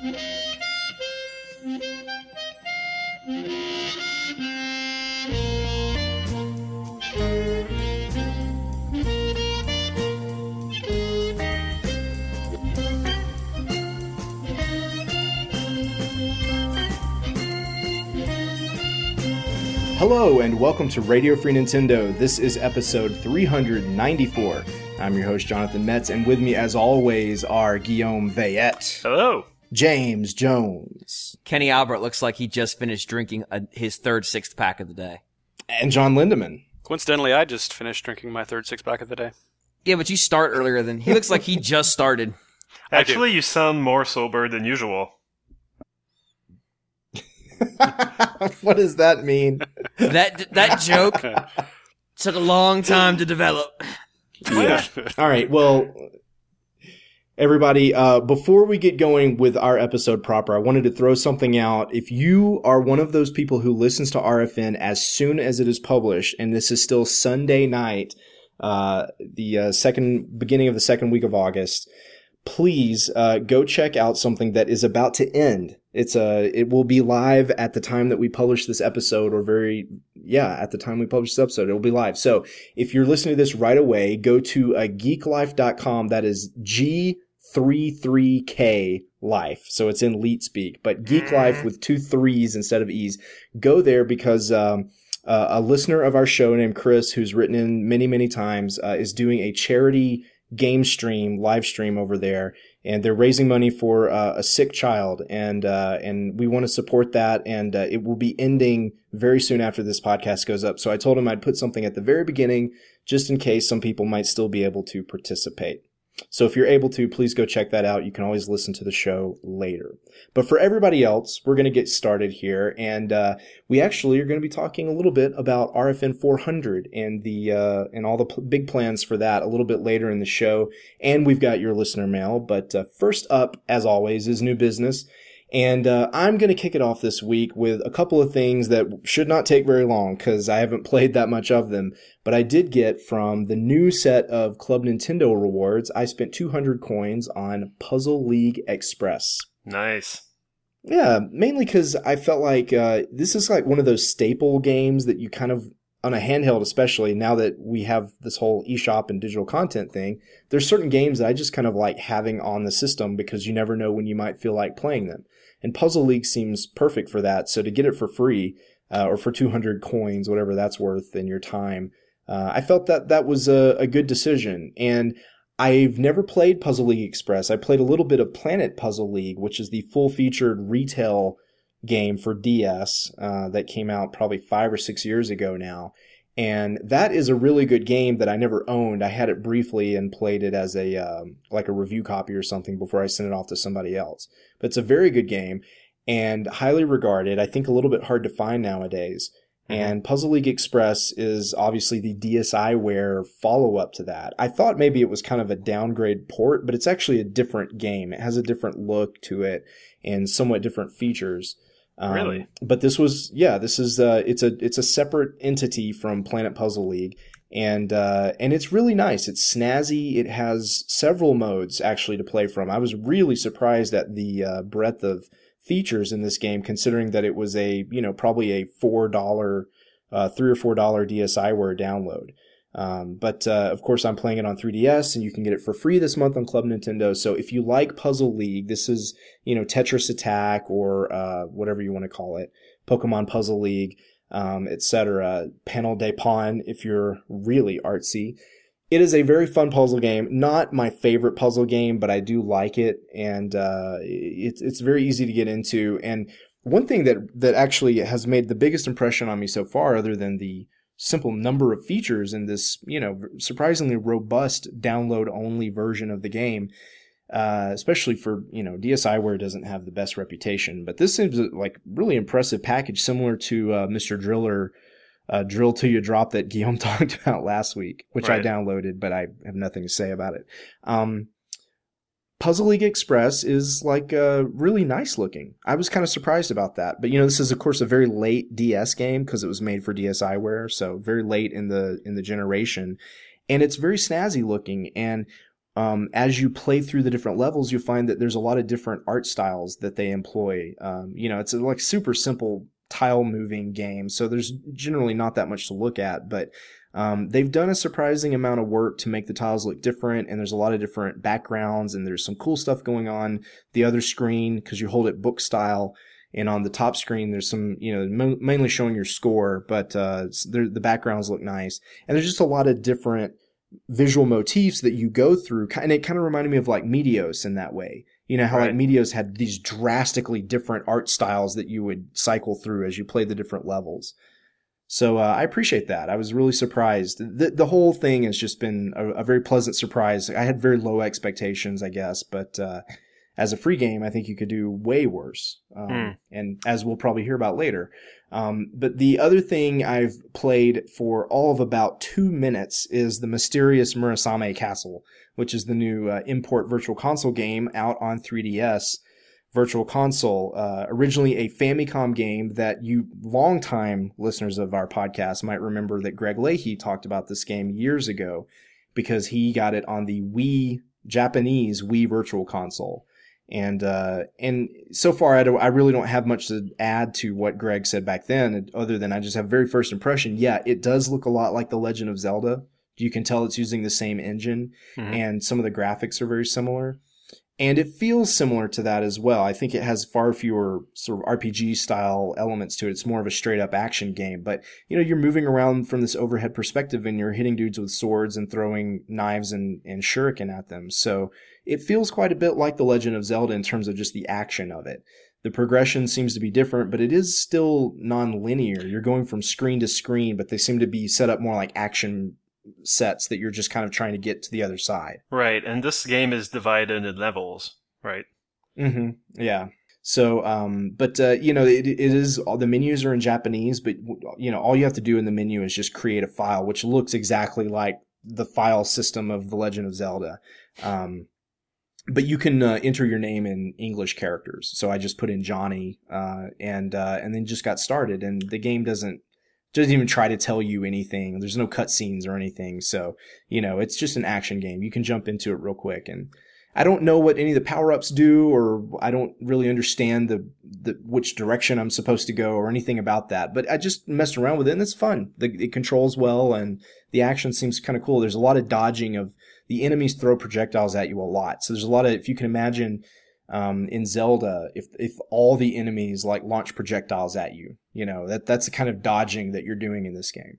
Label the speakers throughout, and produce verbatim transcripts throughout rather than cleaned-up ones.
Speaker 1: Hello and welcome to Radio Free Nintendo. This is episode three hundred ninety-four. I'm your host, Jonathan Metz, and with me, as always, are Guillaume Veillette.
Speaker 2: Hello.
Speaker 1: James Jones.
Speaker 3: Kenny Albert looks like he just finished drinking a, his third sixth pack of the day.
Speaker 1: And John Lindemann.
Speaker 2: Coincidentally, I just finished drinking my third six pack of the day.
Speaker 3: Yeah, but you start earlier than... He looks like he just started.
Speaker 4: Actually, you sound more sober than usual.
Speaker 1: What does that mean?
Speaker 3: That that joke took a long time to develop.
Speaker 1: Yeah. All right, well... Everybody, uh, before we get going with our episode proper, I wanted to throw something out. If you are one of those people who listens to R F N as soon as it is published, and this is still Sunday night, uh, the uh, second beginning of the second week of August, please uh, go check out something that is about to end. It's uh, it will be live at the time that we publish this episode, or very, yeah, at the time we publish this episode, it will be live. So if you're listening to this right away, go to uh, geek life dot com. That is G thirty-three K Life. So it's in Leet speak, but Geek Life with two threes instead of E's. Go there because um, uh, a listener of our show named Chris, who's written in many, many times, uh, is doing a charity game stream, live stream over there. And they're raising money for uh, a sick child. And uh, and we want to support that. And uh, it will be ending very soon after this podcast goes up. So I told him I'd put something at the very beginning just in case some people might still be able to participate. So if you're able to, please go check that out. You can always listen to the show later. But for everybody else, we're going to get started here. And uh, we actually are going to be talking a little bit about R F N four hundred and the uh, and all the p- big plans for that a little bit later in the show. And we've got your listener mail. But uh, first up, as always, is new business. And uh, I'm going to kick it off this week with a couple of things that should not take very long because I haven't played that much of them. But I did get from the new set of Club Nintendo rewards, I spent two hundred coins on Puzzle League Express.
Speaker 4: Nice.
Speaker 1: Yeah, mainly because I felt like uh, this is like one of those staple games that you kind of, on a handheld especially, now that we have this whole eShop and digital content thing, there's certain games that I just kind of like having on the system because you never know when you might feel like playing them. And Puzzle League seems perfect for that. So to get it for free, uh, or for two hundred coins, whatever that's worth in your time, uh, I felt that that was a, a good decision. And I've never played Puzzle League Express. I played a little bit of Planet Puzzle League, which is the full-featured retail game for D S uh, that came out probably five or six years ago now. And that is a really good game that I never owned. I had it briefly and played it as a um, like a review copy or something before I sent it off to somebody else. But it's a very good game and highly regarded. I think a little bit hard to find nowadays. Mm-hmm. And Puzzle League Express is obviously the DSiWare follow-up to that. I thought maybe it was kind of a downgrade port, but it's actually a different game. It has a different look to it and somewhat different features. Um,
Speaker 4: Really?
Speaker 1: But this was, yeah, this is, uh, it's a, it's a separate entity from Planet Puzzle League. And, uh, and it's really nice. It's snazzy. It has several modes actually to play from. I was really surprised at the, uh, breadth of features in this game, considering that it was a, you know, probably a four dollar, uh, three or four dollar DSiWare download. Um, but, uh, of course I'm playing it on three D S and you can get it for free this month on Club Nintendo. So if you like Puzzle League, this is, you know, Tetris Attack or, uh, whatever you want to call it, Pokemon Puzzle League, um, et cetera. Panel de Pon if you're really artsy. It is a very fun puzzle game. Not my favorite puzzle game, but I do like it. And, uh, it's, it's very easy to get into. And one thing that, that actually has made the biggest impression on me so far, other than the simple number of features in this, you know, surprisingly robust download-only version of the game, uh, especially for, you know, DSiWare doesn't have the best reputation. But this seems like really impressive package, similar to uh, Mister Driller, uh, Drill Till You Drop that Guillaume talked about last week, which right. I downloaded, but I have nothing to say about it. Um, Puzzle League Express is like uh, really nice looking. I was kind of surprised about that. But, you know, this is, of course, a very late D S game because it was made for DSiWare. So very late in the in the generation. And it's very snazzy looking. And um, as you play through the different levels, you find that there's a lot of different art styles that they employ. Um, you know, it's a, like super simple tile moving game, so there's generally not that much to look at, but um, they've done a surprising amount of work to make the tiles look different, and there's a lot of different backgrounds, and there's some cool stuff going on the other screen because you hold it book style, and on the top screen there's some, you know, mo- mainly showing your score, but uh, the backgrounds look nice, and there's just a lot of different visual motifs that you go through, and it kind of reminded me of like Meteos in that way. You know how
Speaker 4: Right.
Speaker 1: like Meteos had these drastically different art styles that you would cycle through as you play the different levels. So uh, I appreciate that. I was really surprised. The the whole thing has just been a, a very pleasant surprise. I had very low expectations, I guess, but uh, as a free game, I think you could do way worse. Um,
Speaker 4: Mm.
Speaker 1: And as we'll probably hear about later. Um, but the other thing I've played for all of about two minutes is the mysterious Murasame Castle, which is the new uh, import Virtual Console game out on three D S Virtual Console. Uh, originally a Famicom game that you longtime listeners of our podcast might remember that Greg Leahy talked about this game years ago because he got it on the Wii, Japanese Wii Virtual Console. And uh, and so far, I, don't, I really don't have much to add to what Greg said back then, other than I just have very first impression. Yeah, it does look a lot like The Legend of Zelda. You can tell it's using the same engine,
Speaker 4: Mhm.
Speaker 1: and some of the graphics are very similar. And it feels similar to that as well. I think it has far fewer sort of R P G-style elements to it. It's more of a straight-up action game. But, you know, you're moving around from this overhead perspective, and you're hitting dudes with swords and throwing knives and, and shuriken at them. So it feels quite a bit like The Legend of Zelda in terms of just the action of it. The progression seems to be different, but it is still non-linear. You're going from screen to screen, but they seem to be set up more like action sets that you're just kind of trying to get to the other side.
Speaker 4: Right, and this game is divided in levels, right?
Speaker 1: Mm-hmm. Yeah. So, um, but, uh, you know, it, it is, all the menus are in Japanese, but, you know, all you have to do in the menu is just create a file, which looks exactly like the file system of The Legend of Zelda. Um, but you can uh, enter your name in English characters. So I just put in Johnny, uh, and, uh, and then just got started, and the game doesn't, doesn't even try to tell you anything. There's no cutscenes or anything. So, you know, it's just an action game. You can jump into it real quick. And I don't know what any of the power-ups do, or I don't really understand the, the which direction I'm supposed to go or anything about that. But I just messed around with it, and it's fun. The, it controls well, and the action seems kind of cool. There's a lot of dodging of the enemies throw projectiles at you a lot. So there's a lot of, if you can imagine, um, in Zelda, if if all the enemies like launch projectiles at you, you know, that that's the kind of dodging that you're doing in this game.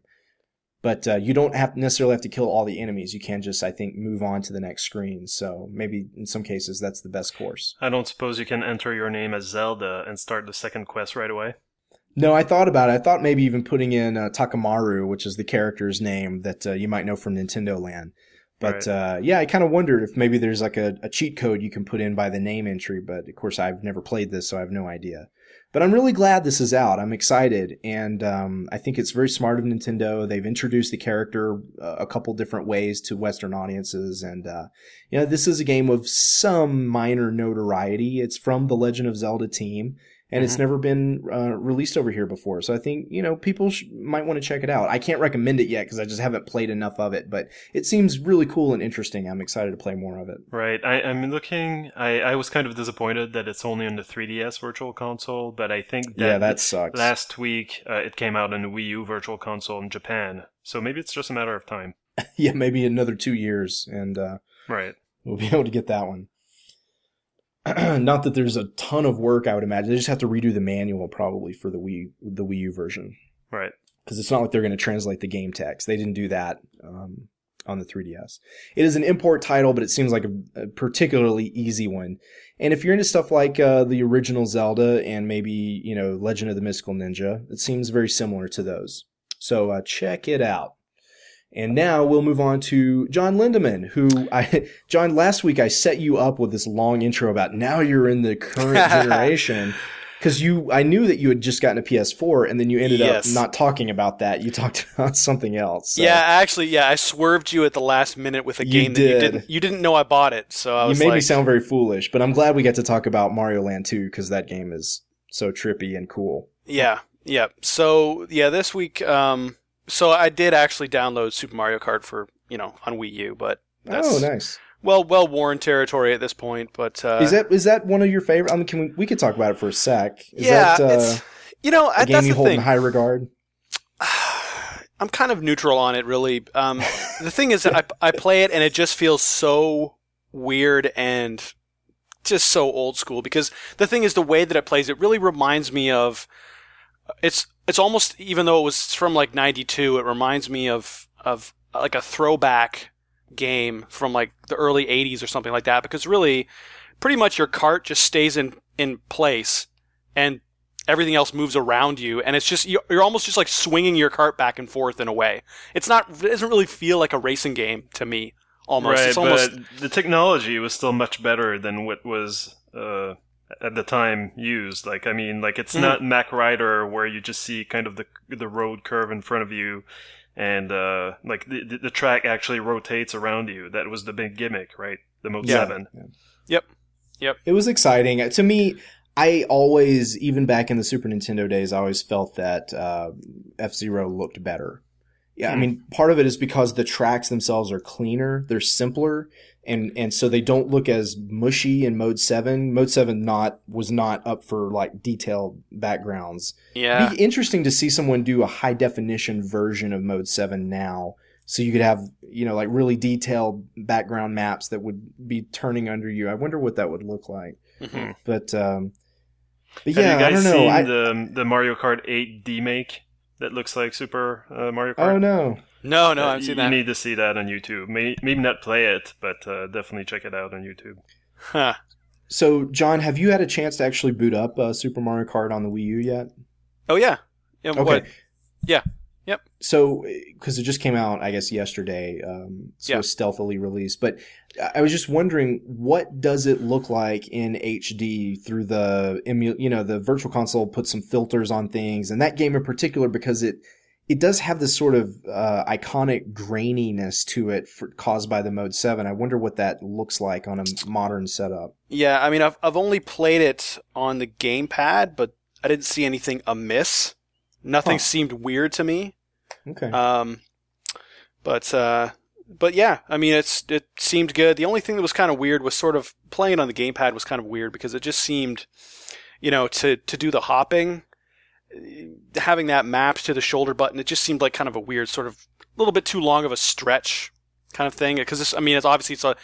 Speaker 1: But uh, you don't have necessarily have to kill all the enemies. You can just, I think, move on to the next screen. So maybe in some cases that's the best course.
Speaker 4: I don't suppose you can enter your name as Zelda and start the second quest right away?
Speaker 1: No, I thought about it. I thought maybe even putting in uh, Takamaru, which is the character's name that uh, you might know from Nintendo Land. But
Speaker 4: Right.
Speaker 1: uh, yeah, I kind of wondered if maybe there's like a, a cheat code you can put in by the name entry. But of course, I've never played this, so I have no idea. But I'm really glad this is out. I'm excited, and um, I think it's very smart of Nintendo. They've introduced the character uh, a couple different ways to Western audiences, and uh, you know, this is a game of some minor notoriety. It's from the Legend of Zelda team, and it's
Speaker 4: Mhm.
Speaker 1: never been uh, released over here before. So I think, you know, people sh- might want to check it out. I can't recommend it yet because I just haven't played enough of it, but it seems really cool and interesting. I'm excited to play more of it.
Speaker 4: Right. I, I'm looking. I, I was kind of disappointed that it's only on the three D S Virtual Console, but I think that,
Speaker 1: Yeah, that sucks.
Speaker 4: last week uh, it came out on the Wii U Virtual Console in Japan. So maybe it's just a matter of time.
Speaker 1: Yeah, maybe another two years, and uh,
Speaker 4: Right.
Speaker 1: we'll be able to get that one. Not that there's a ton of work, I would imagine. They just have to redo the manual probably for the Wii the Wii U version,
Speaker 4: Right.
Speaker 1: because it's not like they're going to translate the game text. They didn't do that um, on the three D S. It is an import title, but it seems like a, a particularly easy one. And if you're into stuff like uh, the original Zelda and maybe, you know, Legend of the Mystical Ninja, it seems very similar to those. So uh, check it out. And now we'll move on to John Lindemann, who I, John, last week I set you up with this long intro about now you're in the current generation. Because you, I knew that you had just gotten a P S four, and then you ended
Speaker 2: Yes.
Speaker 1: up not talking about that. You talked about something else. So.
Speaker 2: Yeah, actually, yeah, I swerved you at the last minute with a
Speaker 1: You
Speaker 2: game that you
Speaker 1: did.
Speaker 2: didn't you didn't know I bought it. So I
Speaker 1: You
Speaker 2: was
Speaker 1: made
Speaker 2: like,
Speaker 1: me sound very foolish, but I'm glad we got to talk about Mario Land two, because that game is so trippy and cool.
Speaker 2: yeah, yeah. So yeah, this week, um, so I did actually download Super Mario Kart for you know on Wii U, but that's
Speaker 1: Oh, nice.
Speaker 2: well well worn territory at this point. But uh,
Speaker 1: is that is that one of your favorite? I mean, can we we could talk about it for a sec? Is
Speaker 2: yeah,
Speaker 1: that, uh,
Speaker 2: it's you know
Speaker 1: a
Speaker 2: I,
Speaker 1: game
Speaker 2: that's
Speaker 1: you
Speaker 2: the
Speaker 1: hold
Speaker 2: thing.
Speaker 1: in high regard?
Speaker 2: I'm kind of neutral on it, really. Um, the thing is that I I play it and it just feels so weird and just so old school, because the thing is the way that it plays, it really reminds me of it's it's almost, even though it was from like ninety-two, it reminds me of of like a throwback game from like the early eighties or something like that, because really pretty much your cart just stays in in place and everything else moves around you, and it's just you're almost just like swinging your cart back and forth in a way. It's not it doesn't really feel like a racing game to me. Almost.
Speaker 4: Right,
Speaker 2: It's almost,
Speaker 4: but the technology was still much better than what was uh, at the time used. Like, I mean, like it's mm. not Mac Rider where you just see kind of the the road curve in front of you, and uh, like the the track actually rotates around you. That was the big gimmick, right? The Mode
Speaker 2: yeah.
Speaker 4: seven.
Speaker 2: Yeah. Yep. Yep.
Speaker 1: It was exciting to me. I always, even back in the Super Nintendo days, I always felt that uh, F-Zero looked better. Yeah, I mean, part of it is because the tracks themselves are cleaner, they're simpler, and, and so they don't look as mushy in Mode seven. Mode seven not was not up for like detailed backgrounds.
Speaker 2: Yeah.
Speaker 1: It'd be interesting to see someone do a high definition version of Mode seven now, so you could have, you know, like really detailed background maps that would be turning under you. I wonder what that would look like.
Speaker 2: Mm-hmm.
Speaker 1: But, um, but yeah,
Speaker 4: Have you guys
Speaker 1: I don't know.
Speaker 4: seen
Speaker 1: I,
Speaker 4: the the Mario Kart eight D-Make? That looks like Super uh, Mario Kart.
Speaker 1: Oh no!
Speaker 2: No, no,
Speaker 4: uh,
Speaker 2: I haven't seen
Speaker 4: you
Speaker 2: that.
Speaker 4: You need to see that on YouTube. Maybe, maybe not play it, but uh, definitely check it out on YouTube.
Speaker 2: Huh.
Speaker 1: So, John, have you had a chance to actually boot up uh, Super Mario Kart on the Wii U yet?
Speaker 2: Oh yeah. Yeah.
Speaker 1: Okay.
Speaker 2: What? Yeah. Yep.
Speaker 1: So, because it just came out, I guess, yesterday, um, so
Speaker 2: Yeah.
Speaker 1: it was stealthily released. But I was just wondering, what does it look like in H D through the, emu- you know, the Virtual Console put some filters on things, and that game in particular, because it it does have this sort of uh, iconic graininess to it for, caused by the Mode seven. I wonder what that looks like on a modern setup.
Speaker 2: Yeah. I mean, I've I've only played it on the gamepad, but I didn't see anything amiss. Nothing
Speaker 1: Huh.
Speaker 2: seemed weird to me.
Speaker 1: Okay.
Speaker 2: Um, but uh, but yeah, I mean, it's it seemed good. The only thing that was kind of weird was sort of playing it on the gamepad was kind of weird, because it just seemed, you know, to to do the hopping, having that mapped to the shoulder button, it just seemed like kind of a weird sort of a little bit too long of a stretch kind of thing. Because I mean, it's obviously it's a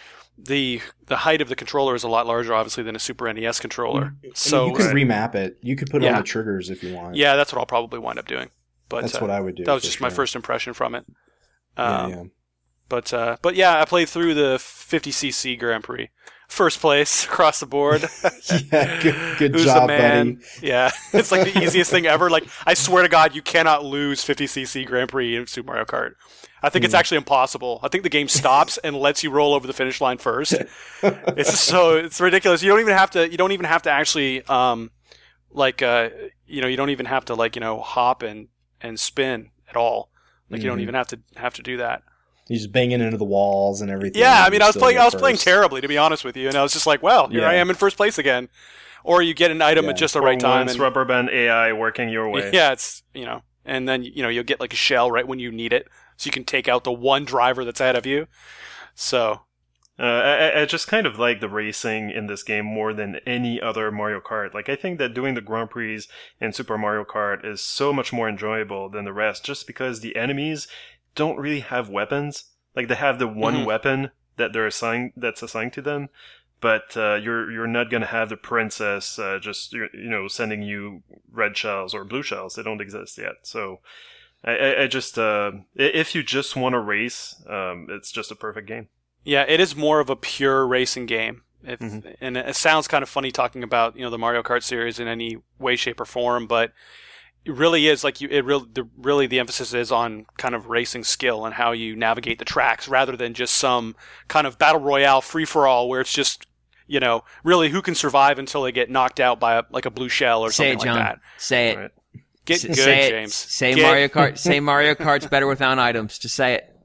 Speaker 2: the the height of the controller is a lot larger, obviously, than a Super N E S controller.
Speaker 1: I mean,
Speaker 2: So
Speaker 1: you can remap it. You could put it
Speaker 2: Yeah.
Speaker 1: on the triggers if you want.
Speaker 2: yeah, that's what I'll probably wind up doing. But
Speaker 1: That's
Speaker 2: uh,
Speaker 1: what I would do.
Speaker 2: that was
Speaker 1: for
Speaker 2: just my
Speaker 1: sure.
Speaker 2: first impression from it.
Speaker 1: Yeah,
Speaker 2: Um,
Speaker 1: yeah.
Speaker 2: But uh, but yeah, I played through the fifty c c Grand Prix, first place across the board.
Speaker 1: Yeah, good, good
Speaker 2: Who's
Speaker 1: job,
Speaker 2: the man?
Speaker 1: buddy.
Speaker 2: Yeah, it's like the easiest thing ever. Like, I swear to God, you cannot lose fifty c c Grand Prix in Super Mario Kart. I think it's
Speaker 1: Hmm.
Speaker 2: actually impossible. I think the game stops and lets you roll over the finish line first. It's just so it's ridiculous. You don't even have to. You don't even have to actually um like uh you know you don't even have to like you know hop and and spin at all. Like you don't
Speaker 1: Mhm.
Speaker 2: even have to have to do that.
Speaker 1: He's just banging into the walls and everything.
Speaker 2: Yeah, I mean, I was
Speaker 1: Still
Speaker 2: playing.
Speaker 1: get
Speaker 2: I was playing
Speaker 1: first.
Speaker 2: terribly, to be honest with you, and I was just like, "Well, here
Speaker 1: Yeah.
Speaker 2: I am in first place again." Or you get an item
Speaker 1: Yeah.
Speaker 2: at just the
Speaker 4: For
Speaker 2: right time,
Speaker 4: once,
Speaker 2: and
Speaker 4: rubber band A I working your way.
Speaker 2: yeah, it's you know, and then you know you'll get like a shell right when you need it, so you can take out the one driver that's ahead of you. So
Speaker 4: Uh, I, I just kind of like the racing in this game more than any other Mario Kart. Like, I think that doing the Grand Prix in Super Mario Kart is so much more enjoyable than the rest, just because the enemies don't really have weapons. Like, they have the one
Speaker 2: Mhm.
Speaker 4: weapon that they're assigned that's assigned to them, but uh, you're you're not gonna have the princess uh, just you you know sending you red shells or blue shells. They don't exist yet. So I, I, I just uh, i- if you just want to race, um, it's just a perfect game.
Speaker 2: yeah, it is more of a pure racing game. If,
Speaker 4: Mhm.
Speaker 2: And it sounds kind of funny talking about you know the Mario Kart series in any way, shape, or form, but it really is like you. It really, the, really, the emphasis is on kind of racing skill and how you navigate the tracks, rather than just some kind of battle royale free for all where it's just you know really who can survive until they get knocked out by a, like a blue shell or
Speaker 3: Say
Speaker 2: something
Speaker 3: it, John.
Speaker 2: like that.
Speaker 3: Say it.
Speaker 4: Right.
Speaker 2: Get
Speaker 3: S-
Speaker 2: good,
Speaker 3: say it.
Speaker 2: James.
Speaker 3: Say
Speaker 2: Get-
Speaker 3: Mario Kart. Say Mario Kart's better without items. Just say it.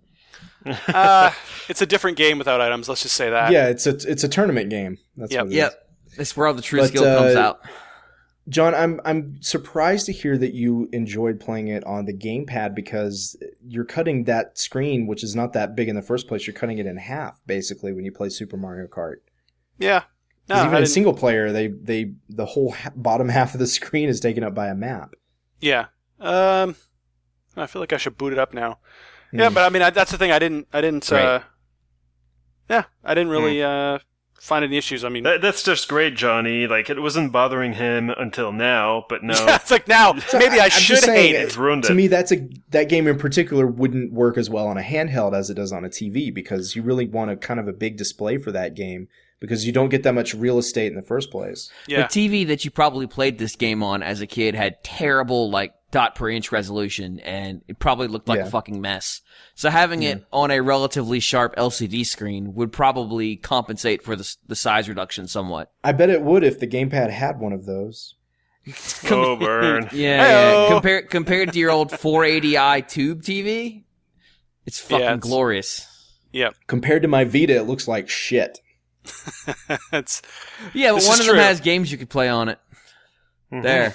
Speaker 2: uh, it's a different game without items. Let's just say that.
Speaker 1: Yeah, it's a it's a tournament game. That's
Speaker 2: Yep.
Speaker 1: what it is.
Speaker 3: Yep. That's where all the true
Speaker 1: But,
Speaker 3: skill comes
Speaker 1: uh,
Speaker 3: out.
Speaker 1: John, I'm I'm surprised to hear that you enjoyed playing it on the gamepad because you're cutting that screen, which is not that big in the first place. You're cutting it in half, basically, when you play Super Mario Kart.
Speaker 2: Yeah. No,
Speaker 1: even
Speaker 2: I
Speaker 1: in
Speaker 2: didn't-
Speaker 1: single player, they they the whole ha- bottom half of the screen is taken up by a map.
Speaker 2: Yeah. Um, I feel like I should boot it up now.
Speaker 1: Hmm.
Speaker 2: Yeah, but I mean, I, that's the thing. I didn't. I didn't.
Speaker 3: Great.
Speaker 2: Uh, yeah, I didn't really uh, find any issues. I mean,
Speaker 4: That, that's just great, Johnny. Like, it wasn't bothering him until now, but no.
Speaker 2: it's like now maybe I
Speaker 1: I'm just
Speaker 2: should
Speaker 1: saying,
Speaker 2: hate
Speaker 4: It's
Speaker 2: it.
Speaker 4: ruined
Speaker 1: To
Speaker 4: it.
Speaker 1: me, that's a that game in particular wouldn't work as well on a handheld as it does on a T V because you really want a kind of a big display for that game because you don't get that much real estate in the first place.
Speaker 2: Yeah.
Speaker 3: The T V that you probably played this game on as a kid had terrible, like, dot per inch resolution, and it probably looked like
Speaker 1: Yeah.
Speaker 3: a fucking mess. So having it on a relatively sharp L C D screen would probably compensate for the, s- the size reduction somewhat.
Speaker 1: I bet it would if the gamepad had one of those.
Speaker 4: Oh, burn.
Speaker 3: Yeah,
Speaker 2: Hey-o.
Speaker 3: yeah. Compared compared to your old four eighty i tube T V, it's fucking
Speaker 2: Yeah, it's-
Speaker 3: glorious.
Speaker 2: Yeah.
Speaker 1: Compared to my Vita, it looks like shit.
Speaker 2: it's
Speaker 3: Yeah, but
Speaker 2: This
Speaker 3: one
Speaker 2: is
Speaker 3: of them
Speaker 2: true.
Speaker 3: has games you could play on it. There.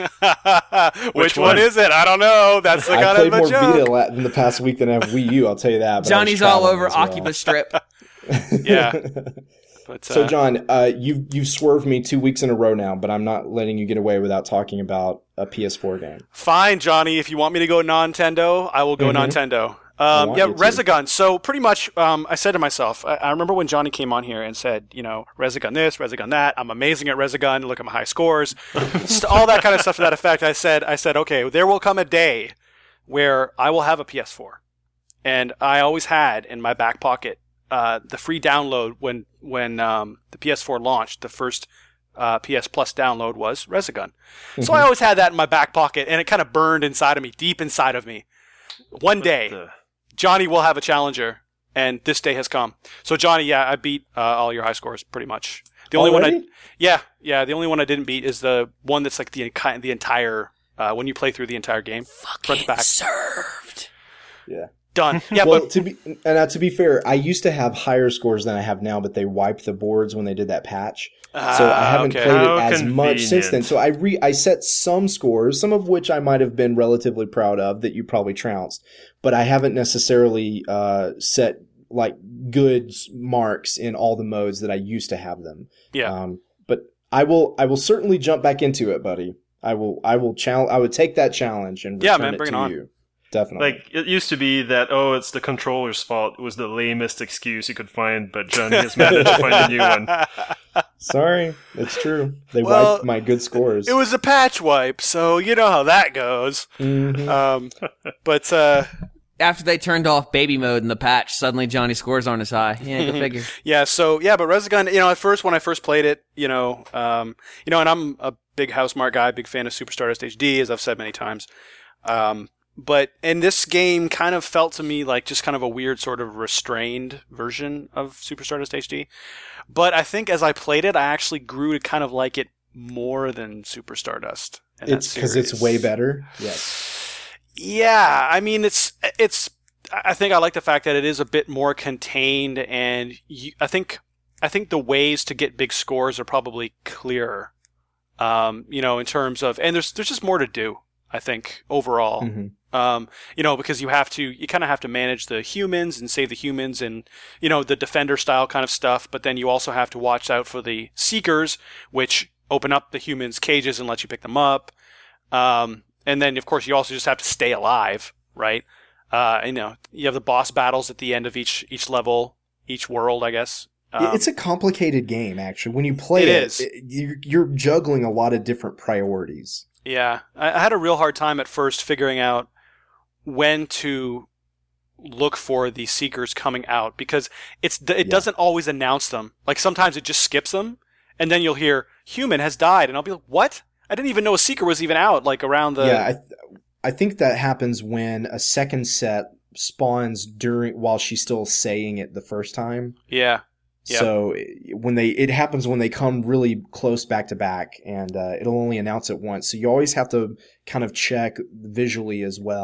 Speaker 2: which,
Speaker 4: Which
Speaker 2: one
Speaker 4: one?
Speaker 2: is it? I don't know. That's the
Speaker 1: I
Speaker 2: kind
Speaker 1: played
Speaker 2: of
Speaker 1: more
Speaker 2: a joke.
Speaker 1: Vita la- in the past week than I have Wii U, I'll tell you that. but I was
Speaker 3: Johnny's all
Speaker 1: traveling
Speaker 3: over
Speaker 1: as well.
Speaker 3: Oculus Strip.
Speaker 2: Yeah. But uh,
Speaker 1: So, John, uh, you've you've swerved me two weeks in a row now, but I'm not letting you get away without talking about a P S four game.
Speaker 2: fine, Johnny. If you want me to go Nintendo, I will go
Speaker 1: Mhm.
Speaker 2: Nintendo.
Speaker 1: I
Speaker 2: Um,
Speaker 1: want
Speaker 2: yeah,
Speaker 1: you to.
Speaker 2: Resogun. So pretty much, um, I said to myself, I, I remember when Johnny came on here and said, you know, Resogun this, Resogun that. I'm amazing at Resogun. Look at my high scores, Just all that kind of stuff to that effect. I said, I said, okay, there will come a day where I will have a P S four, and I always had in my back pocket uh, the free download when when um, the P S four launched. The first uh, P S Plus download was Resogun, so I always had that in my back pocket, and it kind of burned inside of me, deep inside of me. One day,
Speaker 4: But, uh,
Speaker 2: Johnny will have a challenger, and this day has come. So, Johnny, yeah, I beat uh, all your high scores pretty much. The only one I,
Speaker 1: Already?
Speaker 2: yeah, yeah, the only one I didn't beat is the one that's like the the entire uh, when you play through the entire game, front to back,
Speaker 3: Served.
Speaker 1: Yeah.
Speaker 2: done. Yeah,
Speaker 1: well,
Speaker 2: but
Speaker 1: to be and uh, to be fair, I used to have higher scores than I have now, but they wiped the boards when they did that patch. So I
Speaker 2: Ah,
Speaker 1: haven't
Speaker 2: okay.
Speaker 1: played
Speaker 4: How
Speaker 1: it as much since then.
Speaker 4: convenient.
Speaker 1: So I re I set some scores, some of which I might have been relatively proud of that you probably trounced, but I haven't necessarily uh, set like good s- marks in all the modes that I used to have them.
Speaker 2: yeah.
Speaker 1: Um, but I will I will certainly jump back into it, buddy. I will I will challenge I would take that challenge and
Speaker 2: Yeah,
Speaker 1: return
Speaker 2: man,
Speaker 1: it
Speaker 2: bring it
Speaker 1: to
Speaker 2: on.
Speaker 1: you. Definitely.
Speaker 4: Like, it used to be that, oh, it's the controller's fault. It was the lamest excuse you could find, but Johnny has managed to find a new one.
Speaker 1: Sorry, it's true. They
Speaker 2: Well,
Speaker 1: wiped my good scores.
Speaker 2: It was a patch wipe, so you know how that goes.
Speaker 1: Mhm.
Speaker 2: Um, but uh,
Speaker 3: After they turned off baby mode in the patch, suddenly Johnny's scores aren't as high. Yeah, go figure.
Speaker 2: yeah, so yeah, but Resogun, you know, at first when I first played it, you know, um, you know, and I'm a big Housemarque guy, big fan of Super Stardust H D, as I've said many times. Um, but and this game kind of felt to me like just kind of a weird sort of restrained version of Super Stardust H D. But I think as I played it, I actually grew to kind of like it more than Super Stardust. in that
Speaker 1: It's because it's
Speaker 2: series.
Speaker 1: way better. Yes.
Speaker 2: Yeah, I mean, it's it's. I think I like the fact that it is a bit more contained, and you, I think I think the ways to get big scores are probably clearer. Um, you know, in terms of, and there's there's just more to do. I think overall,
Speaker 1: Mhm.
Speaker 2: um, you know, because you have to, you kind of have to manage the humans and save the humans, and you know, the defender style kind of stuff. But then you also have to watch out for the seekers, which open up the humans' cages and let you pick them up. Um, and then, of course, you also just have to stay alive, right? Uh, you know, you have the boss battles at the end of each each level, each world, I guess. Um,
Speaker 1: It's a complicated game, actually. When you play
Speaker 2: It
Speaker 1: it,
Speaker 2: is.
Speaker 1: it- you're, you're juggling a lot of different priorities.
Speaker 2: yeah, I, I had a real hard time at first figuring out when to look for the seekers coming out because it's it
Speaker 1: Yeah.
Speaker 2: doesn't always announce them. Like sometimes it just skips them, and then you'll hear "human has died," and I'll be like, "What? I didn't even know a seeker was even out." Like around the
Speaker 1: yeah, I, th- I think that happens when a second set spawns during while she's still saying it the first time.
Speaker 2: yeah. Yeah.
Speaker 1: So it- when they it happens when they come really close back to back, and uh, it'll only announce it once. So you always have to kind of check visually as well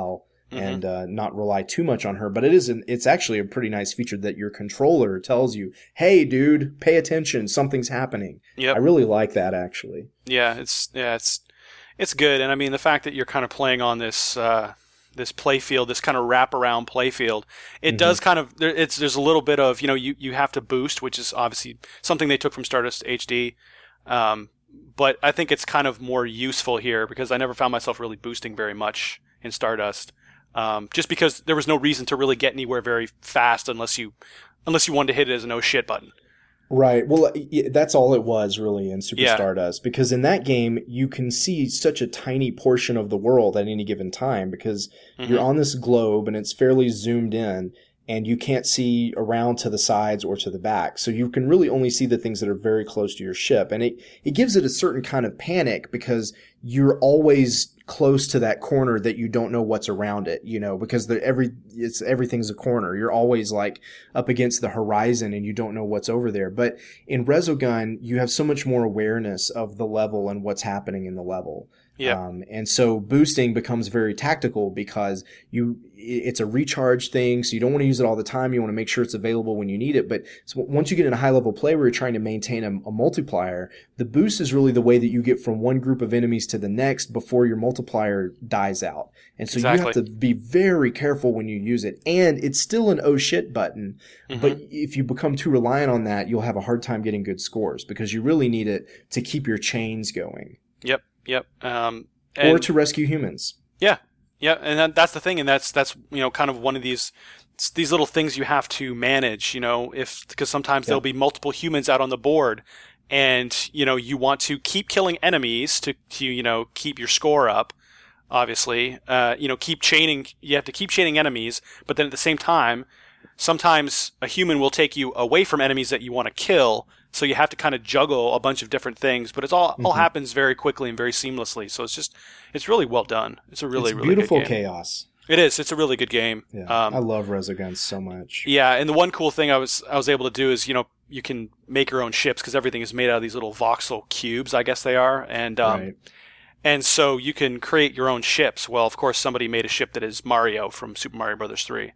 Speaker 1: mm-hmm. and uh, not rely too much on her. But it is an, it's actually a pretty nice feature that your controller tells you, hey, dude, pay attention. Something's happening. Yep. I really like that, actually.
Speaker 2: Yeah, it's yeah, it's it's good. And I mean, the fact that you're kind of playing on this uh, this play field, this kind of wraparound play field, it mm-hmm. does kind of, it's there's a little bit of, you know, you, you have to boost, which is obviously something they took from Stardust H D. Um, but I think it's kind of more useful here because I never found myself really boosting very much in Stardust. Um, just because there was no reason to really get anywhere very fast unless you unless you wanted to hit it as an oh shit button.
Speaker 1: Right. Well, that's all it was really in Super
Speaker 2: yeah.
Speaker 1: Stardust, because in that game you can see such a tiny portion of the world at any given time because mm-hmm. you're on this globe and it's fairly zoomed in and you can't see around to the sides or to the back. So you can really only see the things that are very close to your ship. And it, it gives it a certain kind of panic because you're always close to that corner that you don't know what's around it, you know, because the every it's everything's a corner. You're always like up against the horizon and you don't know what's over there. But in Resogun, you have so much more awareness of the level and what's happening in the level.
Speaker 2: Yeah.
Speaker 1: Um, and so boosting becomes very tactical because you it's a recharge thing, so you don't want to use it all the time. You want to make sure it's available when you need it. But so once you get in a high level play where you're trying to maintain a, a multiplier, the boost is really the way that you get from one group of enemies to the next before your multiplier dies out. And so
Speaker 2: exactly.
Speaker 1: you have to be very careful when you use it. And it's still an oh shit button. Mm-hmm. But if you become too reliant on that, you'll have a hard time getting good scores because you really need it to keep your chains going.
Speaker 2: Yep. Yep. Um,
Speaker 1: or to rescue humans.
Speaker 2: Yeah. Yeah. And that, that's the thing. And that's, that's, you know, kind of one of these, these little things you have to manage, you know, if, because sometimes yep. there'll be multiple humans out on the board and, you know, you want to keep killing enemies to, to, you know, keep your score up, obviously, uh, you know, keep chaining, you have to keep chaining enemies, but then at the same time, sometimes a human will take you away from enemies that you want to kill. So you have to kind of juggle a bunch of different things, but it's all mm-hmm. all happens very quickly and very seamlessly. So it's just it's really well done. It's a really
Speaker 1: it's
Speaker 2: really
Speaker 1: beautiful
Speaker 2: good game.
Speaker 1: chaos.
Speaker 2: It is. It's a really good game.
Speaker 1: Yeah,
Speaker 2: um,
Speaker 1: I love Resogun so much.
Speaker 2: Yeah, and the one cool thing I was I was able to do is you know you can make your own ships because everything is made out of these little voxel cubes, I guess they are, and um,
Speaker 1: right.
Speaker 2: and so you can create your own ships. Well, of course, somebody made a ship that is Mario from Super Mario Brothers three.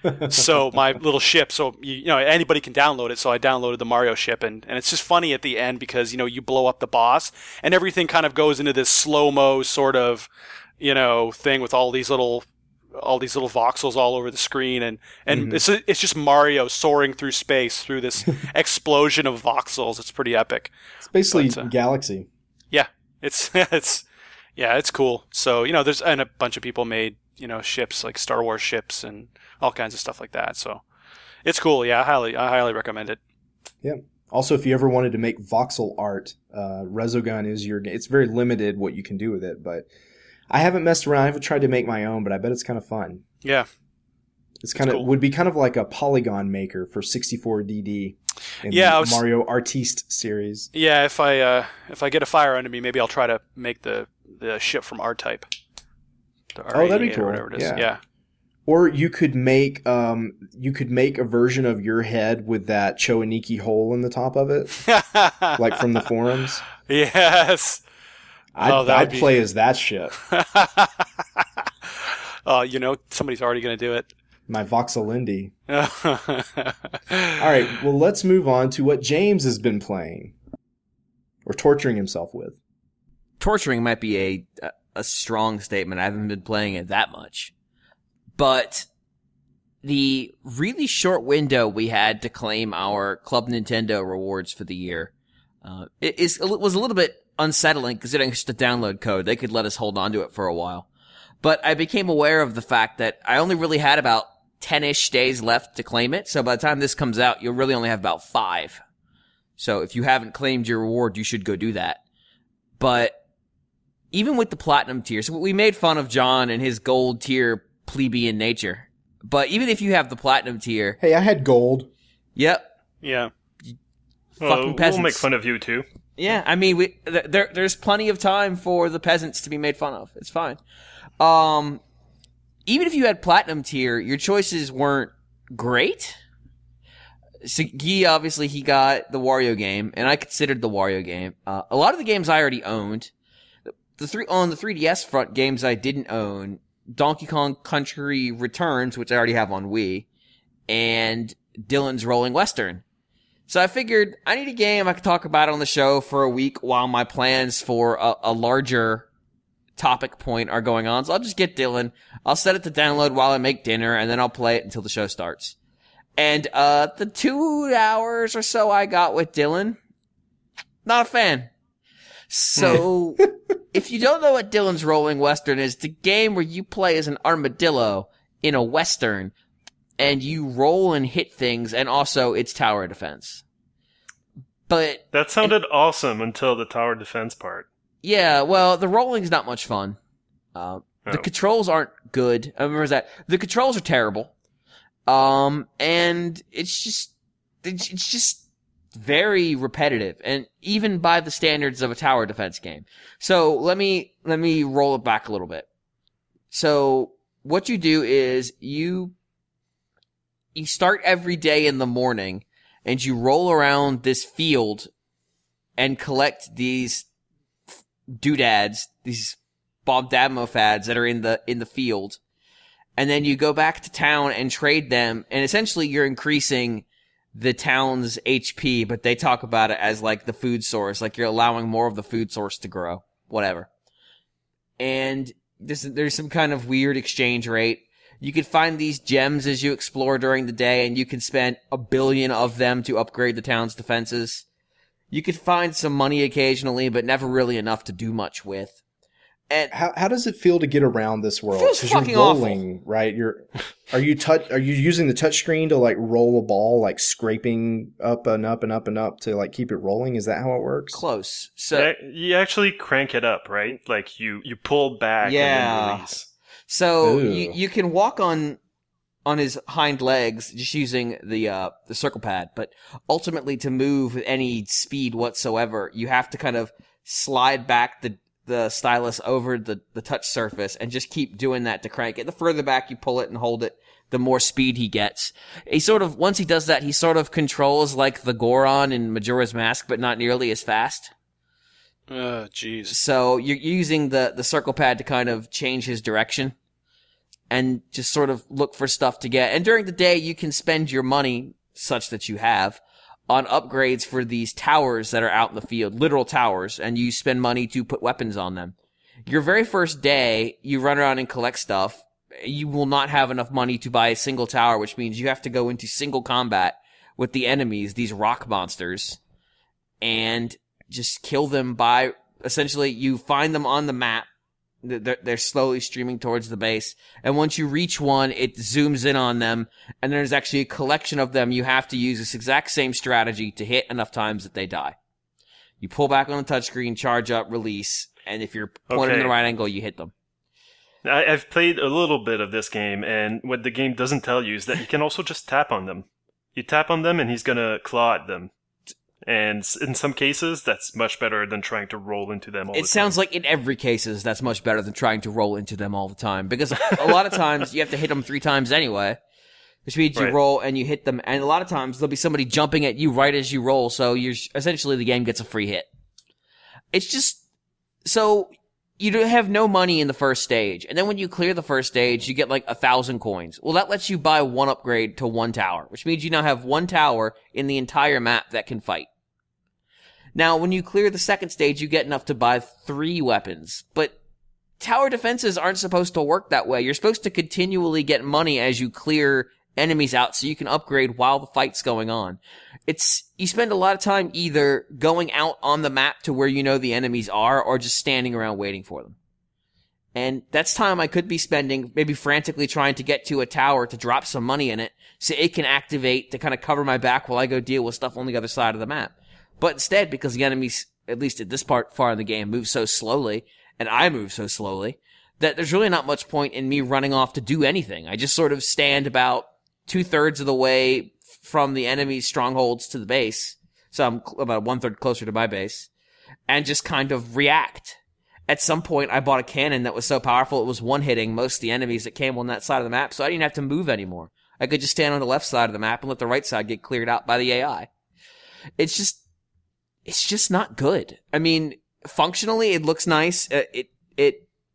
Speaker 2: So my little ship, so you, you know anybody can download it. So I downloaded the Mario ship, and, and it's just funny at the end because you know you blow up the boss, and everything kind of goes into this slow mo sort of you know thing with all these little all these little voxels all over the screen, and and mm-hmm. it's it's just Mario soaring through space through this explosion of voxels. It's pretty epic.
Speaker 1: It's basically
Speaker 2: but, uh,
Speaker 1: Galaxy.
Speaker 2: Yeah, it's it's yeah, it's cool. So you know, there's and a bunch of people made you know ships like Star Wars ships and all kinds of stuff like that. So it's cool. Yeah, I highly, I highly recommend it.
Speaker 1: Yeah. Also, if you ever wanted to make voxel art, uh, Resogun is your game. It's very limited what you can do with it, but I haven't messed around. I haven't tried to make my own, but I bet it's kind of fun.
Speaker 2: Yeah.
Speaker 1: It's kind
Speaker 2: it's
Speaker 1: of,
Speaker 2: cool.
Speaker 1: would be kind of like a polygon maker for sixty-four D D in
Speaker 2: yeah,
Speaker 1: the
Speaker 2: was,
Speaker 1: Mario Artiste series.
Speaker 2: Yeah. If I, uh, if I get a fire under me, maybe I'll try to make the, the ship from R-Type.
Speaker 1: Oh, that'd be cool.
Speaker 2: Or whatever it is.
Speaker 1: Yeah.
Speaker 2: yeah.
Speaker 1: Or you could make um you could make a version of your head with that Choaniki hole in the top of it, like from the forums.
Speaker 2: Yes,
Speaker 1: I'd,
Speaker 2: oh,
Speaker 1: I'd
Speaker 2: be...
Speaker 1: play as that shit.
Speaker 2: uh, you know, somebody's already going to do it.
Speaker 1: My Voxelindi. All right, well, let's move on to what James has been playing or torturing himself with.
Speaker 3: Torturing might be a a strong statement. I haven't been playing it that much. But the really short window we had to claim our Club Nintendo rewards for the year uh, it is, it was a little bit unsettling considering it's just a download code. They could let us hold on to it for a while. But I became aware of the fact that I only really had about ten-ish days left to claim it. So by the time this comes out, you'll really only have about five. So if you haven't claimed your reward, you should go do that. But even with the Platinum tier, so we made fun of John and his gold tier plebeian nature. But even if you have the Platinum tier...
Speaker 1: Hey, I had gold.
Speaker 3: Yep.
Speaker 2: Yeah.
Speaker 3: Fucking
Speaker 4: well,
Speaker 3: peasants.
Speaker 4: We'll make fun of you, too.
Speaker 3: Yeah, I mean, we there there's plenty of time for the peasants to be made fun of. It's fine. Um, even if you had Platinum tier, your choices weren't great. So Guy, obviously, he got the Wario game, and I considered the Wario game. Uh, a lot of the games I already owned. The, the three on the three D S front, games I didn't own Donkey Kong Country Returns, which I already have on Wii, and Dylan's Rolling Western. So I figured I need a game I could talk about on the show for a week while my plans for a, a larger topic point are going on. So I'll just get Dylan. I'll set it to download while I make dinner, and then I'll play it until the show starts. And uh the two hours or so I got with Dylan, not a fan. So if you don't know what Dylan's Rolling Western is, it's a game where you play as an armadillo in a Western, and you roll and hit things, and also it's tower defense. But
Speaker 4: that sounded and, awesome until the tower defense part.
Speaker 3: Yeah, well, the rolling's not much fun. Uh,
Speaker 4: oh.
Speaker 3: The controls aren't good. I remember that. The controls are terrible. Um, and it's just, it's, it's just very repetitive, and even by the standards of a tower defense game. So let me, let me roll it back a little bit. So what you do is you, you start every day in the morning, and you roll around this field and collect these doodads, these Bob Dabmo fads that are in the, in the field. And then you go back to town and trade them, and essentially you're increasing the town's H P, but they talk about it as like the food source, like you're allowing more of the food source to grow, whatever. And there's, there's some kind of weird exchange rate. You can find these gems as you explore during the day, and you can spend a billion of them to upgrade the town's defenses. You could find some money occasionally, but never really enough to do much with. And
Speaker 1: how how does it feel to get around this world?
Speaker 3: Feels fucking
Speaker 1: you're rolling,
Speaker 3: awful.
Speaker 1: Right? You're are you touch are you using the touch screen to like roll a ball, like scraping up and up and up and up to like keep it rolling? Is that how it works?
Speaker 3: Close. So
Speaker 4: yeah, you actually crank it up, right? Like you you pull back
Speaker 3: yeah.
Speaker 4: and then release.
Speaker 3: So
Speaker 1: Ooh.
Speaker 3: you you can walk on on his hind legs just using the uh the circle pad, but ultimately to move with any speed whatsoever, you have to kind of slide back the the stylus over the, the touch surface and just keep doing that to crank it. The further back you pull it and hold it, the more speed he gets. He sort of, once he does that, he sort of controls like the Goron in Majora's Mask, but not nearly as fast.
Speaker 2: Oh, jeez.
Speaker 3: So you're using the, the circle pad to kind of change his direction and just sort of look for stuff to get. And during the day, you can spend your money, such that you have, on upgrades for these towers that are out in the field, literal towers, and you spend money to put weapons on them. Your very first day, you run around and collect stuff. You will not have enough money to buy a single tower, which means you have to go into single combat with the enemies, these rock monsters, and just kill them by, essentially, you find them on the map. They're, they're slowly streaming towards the base. And once you reach one, it zooms in on them. And there's actually a collection of them. You have to use this exact same strategy to hit enough times that they die. You pull back on the touchscreen, charge up, release. And if you're pointing
Speaker 4: Okay.
Speaker 3: in the right angle, you hit them.
Speaker 4: I, I've played a little bit of this game, and what the game doesn't tell you is that you can also just tap on them. You tap on them, and he's gonna claw at them. And s- in some cases, that's much better than trying to roll into them all the
Speaker 3: It
Speaker 4: time.
Speaker 3: sounds like in every cases, that's much better than trying to roll into them all the time. Because a lot of times, you have to hit them three times anyway. Which means you
Speaker 4: Right.
Speaker 3: roll and you hit them. And a lot of times, there'll be somebody jumping at you right as you roll. So you're essentially, the game gets a free hit. It's just, so you don't have no money in the first stage. And then when you clear the first stage, you get like a thousand coins. Well, that lets you buy one upgrade to one tower. Which means you now have one tower in the entire map that can fight. Now, when you clear the second stage, you get enough to buy three weapons. But tower defenses aren't supposed to work that way. You're supposed to continually get money as you clear enemies out so you can upgrade while the fight's going on. It's, you spend a lot of time either going out on the map to where you know the enemies are, or just standing around waiting for them. And that's time I could be spending maybe frantically trying to get to a tower to drop some money in it so it can activate to kind of cover my back while I go deal with stuff on the other side of the map. But instead, because the enemies, at least at this part far in the game, move so slowly, and I move so slowly, that there's really not much point in me running off to do anything. I just sort of stand about two-thirds of the way from the enemy's strongholds to the base, so I'm cl- about one-third closer to my base, and just kind of react. At some point, I bought a cannon that was so powerful it was one-hitting most of the enemies that came on that side of the map, so I didn't have to move anymore. I could just stand on the left side of the map and let the right side get cleared out by the A I. It's just... It's just not good. I mean, functionally, it looks nice. Uh, it, it,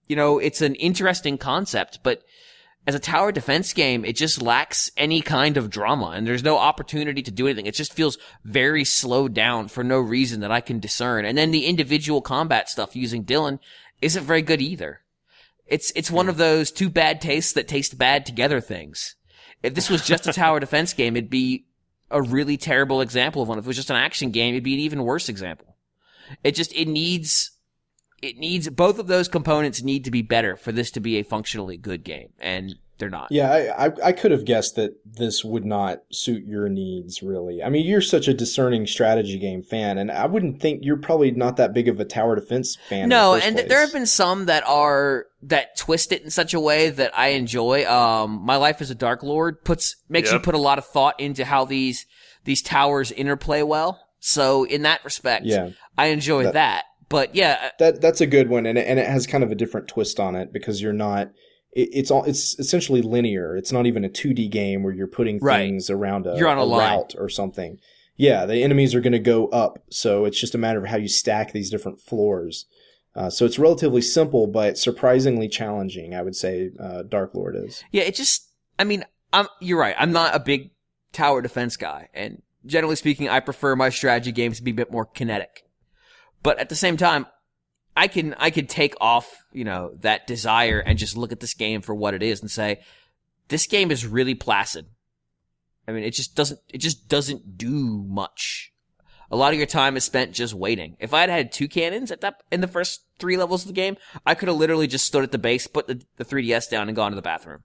Speaker 3: you know, it's an interesting concept, but as a tower defense game, it just lacks any kind of drama, and there's no opportunity to do anything. It just feels very slowed down for no reason that I can discern. And then the individual combat stuff using Dylan isn't very good either. It's it's one of those two bad tastes that taste bad together things. If this was just a tower defense game, it'd be a really terrible example of one. If it was just an action game, it'd be an even worse example. It just, it needs, it needs, both of those components need to be better for this to be a functionally good game, and they're not.
Speaker 1: Yeah, I, I, I could have guessed that this would not suit your needs, really. I mean, you're such a discerning strategy game fan, and I wouldn't think you're probably not that big of a tower defense fan.
Speaker 3: No,
Speaker 1: in the first
Speaker 3: and
Speaker 1: place.
Speaker 3: there have been some that are, that twist it in such a way that I enjoy. Um, My Life as a Dark Lord puts, makes
Speaker 4: Yep.
Speaker 3: you put a lot of thought into how these, these towers interplay well. So in that respect,
Speaker 1: Yeah.
Speaker 3: I enjoy that.
Speaker 1: That-
Speaker 3: But yeah,
Speaker 1: That that's a good one, and it, and it has kind of a different twist on it because you're not. It, it's all. It's essentially linear. It's not even a two D game where you're putting
Speaker 3: Right.
Speaker 1: things around a,
Speaker 3: You're on a line.
Speaker 1: route or something. Yeah, the enemies are going to go up, so it's just a matter of how you stack these different floors. Uh, so it's relatively simple, but surprisingly challenging. I would say uh, Dark Lord is.
Speaker 3: yeah, it just, I mean, I'm, you're right. I'm not a big tower defense guy, and generally speaking, I prefer my strategy games to be a bit more kinetic. But at the same time, I can, I could take off, you know, that desire and just look at this game for what it is and say, this game is really placid. I mean, it just doesn't, it just doesn't do much. A lot of your time is spent just waiting. If I had had two cannons at that, in the first three levels of the game, I could have literally just stood at the base, put the, the three D S down and gone to the bathroom.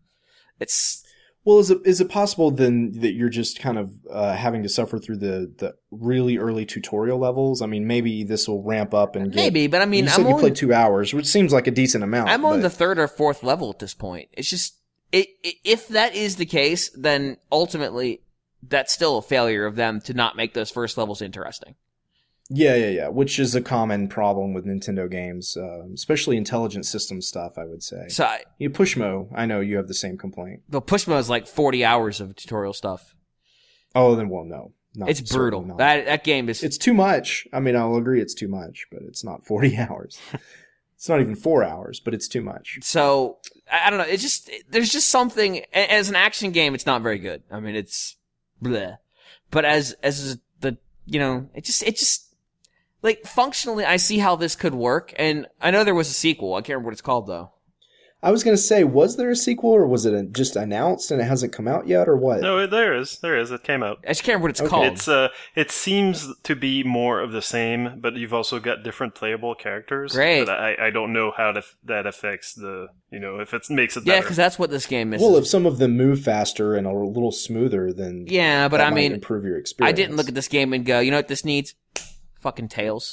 Speaker 3: It's,
Speaker 1: Well, is it is it possible then that you're just kind of uh, having to suffer through the, the really early tutorial levels? I mean, maybe this will ramp up and get,
Speaker 3: maybe, but I mean,
Speaker 1: you
Speaker 3: I'm
Speaker 1: said you
Speaker 3: only,
Speaker 1: played two hours, which seems like a decent amount.
Speaker 3: I'm on
Speaker 1: but-
Speaker 3: the third or fourth level at this point. It's just, it, it, if that is the case, then ultimately that's still a failure of them to not make those first levels interesting.
Speaker 1: Yeah, yeah, yeah. Which is a common problem with Nintendo games, uh, especially intelligent system stuff. I would say.
Speaker 3: So, I,
Speaker 1: You Pushmo, I know you have the same complaint.
Speaker 3: the Pushmo is like forty hours of tutorial stuff.
Speaker 1: Oh, then well, no, not,
Speaker 3: It's brutal.
Speaker 1: certainly not.
Speaker 3: That that game is.
Speaker 1: It's too much. I mean, I'll agree it's too much, but it's not forty hours. It's not even four hours, but it's too much.
Speaker 3: So I, I don't know. It's just there's just something a- as an action game. It's not very good. I mean, it's bleh. But as as the you know, it just it just like functionally, I see how this could work. And I know there was a sequel. I can't remember what it's called though.
Speaker 1: I was going to say, was there a sequel, or was it just announced and it hasn't come out yet, or what?
Speaker 4: No, there is. There is. It came out.
Speaker 3: I just can't remember what it's
Speaker 1: Okay.
Speaker 3: called.
Speaker 4: It's uh, it seems to be more of the same, but you've also got different playable characters.
Speaker 3: Great.
Speaker 4: But I, I don't know how to, that affects the, you know, if it makes it
Speaker 3: yeah,
Speaker 4: better.
Speaker 3: because that's what this game misses.
Speaker 1: Well, if some of them move faster and are a little smoother, then
Speaker 3: yeah, but
Speaker 1: that
Speaker 3: I
Speaker 1: might
Speaker 3: mean,
Speaker 1: improve your experience.
Speaker 3: I didn't look at this game and go, you know what this needs? Fucking Tails.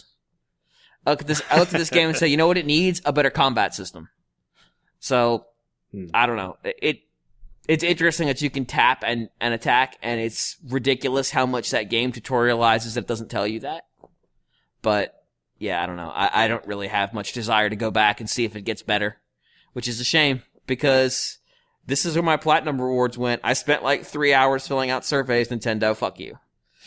Speaker 3: I look at this. I looked at this game and say, you know what it needs? A better combat system. So
Speaker 1: Hmm.
Speaker 3: I don't know. It it's interesting that you can tap and, and attack, and it's ridiculous how much that game tutorializes that it doesn't tell you that. But yeah, I don't know. I, I don't really have much desire to go back and see if it gets better, which is a shame because this is where my platinum rewards went. I spent like three hours filling out surveys. Nintendo, fuck you.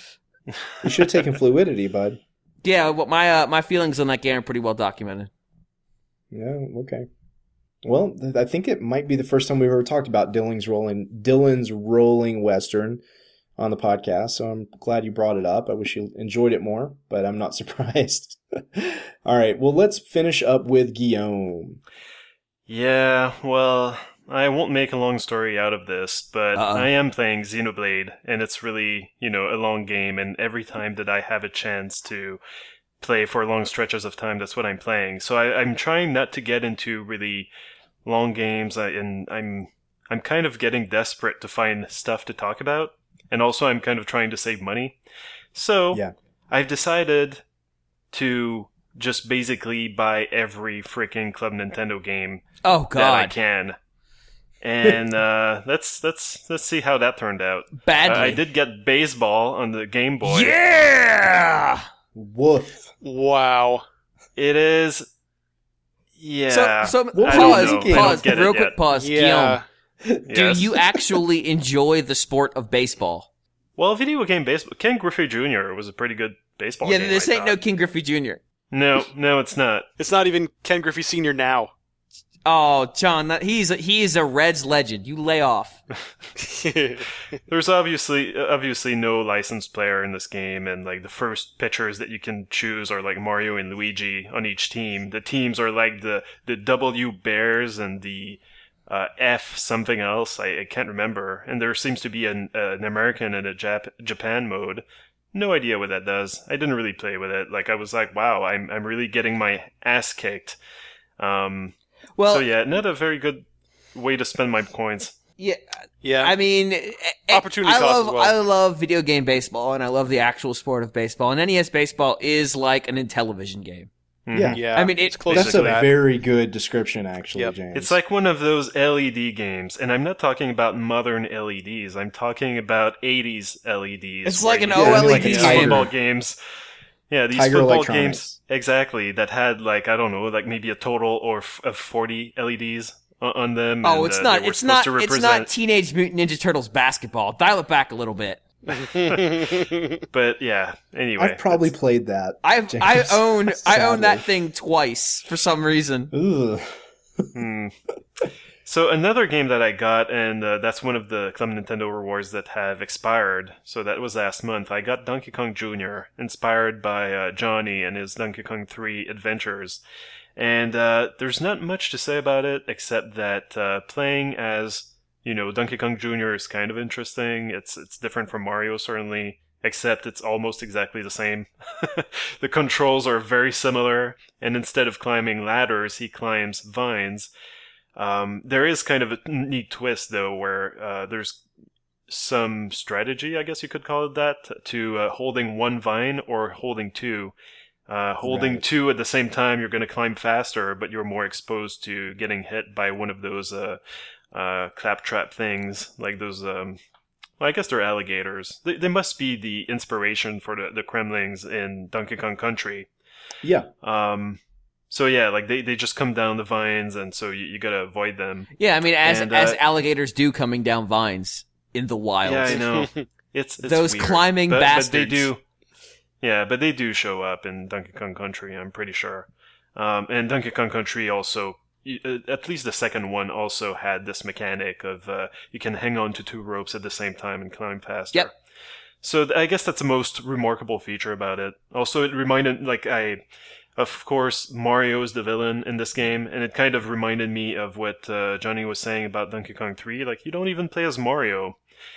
Speaker 1: You should have taken Fluidity, bud.
Speaker 3: Yeah, well, my uh, my feelings on that game are pretty well documented.
Speaker 1: Yeah, okay. Well, th- I think it might be the first time we've ever talked about Dylan's rolling Dylan's Rolling Western on the podcast, so I'm glad you brought it up. I wish you enjoyed it more, but I'm not surprised. All right, well, let's finish up with Guillaume.
Speaker 4: Yeah, well, I won't make a long story out of this, but
Speaker 3: Uh-oh.
Speaker 4: I am playing Xenoblade, and it's really, you know, a long game, and every time that I have a chance to play for long stretches of time, that's what I'm playing. So I, I'm trying not to get into really long games, I, and I'm I'm kind of getting desperate to find stuff to talk about, and also I'm kind of trying to save money. So
Speaker 1: Yeah.
Speaker 4: I've decided to just basically buy every freaking Club Nintendo game
Speaker 3: Oh
Speaker 4: that I
Speaker 3: God,
Speaker 4: can. And uh, let's let's let's see how that turned out.
Speaker 3: badly.
Speaker 4: Uh, I did get baseball on the Game Boy.
Speaker 3: Yeah.
Speaker 1: Woof.
Speaker 2: Wow.
Speaker 4: It is. Yeah.
Speaker 3: So, so
Speaker 1: Well,
Speaker 4: I don't
Speaker 3: pause,
Speaker 4: know. I don't
Speaker 3: pause,
Speaker 4: get it
Speaker 3: real quick,
Speaker 4: yet.
Speaker 3: pause.
Speaker 2: Yeah.
Speaker 3: Guillaume,
Speaker 4: Yes.
Speaker 3: do you actually enjoy the sport of baseball?
Speaker 4: Well, video game baseball. Ken Griffey Junior was a pretty good baseball
Speaker 3: yeah,
Speaker 4: game.
Speaker 3: this
Speaker 4: I
Speaker 3: ain't no
Speaker 4: thought.
Speaker 3: King Griffey Junior
Speaker 4: No, no, it's not.
Speaker 2: It's not even Ken Griffey Senior now.
Speaker 3: Oh, John, that, he's a, he is a Reds legend. You lay off.
Speaker 4: There's obviously obviously no licensed player in this game, and like the first pitchers that you can choose are like Mario and Luigi on each team. The teams are like the the W Bears and the uh, F something else. I, I can't remember. And there seems to be an uh, an American and a Jap- Japan mode. No idea what that does. I didn't really play with it. Like I was like, wow, I'm I'm really getting my ass kicked. Um.
Speaker 3: Well,
Speaker 4: so yeah, not a very good way to spend my coins.
Speaker 3: Yeah,
Speaker 2: Yeah.
Speaker 3: I mean,
Speaker 2: Opportunity
Speaker 3: I
Speaker 2: cost
Speaker 3: love
Speaker 2: as well.
Speaker 3: I love video game baseball, and I love the actual sport of baseball. And N E S baseball is like an Intellivision game.
Speaker 1: Yeah.
Speaker 2: yeah.
Speaker 3: I mean, it-
Speaker 2: it's close
Speaker 1: That's
Speaker 2: to
Speaker 1: a
Speaker 2: that.
Speaker 1: very good description, actually,
Speaker 2: Yep.
Speaker 1: James.
Speaker 4: It's like one of those L E D games, and I'm not talking about modern L E Ds. I'm talking about eighties L E Ds.
Speaker 3: It's
Speaker 4: where
Speaker 3: like an
Speaker 4: you-
Speaker 1: Yeah, I mean, like
Speaker 3: OLED
Speaker 1: a
Speaker 4: these
Speaker 1: Tiger.
Speaker 4: football games. Yeah, these
Speaker 1: Tiger
Speaker 4: football
Speaker 1: Electronics.
Speaker 4: games exactly that had like I don't know, like maybe a total or f- of forty L E Ds on, on them.
Speaker 3: Oh,
Speaker 4: and,
Speaker 3: it's
Speaker 4: uh,
Speaker 3: not.
Speaker 4: they were
Speaker 3: It's
Speaker 4: supposed
Speaker 3: not.
Speaker 4: to
Speaker 3: It's
Speaker 4: represent-
Speaker 3: not Teenage Mutant Ninja Turtles basketball. Dial it back a little bit.
Speaker 4: But yeah, anyway,
Speaker 1: I've probably
Speaker 4: that's-
Speaker 1: played that.
Speaker 3: I've
Speaker 1: James.
Speaker 3: I own I own that
Speaker 1: Sadly.
Speaker 3: thing twice for some reason.
Speaker 1: Ugh.
Speaker 4: Hmm. So another game that I got, and uh, that's one of the Club Nintendo rewards that have expired. So that was last month. I got Donkey Kong Junior, inspired by uh, Johnny and his Donkey Kong three adventures. And uh, there's not much to say about it, except that uh, playing as, you know, Donkey Kong Junior is kind of interesting. It's it's different from Mario, certainly, except it's almost exactly the same. The controls are very similar, and instead of climbing ladders, he climbs vines. Um, there is kind of a neat twist, though, where uh, there's some strategy, I guess you could call it that, to uh, holding one vine or holding two. Uh, holding
Speaker 1: Right.
Speaker 4: two at the same time, you're going to climb faster, but you're more exposed to getting hit by one of those uh, uh, claptrap things, like those. Um, well, I guess they're alligators. They, they must be the inspiration for the, the Kremlings in Donkey Kong Country.
Speaker 1: Yeah.
Speaker 4: Um, so yeah, like they, they just come down the vines, and so you, you gotta avoid them.
Speaker 3: Yeah, I mean, as
Speaker 4: And,
Speaker 3: as
Speaker 4: uh,
Speaker 3: alligators do coming down vines in the wild.
Speaker 4: Yeah, I know. It's, it's
Speaker 3: Those
Speaker 4: weird.
Speaker 3: climbing
Speaker 4: but,
Speaker 3: bastards.
Speaker 4: But they do. Yeah, but they do show up in Donkey Kong Country, I'm pretty sure. Um, and Donkey Kong Country also, y- uh, at least the second one, also had this mechanic of uh, you can hang on to two ropes at the same time and climb faster.
Speaker 3: Yep.
Speaker 4: So th- I guess that's the most remarkable feature about it. Also, it reminded, like, I, of course, Mario is the villain in this game, and it kind of reminded me of what uh, Johnny was saying about Donkey Kong three. Like, you don't even play as Mario.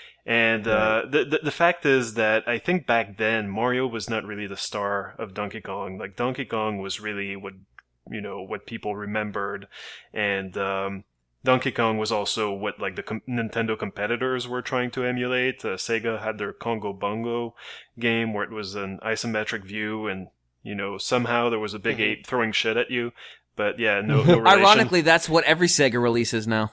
Speaker 4: And uh, the, the the fact is that I think back then Mario was not really the star of Donkey Kong. Like Donkey Kong was really what you know what people remembered, and um, Donkey Kong was also what like the com- Nintendo competitors were trying to emulate. Uh, Sega had their Congo Bongo game where it was an isometric view, and you know somehow there was a big
Speaker 2: Mhm.
Speaker 4: ape throwing shit at you. But yeah, no. no relation.
Speaker 3: Ironically, that's what every Sega releases now.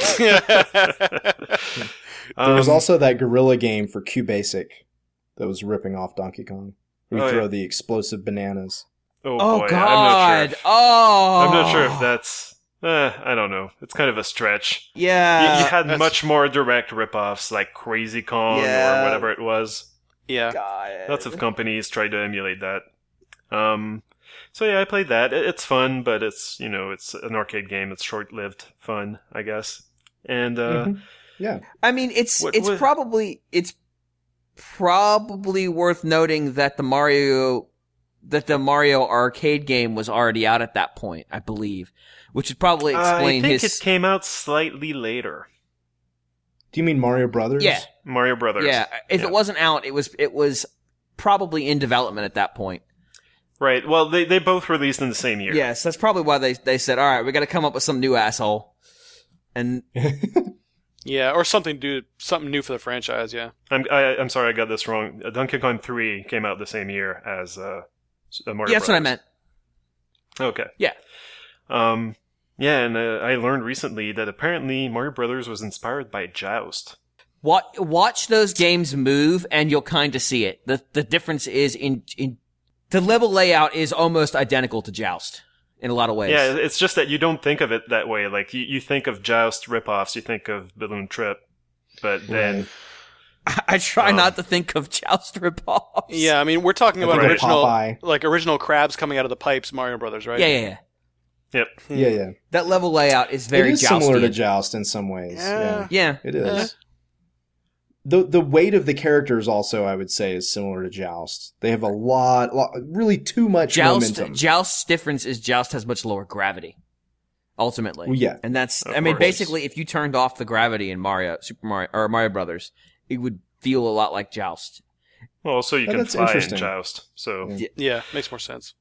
Speaker 1: There was
Speaker 4: Um,
Speaker 1: also that Gorilla game for QBasic that was ripping off Donkey Kong. Where you
Speaker 4: Oh,
Speaker 1: throw
Speaker 4: yeah.
Speaker 1: the explosive bananas.
Speaker 4: Oh,
Speaker 3: Oh
Speaker 4: boy,
Speaker 3: God!
Speaker 4: I'm not sure. If,
Speaker 3: Oh,
Speaker 4: I'm not sure if that's. Eh, I don't know. It's kind of a stretch.
Speaker 3: Yeah,
Speaker 4: you, you had
Speaker 2: that's-
Speaker 4: much more direct ripoffs like Crazy Kong
Speaker 3: Yeah.
Speaker 4: or whatever it was.
Speaker 2: yeah.
Speaker 3: God.
Speaker 4: Lots of companies tried to emulate that. Um, so yeah, I played that. It, it's fun, but it's you know it's an arcade game. It's short-lived fun, I guess. And uh,
Speaker 1: Mhm. Yeah.
Speaker 3: I mean, it's
Speaker 4: What-
Speaker 3: it's
Speaker 4: what-
Speaker 3: probably it's probably worth noting that the Mario that the Mario arcade game was already out at that point, I believe, which would probably explain
Speaker 4: I think
Speaker 3: his.
Speaker 4: it came out slightly later.
Speaker 1: Do you mean Mario Brothers?
Speaker 3: Yeah,
Speaker 4: Mario Brothers.
Speaker 3: yeah. If
Speaker 4: Yeah.
Speaker 3: it wasn't out, it was it was probably in development at that point.
Speaker 4: Right. Well, they they both released in the same year.
Speaker 3: Yes, that's probably why they they said, "All right, we got to come up with some new asshole." And
Speaker 2: Yeah, or something do something new for the franchise. Yeah.
Speaker 4: I'm I, I'm sorry, I got this wrong. Uh, Donkey Kong three came out the same year as uh, s- uh, Mario.
Speaker 3: yeah, that's what I
Speaker 4: Brothers.
Speaker 3: meant.
Speaker 4: Okay.
Speaker 3: Yeah.
Speaker 4: Um. Yeah, and uh, I learned recently that apparently Mario Brothers was inspired by Joust.
Speaker 3: Watch, watch those games move, and you'll kind of see it. the The difference is in in the level layout is almost identical to Joust in a lot of ways.
Speaker 4: Yeah, it's just that you don't think of it that way. Like you, you think of Joust ripoffs, you think of Balloon Trip, but then
Speaker 1: Right.
Speaker 3: I try
Speaker 4: Um,
Speaker 3: not to think of Joust ripoffs.
Speaker 2: Yeah, I mean, we're talking
Speaker 1: I
Speaker 2: about
Speaker 1: think of
Speaker 2: original,
Speaker 1: Popeye.
Speaker 2: like original crabs coming out of the pipes, Mario Brothers, right?
Speaker 3: yeah, yeah, yeah.
Speaker 4: Yep.
Speaker 1: Yeah, yeah.
Speaker 3: That level layout is very
Speaker 1: it is
Speaker 3: Joustian.
Speaker 1: similar to Joust in some ways.
Speaker 2: Yeah.
Speaker 1: Yeah,
Speaker 3: Yeah.
Speaker 1: it is.
Speaker 2: Eh.
Speaker 1: The the weight of the characters also, I would say, is similar to Joust. They have a lot, lot really too much
Speaker 3: Joust,
Speaker 1: momentum.
Speaker 3: Joust's difference is Joust has much lower gravity. Ultimately.
Speaker 1: Well, yeah.
Speaker 3: And that's,
Speaker 4: Of
Speaker 3: I mean,
Speaker 4: course.
Speaker 3: basically, if you turned off the gravity in Mario, Super Mario, or Mario Brothers, it would feel a lot like Joust.
Speaker 4: Well, also you
Speaker 1: Oh,
Speaker 4: can
Speaker 1: that's
Speaker 4: fly in
Speaker 1: interesting.
Speaker 4: Joust. So,
Speaker 1: Yeah.
Speaker 2: Yeah, makes more sense.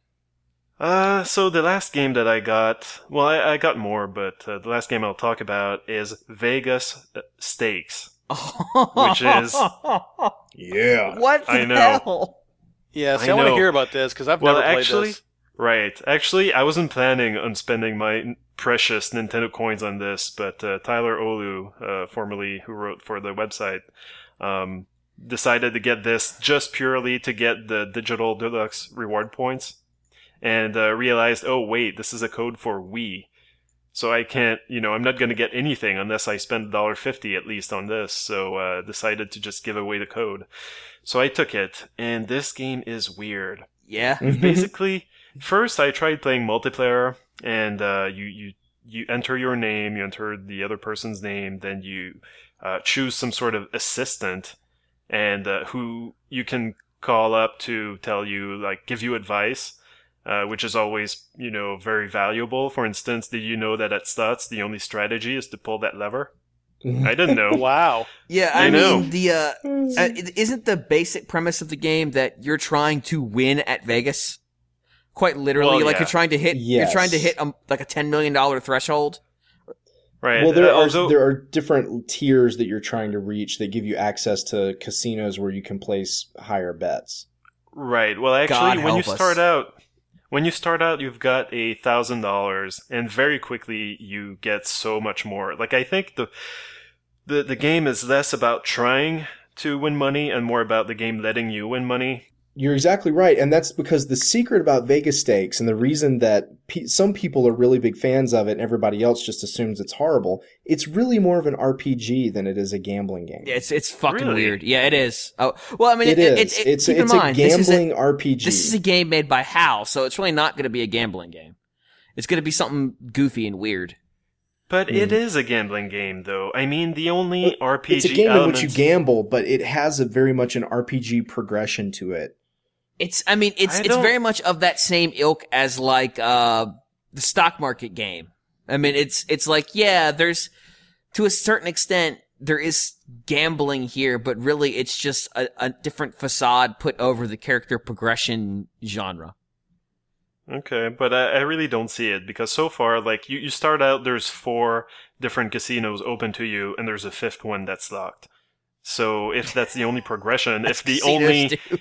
Speaker 4: uh, so the last game that I got, well, I, I got more, but uh, the last game I'll talk about is Vegas uh, Stakes. Which is-
Speaker 1: Yeah.
Speaker 3: What the
Speaker 4: I know.
Speaker 3: hell?
Speaker 2: Yeah, see,
Speaker 4: I
Speaker 2: I, want to
Speaker 4: know.
Speaker 2: hear about this because I've
Speaker 4: Well,
Speaker 2: never played
Speaker 4: actually,
Speaker 2: this.
Speaker 4: right. Actually, I wasn't planning on spending my precious Nintendo coins on this, but uh, Tyler Olu, uh, formerly who wrote for the website, um, decided to get this just purely to get the digital deluxe reward points, and uh, realized, oh wait, this is a code for Wii. So I can't, you know, I'm not going to get anything unless I spend one dollar fifty at least on this. So uh, decided to just give away the code. So I took it, and this game is weird.
Speaker 3: Yeah.
Speaker 4: Basically, first I tried playing multiplayer, and uh, you you you enter your name, you enter the other person's name, then you uh, choose some sort of assistant, and uh, who you can call up to tell you, like, give you advice. Uh, which is always, you know, very valuable. For instance, did you know that at Stutz, the only strategy is to pull that lever? I didn't know.
Speaker 2: Wow.
Speaker 3: Yeah, I,
Speaker 4: I know.
Speaker 3: mean, the, uh, uh, isn't the basic premise of the game that you're trying to win at Vegas? Quite literally,
Speaker 4: Well,
Speaker 3: like
Speaker 4: yeah.
Speaker 3: you're trying to hit, you're
Speaker 1: Yes.
Speaker 3: trying to hit, um, like a ten million dollars threshold.
Speaker 4: Right.
Speaker 1: Well, there
Speaker 4: uh,
Speaker 1: are
Speaker 4: although,
Speaker 1: there are different tiers that you're trying to reach that give you access to casinos where you can place higher bets.
Speaker 4: Right. Well, actually,
Speaker 3: God
Speaker 4: when you
Speaker 3: help us.
Speaker 4: start out, when you start out, you've got a thousand dollars, and very quickly you get so much more. Like, I think the the the game is less about trying to win money and more about the game letting you win money.
Speaker 1: You're exactly right, and that's because the secret about Vegas Stakes and the reason that pe- some people are really big fans of it and everybody else just assumes it's horrible, it's really more of an R P G than it is a gambling game.
Speaker 3: Yeah, it's it's fucking
Speaker 4: Really?
Speaker 3: weird. Yeah, it is. Oh, well, I mean,
Speaker 1: it
Speaker 3: it,
Speaker 1: is.
Speaker 3: It, it,
Speaker 1: it's
Speaker 3: keep
Speaker 1: it's
Speaker 3: in
Speaker 1: a
Speaker 3: mind, this is
Speaker 1: gambling R P G.
Speaker 3: This is a game made by HAL, so it's really not going to be a gambling game. It's going to be something goofy and weird.
Speaker 4: But it
Speaker 1: Hmm.
Speaker 4: is a gambling game, though. I mean, the only R P G
Speaker 1: It's a game
Speaker 4: elements...
Speaker 1: in which you gamble, but it has a very much an R P G progression to it.
Speaker 3: It's, I mean, it's
Speaker 4: I
Speaker 3: it's
Speaker 4: don't-
Speaker 3: very much of that same ilk as like uh the stock market game. I mean, it's it's like yeah, there's to a certain extent there is gambling here, but really it's just a, a different facade put over the character progression genre.
Speaker 4: Okay, but I, I really don't see it, because so far, like, you, you start out, there's four different casinos open to you, and there's a fifth one that's locked. So if that's the only progression, if the
Speaker 3: Casinos
Speaker 4: only...
Speaker 3: do.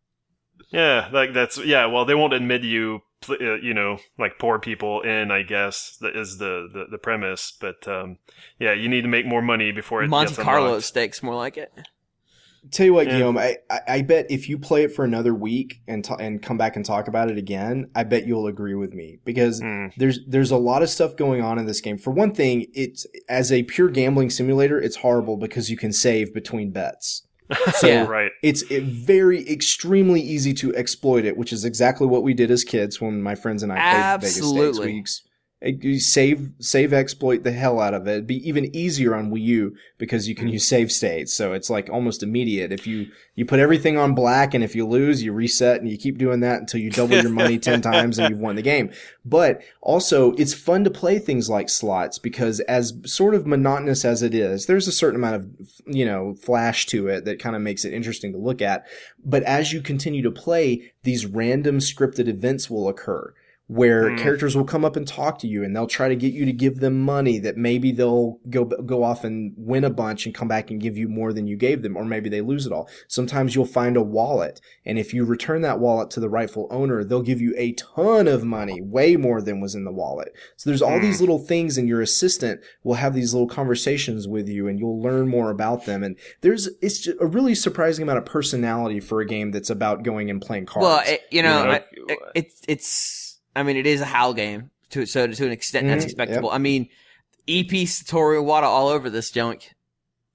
Speaker 4: Yeah, like, that's... Yeah, well, they won't admit you, pl- uh, you know, like, poor people in, I guess, that is the, the, the premise. But, um, yeah, you need to make more money before it
Speaker 3: Monte
Speaker 4: gets
Speaker 3: Carlo
Speaker 4: unlocked.
Speaker 3: stakes, more like it.
Speaker 1: Tell you what,
Speaker 4: Yeah.
Speaker 1: Guillaume, I, I, I bet if you play it for another week and ta- and come back and talk about it again, I bet you'll agree with me, because
Speaker 4: Hmm.
Speaker 1: there's there's a lot of stuff going on in this game. For one thing, it's as a pure gambling simulator, it's horrible because you can save between bets. So
Speaker 3: Yeah.
Speaker 4: Right.
Speaker 1: it's it very extremely easy to exploit it, which is exactly what we did as kids when my friends and I played Vegas
Speaker 3: Absolutely.
Speaker 1: Stakes. We ex- you save save exploit the hell out of it. It'd be even easier on Wii U because you can use save states, so it's like almost immediate. If you you put everything on black, and if you lose, you reset, and you keep doing that until you double your money ten times and you've won the game. But also, it's fun to play things like slots because, as sort of monotonous as it is, there's a certain amount of, you know, flash to it that kind of makes it interesting to look at. But as you continue to play, these random scripted events will occur, where
Speaker 4: Mm.
Speaker 1: characters will come up and talk to you, and they'll try to get you to give them money that maybe they'll go go off and win a bunch and come back and give you more than you gave them, or maybe they lose it all. Sometimes you'll find a wallet, and if you return that wallet to the rightful owner, they'll give you a ton of money, way more than was in the wallet. So there's all
Speaker 4: Mm.
Speaker 1: these little things, and your assistant will have these little conversations with you, and you'll learn more about them. And there's it's just a really surprising amount of personality for a game that's about going and playing cards.
Speaker 3: Well, it, you know,
Speaker 4: You know,
Speaker 3: I- it, it's it's. I mean, it is a HAL game, to so to an extent that's
Speaker 1: Mhm,
Speaker 3: expectable. I mean, E P Satoru Iwata all over this junk.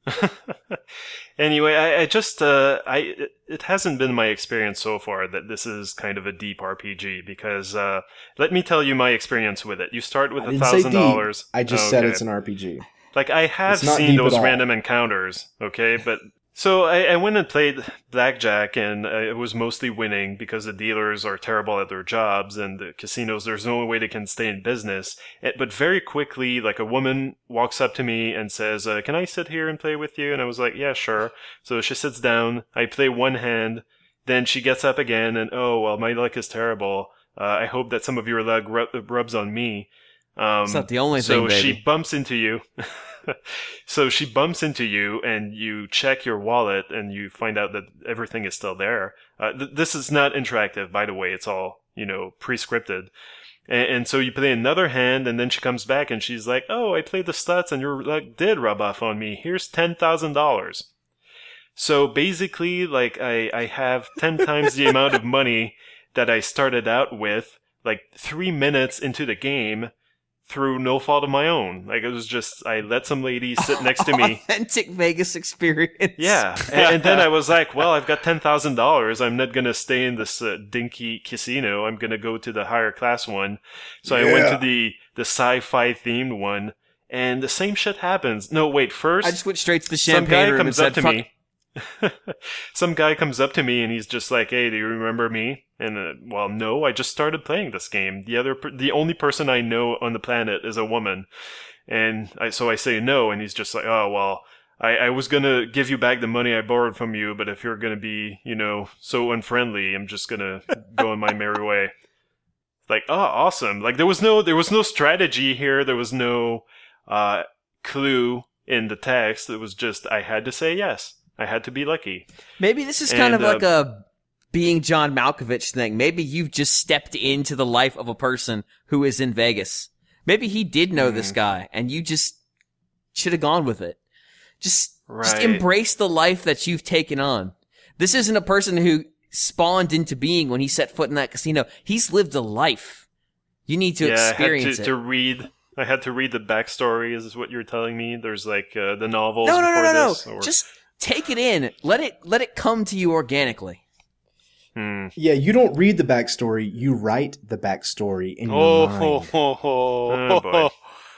Speaker 4: Anyway, I, I just uh, I it, it hasn't been my experience so far that this is kind of a deep R P G because uh, let me tell you my experience with it. You start with
Speaker 1: I
Speaker 4: a
Speaker 1: didn't say
Speaker 4: thousand
Speaker 1: deep.
Speaker 4: dollars.
Speaker 1: I just
Speaker 4: Okay.
Speaker 1: said it's an R P G.
Speaker 4: Like I have
Speaker 1: It's not
Speaker 4: seen
Speaker 1: deep at
Speaker 4: those
Speaker 1: all.
Speaker 4: random encounters. Okay, but so I, I went and played blackjack, and I was mostly winning because the dealers are terrible at their jobs, and the casinos, there's no way they can stay in business. Eh, But very quickly, like a woman walks up to me and says, uh, "Can I sit here and play with you?" And I was like, "Yeah, sure." So she sits down. I play one hand. Then she gets up again, and oh well, my luck is terrible. Uh, I hope that some of your luck rub- rubs on me. Um,
Speaker 3: It's not the only
Speaker 4: so
Speaker 3: thing, baby.
Speaker 4: she bumps into you. So she bumps into you, and you check your wallet, and you find out that everything is still there. Uh, th- this is not interactive, by the way. It's all, you know, pre-scripted. And, and so you play another hand, and then she comes back, and she's like, "Oh, I played the sluts, and your luck did rub off on me. Here's ten thousand dollars." So basically, like, I, I have ten times the amount of money that I started out with, like, three minutes into the game, through no fault of my own. Like, it was just, I let some lady sit next to me.
Speaker 3: Authentic Vegas experience.
Speaker 4: Yeah. And, and then I was like, well, I've got ten thousand dollars. I'm not going to stay in this uh, dinky casino. I'm going to go to the higher class one. So I went
Speaker 1: Yeah.
Speaker 4: to the, the sci-fi themed one, and the same shit happens. No, wait, first,
Speaker 3: I just went straight to the
Speaker 4: some
Speaker 3: champagne
Speaker 4: guy
Speaker 3: room and
Speaker 4: comes
Speaker 3: said,
Speaker 4: up to
Speaker 3: "Fuck."
Speaker 4: me. Some guy comes up to me and he's just like, "Hey, do you remember me?" And uh, well, no, I just started playing this game. The other, per- the only person I know on the planet is a woman, and I, so I say no, and he's just like, "Oh well, I, I was gonna give you back the money I borrowed from you, but if you're gonna be, you know, so unfriendly, I'm just gonna go on my merry way." Like, oh, awesome! Like there was no, there was no strategy here. There was no uh, clue in the text. It was just I had to say yes. I had to be lucky.
Speaker 3: Maybe this is kind
Speaker 4: And,
Speaker 3: of like
Speaker 4: uh,
Speaker 3: a being John Malkovich thing. Maybe you've just stepped into the life of a person who is in Vegas. Maybe he did know
Speaker 4: Mm.
Speaker 3: this guy, and you just should have gone with it. Just, just
Speaker 4: Right.
Speaker 3: embrace the life that you've taken on. This isn't a person who spawned into being when he set foot in that casino. He's lived a life. You need to
Speaker 4: yeah, I had
Speaker 3: experience
Speaker 4: to,
Speaker 3: it.
Speaker 4: to read. I had to read the backstory. Is what you're telling me? There's like uh, the novels.
Speaker 3: no, no, no,
Speaker 4: before
Speaker 3: no, no.
Speaker 4: this, or-
Speaker 3: Just take it in. Let it, let it come to you organically.
Speaker 4: Hmm.
Speaker 1: Yeah, you don't read the backstory. You write the backstory in your
Speaker 2: Oh,
Speaker 1: mind.
Speaker 2: ho, ho, ho,
Speaker 4: Oh, boy.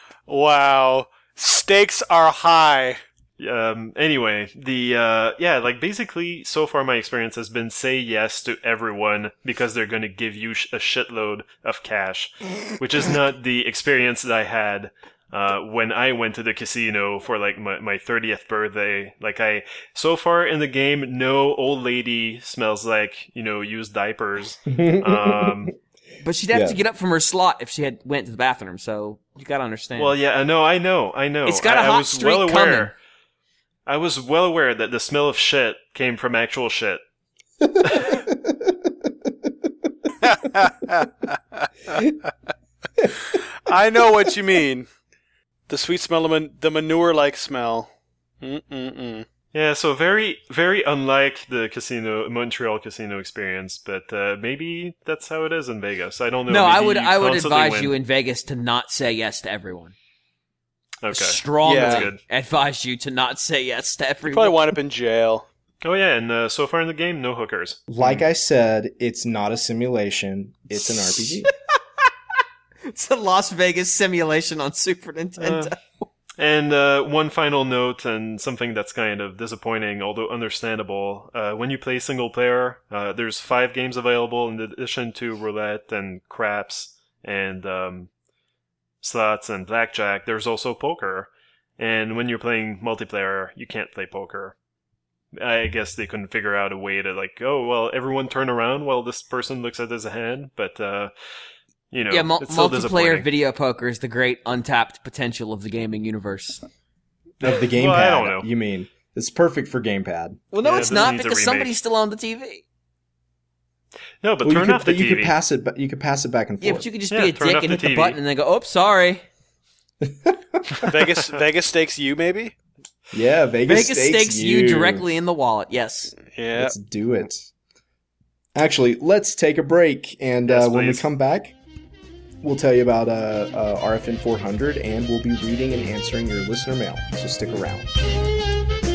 Speaker 2: wow. Stakes are high.
Speaker 4: Um, anyway, the, uh, yeah, like basically so far my experience has been say yes to everyone because they're going to give you sh- a shitload of cash, which is not the experience that I had, uh, when I went to the casino for like my, my thirtieth birthday. Like I, so far in the game, no old lady smells like, you know, used diapers. Um,
Speaker 3: But she'd have
Speaker 1: Yeah.
Speaker 3: to get up from her slot if she had went to the bathroom. So you gotta understand.
Speaker 4: well, yeah, I know, I know, I know.
Speaker 3: It's got a
Speaker 4: I, I
Speaker 3: hot
Speaker 4: was
Speaker 3: streak
Speaker 4: well
Speaker 3: coming.
Speaker 4: aware. I was well aware that the smell of shit came from actual shit.
Speaker 2: I know what you mean. The sweet smell of man- the manure-like smell. Mm-mm-mm.
Speaker 4: Yeah, so very, very unlike the casino, Montreal casino experience, but uh, maybe that's how it is in Vegas. I don't know.
Speaker 3: no, I
Speaker 4: Maybe
Speaker 3: would
Speaker 4: you
Speaker 3: I would
Speaker 4: constantly
Speaker 3: advise
Speaker 4: win.
Speaker 3: you in Vegas to not say yes to everyone.
Speaker 4: Okay.
Speaker 3: Strongly
Speaker 2: Yeah.
Speaker 4: That's good.
Speaker 3: advise you to not say yes to
Speaker 2: You
Speaker 3: everyone.
Speaker 2: probably wind up in jail.
Speaker 4: Oh yeah, and uh, so far in the game, no hookers.
Speaker 1: Like I said, it's not a simulation. It's an R P G.
Speaker 3: It's a Las Vegas simulation on Super Nintendo.
Speaker 4: And uh, one final note, and something that's kind of disappointing, although understandable. Uh, when you play single player, uh, there's five games available in addition to roulette and craps and um, slots and blackjack. There's also poker. And when you're playing multiplayer, you can't play poker. I guess they couldn't figure out a way to like, oh, well, everyone turn around while this person looks at his hand, but, uh, you know,
Speaker 3: yeah, mul-
Speaker 4: it's still
Speaker 3: multiplayer
Speaker 4: disappointing.
Speaker 3: video poker is the great untapped potential of the gaming universe.
Speaker 1: Of the gamepad,
Speaker 4: Well, I don't know.
Speaker 1: you mean. It's perfect for gamepad.
Speaker 3: Well, no,
Speaker 4: Yeah,
Speaker 3: it's
Speaker 4: this
Speaker 3: not
Speaker 4: needs a
Speaker 3: because
Speaker 4: remake.
Speaker 3: somebody's still on the T V.
Speaker 4: No, but
Speaker 1: Well,
Speaker 4: turn
Speaker 1: you
Speaker 4: off
Speaker 1: could,
Speaker 4: the
Speaker 1: you
Speaker 4: T V.
Speaker 1: could pass it, but you could pass it back and forth.
Speaker 3: Yeah, but you could just
Speaker 4: Yeah,
Speaker 3: be a
Speaker 4: turn
Speaker 3: dick
Speaker 4: off
Speaker 3: and
Speaker 4: the
Speaker 3: hit the
Speaker 4: T V.
Speaker 3: button and then go, "Oops, sorry."
Speaker 2: Vegas Vegas stakes you, maybe?
Speaker 1: Yeah, Vegas,
Speaker 3: Vegas stakes you directly in the wallet. Yes.
Speaker 2: Yeah.
Speaker 1: Let's do it. Actually, let's take a break, and
Speaker 4: Yes,
Speaker 1: uh, when we
Speaker 4: please.
Speaker 1: come back, we'll tell you about uh, uh, R F N four hundred, and we'll be reading and answering your listener mail. So stick around.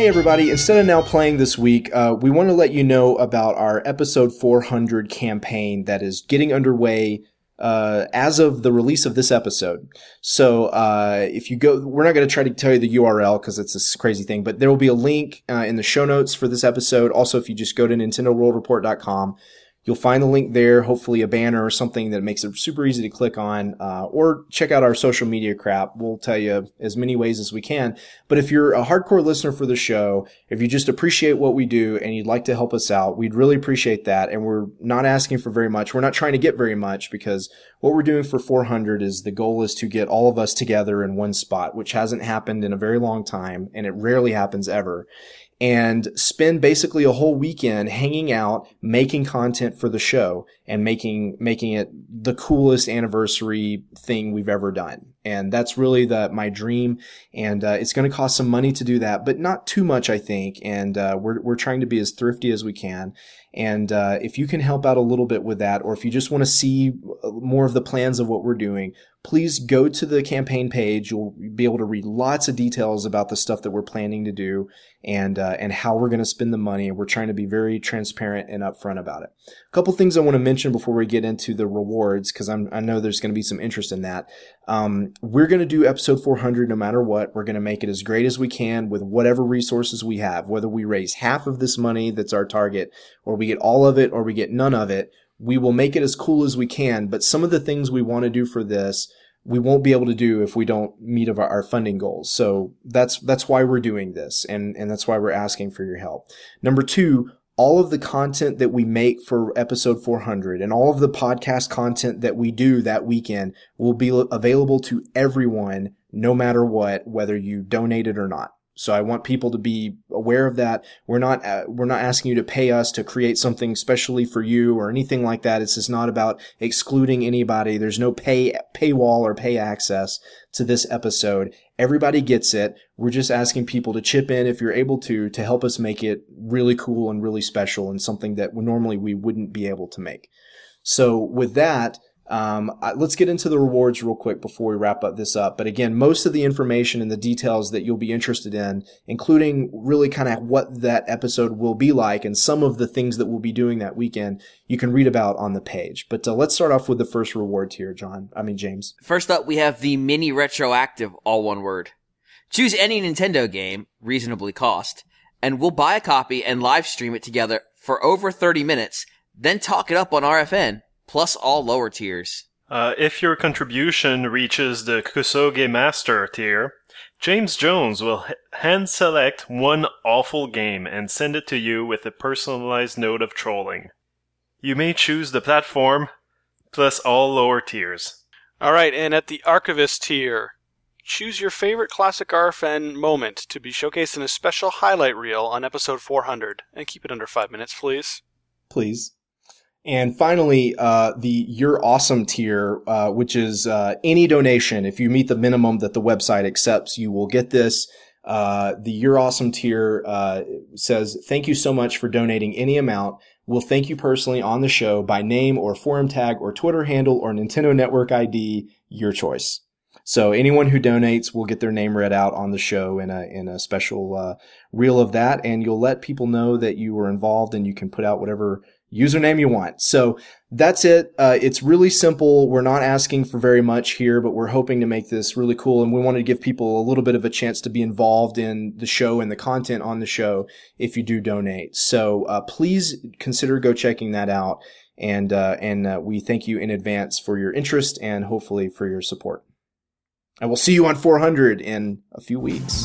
Speaker 1: Hey everybody, instead of now playing this week, uh, we want to let you know about our episode four hundred campaign that is getting underway uh, as of the release of this episode. So uh, if you go, we're not going to try to tell you the U R L because it's this crazy thing, but there will be a link uh, in the show notes for this episode. Also, if you just go to Nintendo World Report dot com, you'll find the link there, hopefully a banner or something that makes it super easy to click on, uh, or check out our social media crap. We'll tell you as many ways as we can. But if you're a hardcore listener for the show, if you just appreciate what we do and you'd like to help us out, we'd really appreciate that. And we're not asking for very much. We're not trying to get very much because what we're doing for four hundred is the goal is to get all of us together in one spot, which hasn't happened in a very long time, and it rarely happens ever. And spend basically a whole weekend hanging out, making content for the show and making, making it the coolest anniversary thing we've ever done. And that's really the, my dream. And, uh, it's going to cost some money to do that, but not too much, I think. And, uh, we're, we're trying to be as thrifty as we can. And, uh, if you can help out a little bit with that, or if you just want to see more of the plans of what we're doing, please go to the campaign page. You'll be able to read lots of details about the stuff that we're planning to do and, uh, and how we're going to spend the money. And we're trying to be very transparent and upfront about it. A couple things I want to mention before we get into the rewards, because I'm, I know there's going to be some interest in that. Um, we're going to do episode four hundred no matter what. We're going to make it as great as we can with whatever resources we have, whether we raise half of this money that's our target, or we get all of it, or we get none of it. We will make it as cool as we can, but some of the things we want to do for this, we won't be able to do if we don't meet our, our funding goals. So that's, that's why we're doing this. And, and that's why we're asking for your help. Number two, all of the content that we make for episode four hundred and all of the podcast content that we do that weekend will be available to everyone, no matter what, whether you donate it or not. So I want people to be aware of that. We're not, uh, we're not asking you to pay us to create something specially for you or anything like that. It's just not about excluding anybody. There's no pay, paywall or pay access to this episode. Everybody gets it. We're just asking people to chip in if you're able to, to help us make it really cool and really special and something that normally we wouldn't be able to make. So with that, Um, let's get into the rewards real quick before we wrap up this up. But again, most of the information and the details that you'll be interested in, including really kind of what that episode will be like and some of the things that we'll be doing that weekend, you can read about on the page. But uh, let's start off with the first reward tier, John. I mean, James.
Speaker 3: First up, we have the mini retroactive, all one word. Choose any Nintendo game, reasonably cost, and we'll buy a copy and live stream it together for over thirty minutes, then talk it up on R F N. Plus all lower tiers.
Speaker 4: Uh, if your contribution reaches the Kusoge Master tier, James Jones will h- hand-select one awful game and send it to you with a personalized note of trolling. You may choose the platform, plus all lower tiers.
Speaker 2: Alright, and at the Archivist tier, choose your favorite classic R F N moment to be showcased in a special highlight reel on episode four hundred. And keep it under five minutes, please.
Speaker 1: Please. And finally, uh, the You're Awesome tier, uh, which is, uh, any donation. If you meet the minimum that the website accepts, you will get this. Uh, the You're Awesome tier, uh, says, thank you so much for donating any amount. We'll thank you personally on the show by name or forum tag or Twitter handle or Nintendo Network I D, your choice. So anyone who donates will get their name read out on the show in a, in a special, uh, reel of that. And you'll let people know that you were involved and you can put out whatever username you want. So that's it. Uh, it's really simple. We're not asking for very much here, but we're hoping to make this really cool. And we want to give people a little bit of a chance to be involved in the show and the content on the show if you do donate. So uh, please consider go checking that out. And, uh, and uh, we thank you in advance for your interest and hopefully for your support. And we'll see you on four hundred in a few weeks.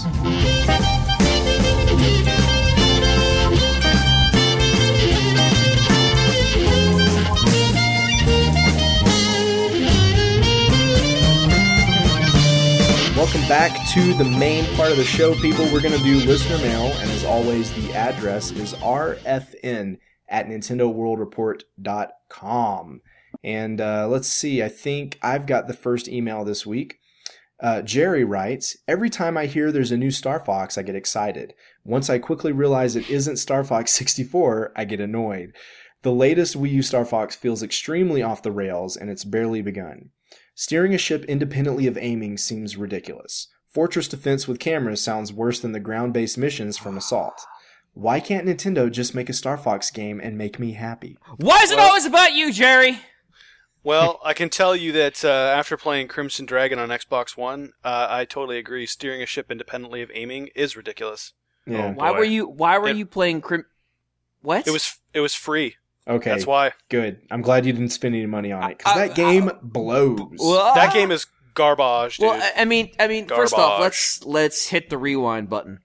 Speaker 1: Welcome back to the main part of the show, people. We're going to do listener mail, and as always, the address is R F N at Nintendo World Report dot com. And uh, let's see, I think I've got the first email this week. Uh, Jerry writes, every time I hear there's a new Star Fox, I get excited. Once I quickly realize it isn't Star Fox sixty-four, I get annoyed. The latest Wii U Star Fox feels extremely off the rails, and it's barely begun. Steering a ship independently of aiming seems ridiculous. Fortress Defense with cameras sounds worse than the ground-based missions from Assault. Why can't Nintendo just make a Star Fox game and make me happy?
Speaker 3: Why is it
Speaker 2: Well-
Speaker 3: always about you, Jerry?
Speaker 2: Well, I can tell you that uh, after playing Crimson Dragon on Xbox One, uh, I totally agree. Steering a ship independently of aiming is ridiculous.
Speaker 1: Yeah.
Speaker 3: Why
Speaker 4: boy.
Speaker 3: were you? Why were
Speaker 2: It-
Speaker 3: you playing Crim? What?
Speaker 2: It was it was free.
Speaker 1: Okay.
Speaker 2: That's why.
Speaker 1: Good. I'm glad you didn't spend any money on it, because
Speaker 3: I-
Speaker 1: that game blows.
Speaker 3: Well,
Speaker 2: That game is garbage, dude.
Speaker 3: Well, I- I mean, I mean, first off,
Speaker 2: Garbage.
Speaker 3: let's let's hit the rewind button.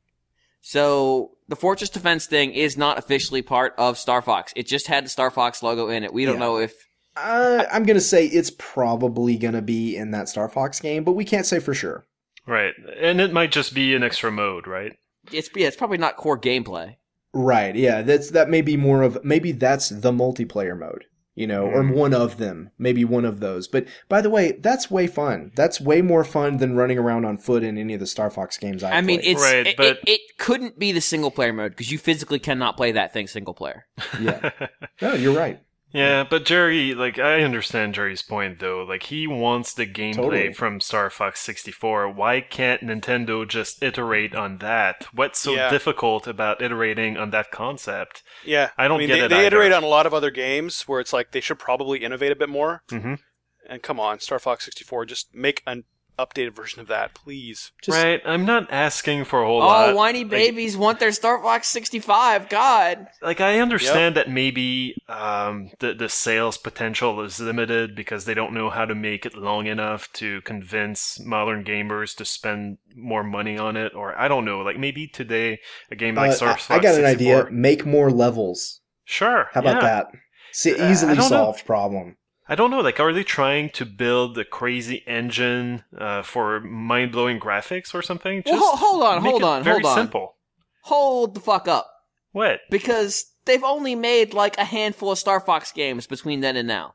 Speaker 3: So the Fortress Defense thing is not officially part of Star Fox. It just had the Star Fox logo in it. We don't
Speaker 1: Yeah.
Speaker 3: know if
Speaker 1: Uh, I'm going to say it's probably going to be in that Star Fox game, but we can't say for sure.
Speaker 4: Right. And it might just be an extra mode, right?
Speaker 3: it's yeah, it's probably not core gameplay.
Speaker 1: Right, yeah, that's that may be more of, maybe that's the multiplayer mode, you know, or
Speaker 4: Mm.
Speaker 1: one of them, maybe one of those. But by the way, that's way fun. That's way more fun than running around on foot in any of the Star Fox games I
Speaker 3: I mean,
Speaker 1: played.
Speaker 3: it's
Speaker 4: Right,
Speaker 3: it,
Speaker 4: but-
Speaker 3: it, it couldn't be the single player mode because you physically cannot play that thing single player.
Speaker 1: Yeah. No, you're right.
Speaker 4: Yeah, but Jerry, like, I understand Jerry's point, though. Like, he wants the gameplay
Speaker 1: Totally.
Speaker 4: from Star Fox sixty-four. Why can't Nintendo just iterate on that? What's so
Speaker 2: Yeah.
Speaker 4: difficult about iterating on that concept?
Speaker 2: Yeah,
Speaker 4: I don't
Speaker 2: mean,
Speaker 4: get
Speaker 2: they,
Speaker 4: it
Speaker 2: They
Speaker 4: either.
Speaker 2: iterate on a lot of other games where it's like they should probably innovate a bit more.
Speaker 4: Mm-hmm.
Speaker 2: And come on, Star Fox sixty-four, just make an updated version of that, please.
Speaker 1: Just,
Speaker 4: Right, I'm not asking for a whole
Speaker 3: Oh,
Speaker 4: lot.
Speaker 3: whiny
Speaker 4: Like-
Speaker 3: babies want their Star Fox sixty-five. God.
Speaker 4: Like, I understand that maybe um, the the sales potential is limited because they don't know how to make it long enough to convince modern gamers to spend more money on it, or I don't know. Like, maybe today a game like
Speaker 1: uh,
Speaker 4: Star
Speaker 1: I,
Speaker 4: Fox
Speaker 1: I got an idea.
Speaker 4: sixty-four
Speaker 1: Make more levels.
Speaker 4: Sure.
Speaker 1: How about
Speaker 4: yeah.
Speaker 1: that? See,
Speaker 4: Uh,
Speaker 1: easily
Speaker 4: I don't know.
Speaker 1: solved problem.
Speaker 4: I don't know. Like, are they trying to build a crazy engine uh, for mind blowing graphics or something?
Speaker 3: Well, ho- hold on,
Speaker 4: make
Speaker 3: hold
Speaker 4: it
Speaker 3: on,
Speaker 4: very
Speaker 3: hold on.
Speaker 4: simple.
Speaker 3: Hold the fuck up.
Speaker 4: What?
Speaker 3: Because they've only made like a handful of Star Fox games between then and now.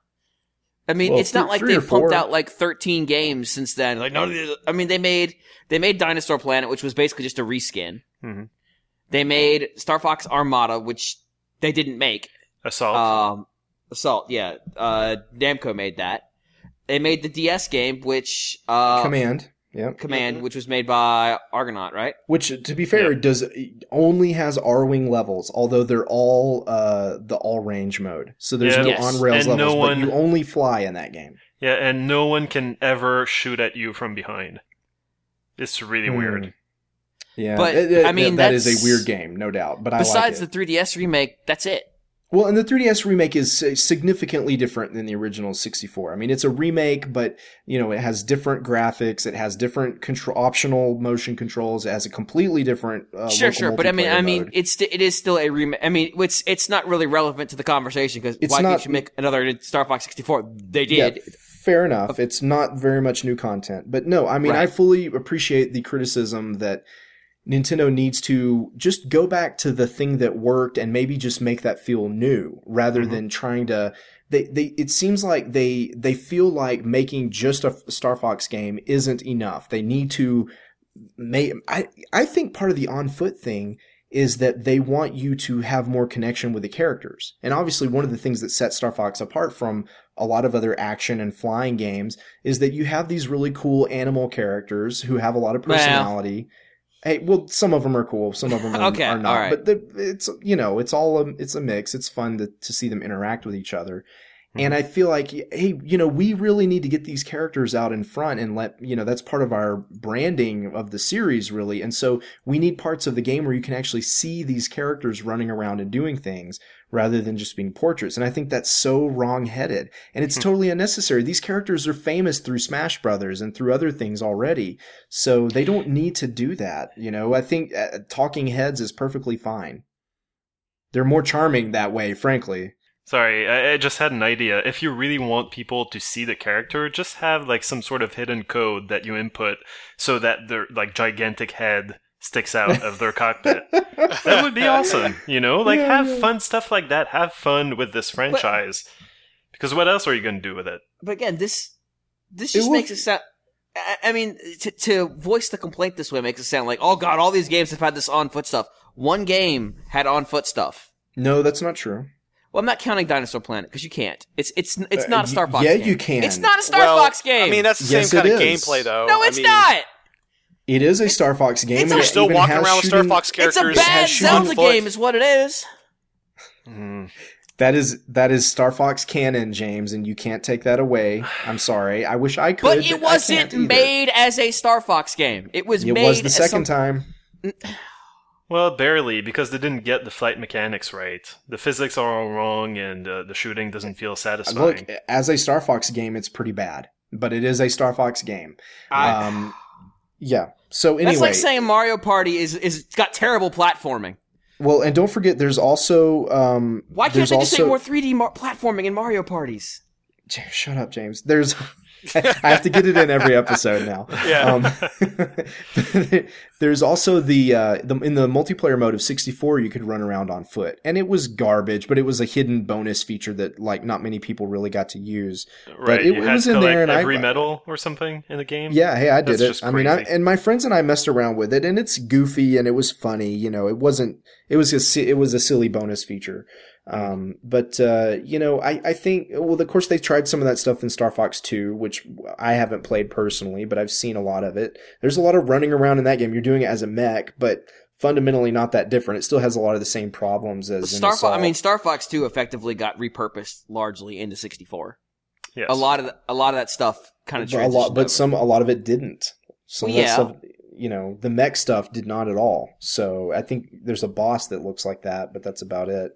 Speaker 3: I mean,
Speaker 1: Well,
Speaker 3: it's not
Speaker 1: th-
Speaker 3: like
Speaker 1: three or
Speaker 3: they've pumped
Speaker 1: four.
Speaker 3: out like thirteen games since then. Like, none of these. I mean, they made they made Dinosaur Planet, which was basically just a reskin.
Speaker 4: hmm
Speaker 3: They made Star Fox Armada, which they didn't make.
Speaker 4: Assault.
Speaker 3: Um, Assault, yeah. Uh, Namco made that. They made the D S game, which uh,
Speaker 1: Command. Yep.
Speaker 3: Command, which was made by Argonaut, right?
Speaker 1: Which, to be fair,
Speaker 4: Yeah.
Speaker 1: does only has R-wing levels, although they're all uh, the all-range mode. So there's
Speaker 4: Yeah.
Speaker 1: no
Speaker 3: Yes.
Speaker 1: on-rails
Speaker 4: And no
Speaker 1: levels,
Speaker 4: one-
Speaker 1: but you only fly in that game.
Speaker 4: yeah, and no one can ever shoot at you from behind. It's really
Speaker 1: Hmm.
Speaker 4: weird.
Speaker 1: Yeah,
Speaker 3: But,
Speaker 1: it- it-
Speaker 3: I mean,
Speaker 1: that is
Speaker 3: that's-
Speaker 1: a weird game, no doubt. But I
Speaker 3: Besides
Speaker 1: like
Speaker 3: the
Speaker 1: it.
Speaker 3: three D S remake, that's it.
Speaker 1: Well, and the three D S remake is uh, significantly different than the original sixty-four. I mean, it's a remake, but you know, it has different graphics, it has different control, optional motion controls, it has a completely different. Uh,
Speaker 3: Sure,
Speaker 1: local
Speaker 3: sure, but I mean,
Speaker 1: multiplayer
Speaker 3: I mean,
Speaker 1: mode.
Speaker 3: it's st- it is still a remake. I mean, it's it's not really relevant to the conversation because
Speaker 1: It's
Speaker 3: why
Speaker 1: not-
Speaker 3: can't you make another Star Fox sixty-four? They
Speaker 1: Yeah,
Speaker 3: did.
Speaker 1: fair enough. It's not very much new content, but no, I mean, I
Speaker 3: Right.
Speaker 1: fully appreciate the criticism that Nintendo needs to just go back to the thing that worked and maybe just make that feel new rather
Speaker 4: Mhm.
Speaker 1: than trying to. They, they, it seems like they, they feel like making just a Star Fox game isn't enough. They need to make, I, I think part of the on foot thing is that they want you to have more connection with the characters. And obviously one of the things that sets Star Fox apart from a lot of other action and flying games is that you have these really cool animal characters who have a lot of
Speaker 3: Well.
Speaker 1: personality. Hey, well, some of them are cool, some of them are,
Speaker 3: Okay,
Speaker 1: are not.
Speaker 3: all right.
Speaker 1: But the, it's, you know, it's all a, it's a mix. It's fun to, to see them interact with each other. And I feel like, hey, you know, we really need to get these characters out in front and let, you know, that's part of our branding of the series, really. And so we need parts of the game where you can actually see these characters running around and doing things rather than just being portraits. And I think that's so wrong-headed. And it's totally unnecessary. These characters are famous through Smash Brothers and through other things already. So they don't need to do that. You know, I think uh, talking heads is perfectly fine. They're more charming that way, frankly.
Speaker 4: Sorry, I, I just had an idea. If you really want people to see the character, just have like some sort of hidden code that you input so that their like gigantic head sticks out of their cockpit. That would be awesome, you know? Like
Speaker 1: Yeah,
Speaker 4: have
Speaker 1: yeah.
Speaker 4: fun stuff like that. Have fun with this franchise. Because what else are you going to do with it?
Speaker 3: But again, this this
Speaker 1: It
Speaker 3: just
Speaker 1: will-
Speaker 3: makes it sound. I- I mean, to, to voice the complaint this way makes it sound like, oh god, all these games have had this on foot stuff. One game had on foot stuff.
Speaker 1: No, that's not true.
Speaker 3: Well, I'm not counting Dinosaur Planet because you can't. It's it's it's
Speaker 1: Uh,
Speaker 3: not a Star
Speaker 1: y-
Speaker 3: Fox
Speaker 1: yeah,
Speaker 3: game.
Speaker 1: you can.
Speaker 3: It's not a Star
Speaker 2: Well,
Speaker 3: Fox game.
Speaker 2: I mean, that's the
Speaker 1: Yes,
Speaker 2: same kind
Speaker 1: it
Speaker 2: of
Speaker 1: is.
Speaker 2: gameplay, though.
Speaker 3: no,
Speaker 2: I
Speaker 3: it's
Speaker 2: mean,
Speaker 3: not.
Speaker 1: It is a Star Fox game.
Speaker 3: It's
Speaker 1: and
Speaker 3: a-
Speaker 1: it
Speaker 2: Still
Speaker 1: even
Speaker 2: walking
Speaker 1: has
Speaker 2: around with
Speaker 1: shooting-
Speaker 2: Star Fox characters.
Speaker 3: It's a bad
Speaker 1: has shooting
Speaker 3: Zelda
Speaker 2: foot.
Speaker 3: game, is what it is.
Speaker 4: Mm.
Speaker 1: That is that is Star Fox canon, James, and you can't take that away. I'm sorry. I wish I could.
Speaker 3: But
Speaker 1: I
Speaker 3: it
Speaker 1: can't
Speaker 3: wasn't
Speaker 1: either.
Speaker 3: made as a Star Fox game. It was
Speaker 1: It
Speaker 3: made
Speaker 1: was the
Speaker 3: as
Speaker 1: second
Speaker 3: some-
Speaker 1: time.
Speaker 4: Well, barely, because they didn't get the flight mechanics right. The physics are all wrong, and uh, the shooting doesn't feel satisfying.
Speaker 1: Look, as a Star Fox game, it's pretty bad, but it is a Star Fox game.
Speaker 3: I-
Speaker 1: Um, yeah. So anyway,
Speaker 3: That's like saying Mario Party is is got terrible platforming.
Speaker 1: well, and don't forget, there's also um,
Speaker 3: Why can't
Speaker 1: there's
Speaker 3: they just
Speaker 1: also,
Speaker 3: say more three D mar- platforming in Mario Parties?
Speaker 1: James, shut up, James. There's I have to get it in every episode now.
Speaker 2: Yeah.
Speaker 1: Um, there's also the, uh, the in the multiplayer mode of sixty-four, you could run around on foot, and it was garbage, but it was a hidden bonus feature that like not many people really got to use.
Speaker 4: right,
Speaker 1: it-
Speaker 4: you
Speaker 1: it
Speaker 4: had
Speaker 1: was
Speaker 4: to
Speaker 1: in
Speaker 4: collect
Speaker 1: there, and I-
Speaker 4: every medal or something in the game.
Speaker 1: Yeah, hey, I did
Speaker 4: That's
Speaker 1: it.
Speaker 4: just
Speaker 1: I mean, I,
Speaker 4: crazy.
Speaker 1: and my friends and I messed around with it, and it's goofy and it was funny. You know, it wasn't. It was a si- it was a silly bonus feature. Um, but uh, you know, I, I think well, of course, they tried some of that stuff in Star Fox two, which I haven't played personally, but I've seen a lot of it. There's a lot of running around in that game. You're doing it as a mech, but fundamentally not that different. It still has a lot of the same problems as in
Speaker 3: Star Fox. I
Speaker 1: Assault.
Speaker 3: mean, Star Fox two effectively got repurposed largely into sixty-four.
Speaker 4: Yes.
Speaker 3: A lot of the, a lot of that stuff kind of
Speaker 1: But a lot, but some a lot of it didn't. Some
Speaker 3: Well,
Speaker 1: of that
Speaker 3: yeah.
Speaker 1: stuff, you know, the mech stuff did not at all. So I think there's a boss that looks like that, but that's about it.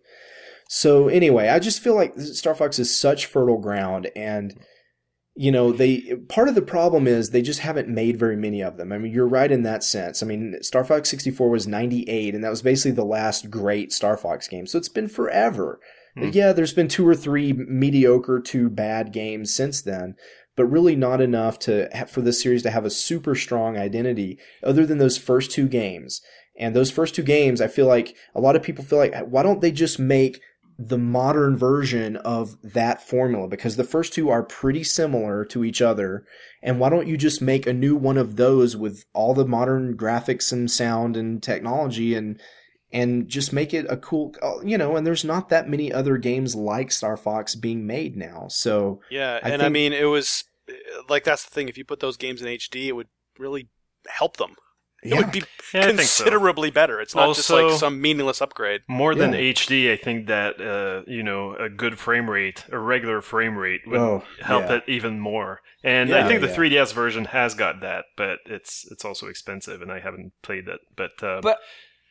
Speaker 1: So anyway, I just feel like Star Fox is such fertile ground, and you know, they part of the problem is they just haven't made very many of them. I mean, you're right in that sense. I mean, Star Fox sixty-four was ninety-eight, and that was basically the last great Star Fox game. So it's been forever.
Speaker 4: Hmm.
Speaker 1: Yeah, there's been two or three mediocre to bad games since then, but really not enough to ha- for this series to have a super strong identity other than those first two games. And those first two games, I feel like a lot of people feel like, why don't they just make the modern version of that formula? Because the first two are pretty similar to each other. And why don't you just make a new one of those with all the modern graphics and sound and technology and and just make it a cool, you know, and there's not that many other games like Star Fox being made now. So
Speaker 2: Yeah,
Speaker 1: I
Speaker 2: and I
Speaker 1: think-
Speaker 2: mean, it was like that's the thing. If you put those games in H D, it would really help them. It
Speaker 1: yeah.
Speaker 2: would be
Speaker 4: Yeah, I think so.
Speaker 2: considerably better. It's not just like
Speaker 4: Also-
Speaker 2: some meaningless upgrade.
Speaker 4: More than
Speaker 1: Yeah.
Speaker 4: H D, I think that uh, you know a good frame rate, a regular frame rate, would
Speaker 1: Oh,
Speaker 4: help
Speaker 1: yeah.
Speaker 4: it even more. And
Speaker 1: Yeah,
Speaker 4: I think the
Speaker 1: yeah.
Speaker 4: three D S version has got that, but it's it's also expensive, and I haven't played it. But, uh,
Speaker 3: But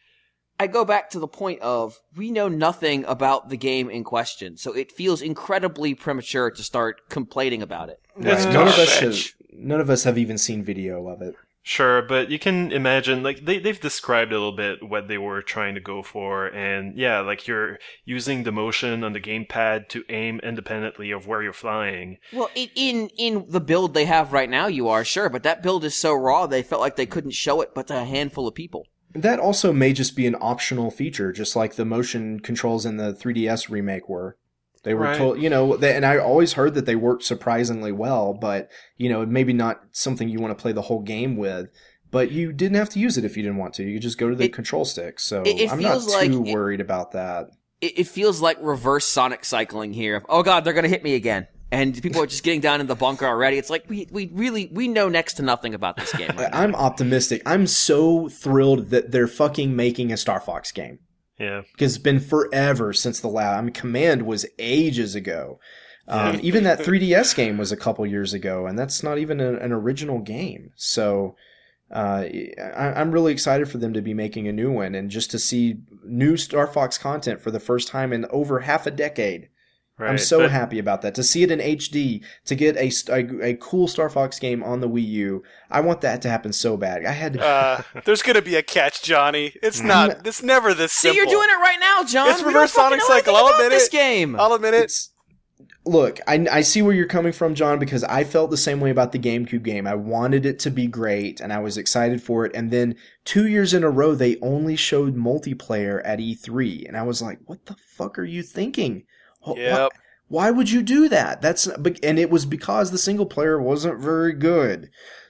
Speaker 3: I go back to the point of we know nothing about the game in question, so it feels incredibly premature to start complaining about it.
Speaker 2: It's
Speaker 1: Right. None of us have,
Speaker 2: garbage.
Speaker 1: none of us have even seen video of it.
Speaker 4: Sure, but you can imagine, like, they, they've described a little bit what they were trying to go for, and yeah, like, you're using the motion on the gamepad to aim independently of where you're flying.
Speaker 3: Well, in, in in the build they have right now, you are sure, but that build is so raw they felt like they couldn't show it but to a handful of people.
Speaker 1: That also may just be an optional feature, just like the motion controls in the three D S remake were. They were
Speaker 4: Right.
Speaker 1: told, you know, they, and I always heard that they worked surprisingly well, but, you know, maybe not something you want to play the whole game with. But you didn't have to use it if you didn't want to. You could just go to the
Speaker 3: It-
Speaker 1: control stick. So
Speaker 3: it- it
Speaker 1: I'm not
Speaker 3: feels like
Speaker 1: too
Speaker 3: it-
Speaker 1: worried about that.
Speaker 3: It, it feels like reverse Sonic cycling here. Of, oh god, they're gonna hit me again. And people are just getting down in the bunker already. It's like, we we really, we know next to nothing about this game right now.
Speaker 1: I'm optimistic. I'm so thrilled that they're fucking making a Star Fox game.
Speaker 4: Yeah.
Speaker 1: Because it's been forever since the last. I mean, Command was ages ago. Um, even that three D S game was a couple years ago, and that's not even a, an original game. So uh, I, I'm really excited for them to be making a new one, and just to see new Star Fox content for the first time in over half a decade.
Speaker 4: Right.
Speaker 1: I'm so
Speaker 4: but,
Speaker 1: happy about that. To see it in H D, to get a, a, a cool Star Fox game on the Wii U, I want that to happen so bad. I had
Speaker 2: Uh, there's gonna be a catch, Johnny. It's not. It's never this
Speaker 3: See,
Speaker 2: simple.
Speaker 3: you're doing it right now, John.
Speaker 2: It's
Speaker 3: We don't
Speaker 2: reverse
Speaker 3: fucking
Speaker 2: Sonic
Speaker 3: know
Speaker 2: cycle.
Speaker 3: anything
Speaker 2: I'll
Speaker 3: about
Speaker 2: admit
Speaker 3: this
Speaker 2: it.
Speaker 3: game.
Speaker 2: I'll admit it.
Speaker 1: It's, look, I, I see where you're coming from, John, because I felt the same way about the GameCube game. I wanted it to be great, and I was excited for it. And then two years in a row, they only showed multiplayer at E three, and I was like, "What the fuck are you thinking? Wh-
Speaker 2: Yep.
Speaker 1: what- Why would you do that?" That's and it was because the single player wasn't very good.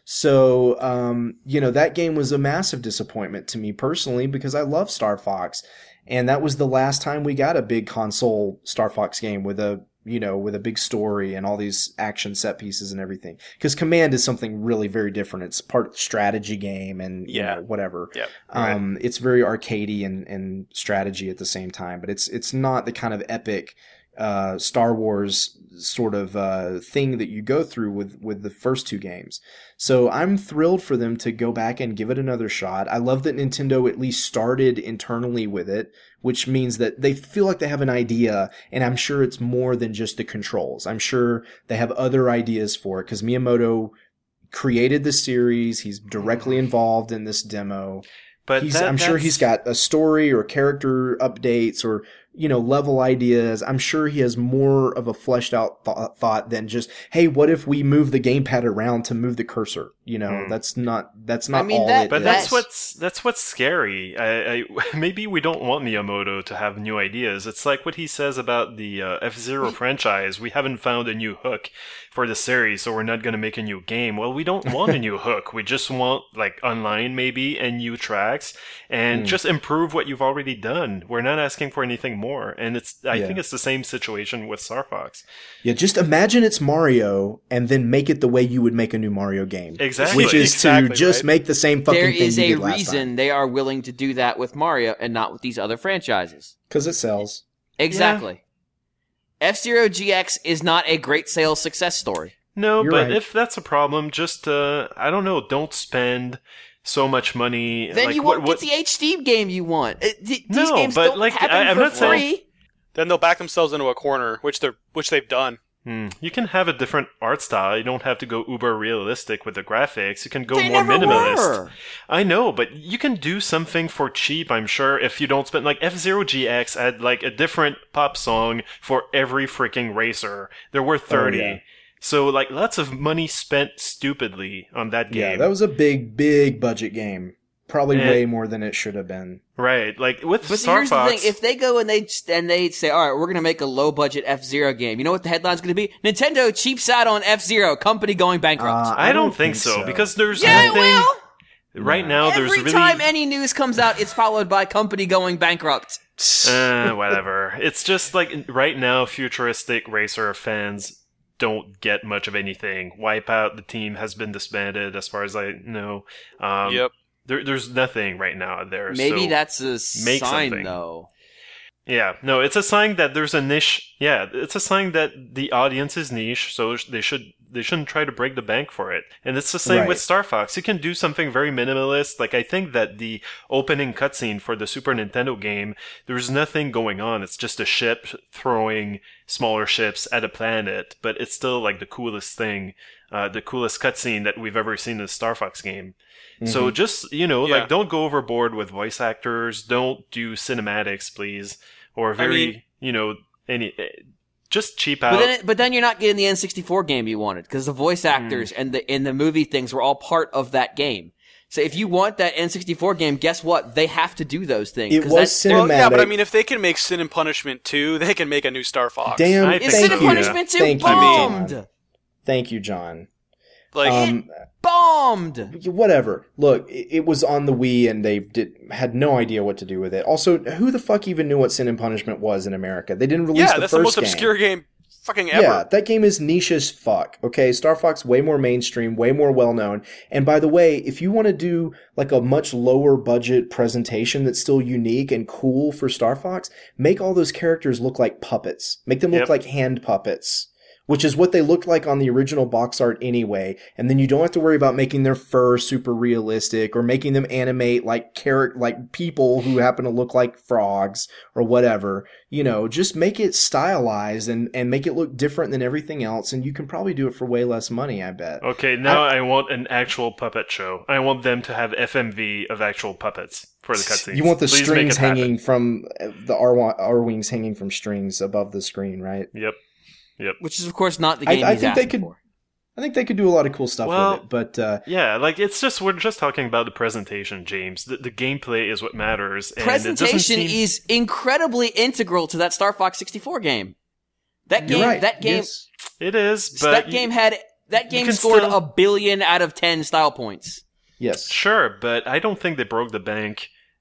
Speaker 1: So, um, you know, that game was a massive disappointment to me personally because I love Star Fox. And that was the last time we got a big console Star Fox game with a you know, with a big story and all these action set pieces and everything. Because Command is something really very different. It's part of the strategy game and you
Speaker 2: Yeah.
Speaker 1: know, whatever.
Speaker 2: Yeah.
Speaker 1: Um, it's very arcadey and, and strategy at the same time, but it's it's not the kind of epic uh, Star Wars sort of uh, thing that you go through with, with the first two games. So I'm thrilled for them to go back and give it another shot. I love that Nintendo at least started internally with it, which means that they feel like they have an idea, and I'm sure it's more than just the controls. I'm sure they have other ideas for it, because Miyamoto created the series. He's directly involved in this demo.
Speaker 4: But
Speaker 1: He's,
Speaker 4: that,
Speaker 1: I'm sure
Speaker 4: that's-
Speaker 1: he's got a story or character updates or, you know, level ideas. I'm sure he has more of a fleshed out th- thought than just, hey, what if we move the gamepad around to move the cursor? You know,
Speaker 4: Hmm.
Speaker 1: that's not, that's not
Speaker 3: I mean,
Speaker 1: all
Speaker 3: that-
Speaker 1: it
Speaker 4: But
Speaker 1: is.
Speaker 4: that's what's that's what's scary. I, I maybe we don't want Miyamoto to have new ideas. It's like what he says about the uh, F-Zero franchise. We haven't found a new hook for the series, so we're not going to make a new game. Well, we don't want a new hook. We just want like online maybe and new tracks and
Speaker 1: Mm.
Speaker 4: just improve what you've already done. We're not asking for anything more. And it's I
Speaker 1: Yeah.
Speaker 4: think it's the same situation with Star Fox.
Speaker 1: Yeah, just imagine it's Mario and then make it the way you would make a new Mario game.
Speaker 4: Exactly.
Speaker 1: Which is
Speaker 2: Exactly,
Speaker 1: to just
Speaker 2: right?
Speaker 1: make the same fucking
Speaker 3: There
Speaker 1: thing
Speaker 3: is
Speaker 1: you
Speaker 3: a
Speaker 1: did last
Speaker 3: reason
Speaker 1: time.
Speaker 3: they are willing to do that with Mario and not with these other franchises.
Speaker 1: Because it sells.
Speaker 3: Exactly. F-Zero G X is not a great sales success story.
Speaker 4: No,
Speaker 1: You're
Speaker 4: but
Speaker 1: right.
Speaker 4: if that's a problem, just uh, I don't know. Don't spend so much money.
Speaker 3: Then
Speaker 4: like,
Speaker 3: you
Speaker 4: what,
Speaker 3: won't
Speaker 4: what,
Speaker 3: get the H D game you want. Uh, th- these
Speaker 4: No,
Speaker 3: games
Speaker 4: but,
Speaker 3: don't
Speaker 4: like,
Speaker 3: happen
Speaker 4: I- I'm
Speaker 3: for
Speaker 4: not saying-
Speaker 3: free.
Speaker 2: Then they'll back themselves into a corner, which they're which they've done.
Speaker 4: Hmm. You can have a different art style. You don't have to go uber realistic with the graphics. You can go
Speaker 3: They
Speaker 4: more
Speaker 3: never
Speaker 4: minimalist.
Speaker 3: were.
Speaker 4: I know, but you can do something for cheap, I'm sure, if you don't spend like F-Zero G X had like a different pop song for every freaking racer. There were thirty.
Speaker 1: yeah.
Speaker 4: So like lots of money spent stupidly on that game.
Speaker 1: Yeah, that was a big, big budget game. Probably
Speaker 4: And-
Speaker 1: way more than it should have been.
Speaker 4: right. Like with
Speaker 3: But see,
Speaker 4: Star
Speaker 3: here's
Speaker 4: Fox,
Speaker 3: the thing: if they go and they and they say, "All right, we're going to make a low budget F Zero game," you know what the headline's going to be? Nintendo cheaps out on F Zero, company going bankrupt.
Speaker 1: Uh,
Speaker 4: I, don't think, so, because there's
Speaker 3: yeah, it
Speaker 4: nothing
Speaker 3: will.
Speaker 4: right now.
Speaker 3: Every
Speaker 4: there's really
Speaker 3: time any news comes out, it's followed by company going bankrupt.
Speaker 4: uh, whatever. It's just like right now, futuristic racer fans don't get much of anything. Wipeout, the team has been disbanded, as far as I know. Um,
Speaker 2: Yep.
Speaker 4: There, there's nothing right now out there.
Speaker 3: Maybe
Speaker 4: so,
Speaker 3: that's a
Speaker 4: make
Speaker 3: sign,
Speaker 4: something.
Speaker 3: though.
Speaker 4: Yeah, no, it's a sign that there's a niche. Yeah, it's a sign that the audience is niche, so they should they shouldn't try to break the bank for it. And it's the same
Speaker 1: Right.
Speaker 4: with Star Fox. You can do something very minimalist. Like I think that the opening cutscene for the Super Nintendo game, there's nothing going on. It's just a ship throwing smaller ships at a planet, but it's still like the coolest thing, uh, the coolest cutscene that we've ever seen in a Star Fox game. So just, you know,
Speaker 2: Yeah.
Speaker 4: like don't go overboard with voice actors. Don't do cinematics, please. Or very,
Speaker 2: mean-
Speaker 4: you know, any, eh, just cheap out.
Speaker 3: But then, but then you're not getting the N sixty-four game you wanted because the voice actors and the in the movie things were all part of that game. So if you want that N sixty-four game, guess what? They have to do those things.
Speaker 1: It
Speaker 3: 'cause
Speaker 1: was
Speaker 3: that's-
Speaker 2: Well, yeah, but I
Speaker 1: Cinematic.
Speaker 2: mean, if they can make Sin and Punishment two, they can make a new Star Fox.
Speaker 1: Damn,
Speaker 4: I
Speaker 3: Is
Speaker 4: think
Speaker 3: Sin
Speaker 4: so,
Speaker 3: and
Speaker 4: yeah.
Speaker 3: Punishment two
Speaker 1: Thank you,
Speaker 3: bombed?
Speaker 1: John. Thank you, John.
Speaker 2: Like,
Speaker 1: Um,
Speaker 3: Bombed.
Speaker 1: whatever. Look, it, it was on the Wii, and they did had no idea what to do with it. Also, who the fuck even knew what Sin and Punishment was in America? They didn't release
Speaker 2: yeah,
Speaker 1: the
Speaker 2: that's
Speaker 1: first
Speaker 2: the most
Speaker 1: game.
Speaker 2: obscure game fucking ever.
Speaker 1: Yeah, that game is niche as fuck. Okay, Star Fox way more mainstream, way more well known. And by the way, if you want to do like a much lower budget presentation that's still unique and cool for Star Fox, make all those characters look like puppets. Make them look
Speaker 4: Yep.
Speaker 1: like hand puppets. Which is what they looked like on the original box art anyway. And then you don't have to worry about making their fur super realistic or making them animate like character, like people who happen to look like frogs or whatever. You know, just make it stylized and, and make it look different than everything else. And you can probably do it for way less money, I bet.
Speaker 4: Okay, now I, want an actual puppet show. I want them to have F M V of actual puppets for the cutscenes.
Speaker 1: You want the
Speaker 4: Please make
Speaker 1: strings
Speaker 4: it happen.
Speaker 1: hanging from the R, R wings hanging from strings above the screen, right?
Speaker 4: Yep. Yep.
Speaker 3: Which is, of course, not the
Speaker 1: I-
Speaker 3: game
Speaker 1: I
Speaker 3: he's
Speaker 1: think they
Speaker 3: asking
Speaker 1: could-
Speaker 3: for.
Speaker 1: I think they could do a lot of cool stuff
Speaker 4: Well,
Speaker 1: with it, but uh,
Speaker 4: Yeah, like it's just we're just talking about the presentation, James. The, the gameplay is what matters. And it doesn't
Speaker 3: Presentation
Speaker 4: seem-
Speaker 3: is incredibly integral to that Star Fox sixty-four game. That game,
Speaker 1: you're right.
Speaker 3: that game,
Speaker 1: Yes.
Speaker 4: It is, but
Speaker 3: that
Speaker 4: you-
Speaker 3: game had that game
Speaker 4: can
Speaker 3: scored
Speaker 4: still-
Speaker 3: a billion out of ten style points.
Speaker 1: Yes.
Speaker 4: Sure, but I don't think they broke the bank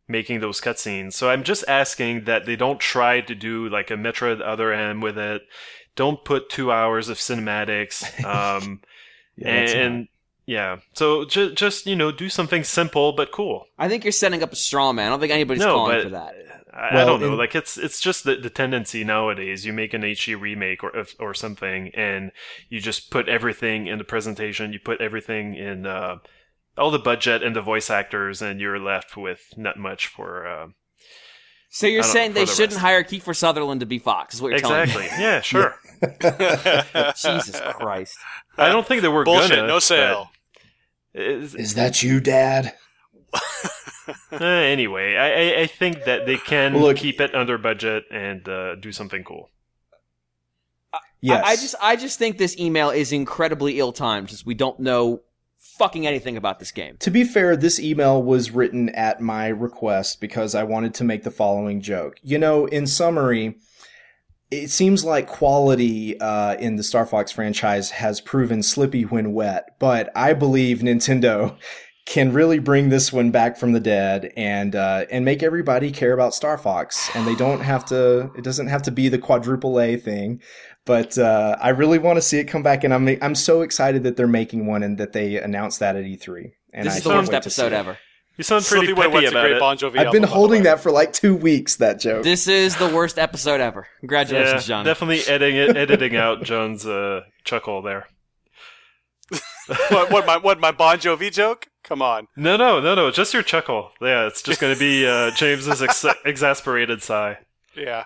Speaker 4: making those cutscenes. So I'm just asking that they don't try to do like a Metroid Other M with it. Don't put two hours of cinematics. Um,
Speaker 1: Yeah,
Speaker 4: and,
Speaker 1: that's
Speaker 4: and yeah, so ju- just, you know, do something simple but cool.
Speaker 3: I think you're setting up a straw man. I don't think anybody's
Speaker 4: No,
Speaker 3: calling
Speaker 4: but-
Speaker 3: for that.
Speaker 4: I,
Speaker 1: Well,
Speaker 4: I don't know.
Speaker 1: in-
Speaker 4: Like it's it's just the, the tendency nowadays. You make an H D remake or or something, and you just put everything in the presentation. You put everything in uh, all the budget and the voice actors, and you're left with not much for. Uh,
Speaker 3: So you're
Speaker 4: I don't-
Speaker 3: saying
Speaker 4: for
Speaker 3: they
Speaker 4: the
Speaker 3: shouldn't
Speaker 4: rest.
Speaker 3: hire Kiefer Sutherland to be Fox? Is what you're
Speaker 4: exactly.
Speaker 3: telling me?
Speaker 4: Yeah. Sure.
Speaker 3: Jesus Christ!
Speaker 4: I don't think they were
Speaker 2: Bullshit,
Speaker 4: gonna.
Speaker 2: no sale.
Speaker 4: but Is,
Speaker 1: Is that you, Dad?
Speaker 4: uh, anyway, I, I I think that they can
Speaker 1: Well, look-
Speaker 4: keep it under budget and uh, do something cool.
Speaker 1: Yes.
Speaker 3: I, I just, I just think this email is incredibly ill-timed, since we don't know fucking anything about this game.
Speaker 1: To be fair, this email was written at my request because I wanted to make the following joke. You know, in summary, it seems like quality uh, in the Star Fox franchise has proven slippy when wet, but I believe Nintendo can really bring this one back from the dead and uh, and make everybody care about Star Fox. And they don't have to. It doesn't have to be the quadruple A thing. But uh, I really want to see it come back, and I'm I'm so excited that they're making one and that they announced that at E three. And
Speaker 3: This
Speaker 1: I
Speaker 3: is the
Speaker 1: can't
Speaker 3: worst
Speaker 1: wait to see
Speaker 3: episode
Speaker 1: it.
Speaker 3: ever.
Speaker 4: You sound pretty
Speaker 2: Slippy When
Speaker 4: peppy
Speaker 2: Wet's a
Speaker 4: about
Speaker 2: great
Speaker 4: it.
Speaker 2: Bon Jovi
Speaker 1: I've been
Speaker 2: album, by the
Speaker 1: holding
Speaker 2: way.
Speaker 1: that for like two weeks. That joke.
Speaker 3: This is the worst episode ever. Congratulations,
Speaker 4: Yeah,
Speaker 3: John.
Speaker 4: definitely editing editing out John's uh, chuckle there.
Speaker 2: what, what my what my Bon Jovi joke? Come on.
Speaker 4: No, no, no, no. Just your chuckle. Yeah, it's just going to be uh, James's ex- exasperated sigh.
Speaker 2: Yeah,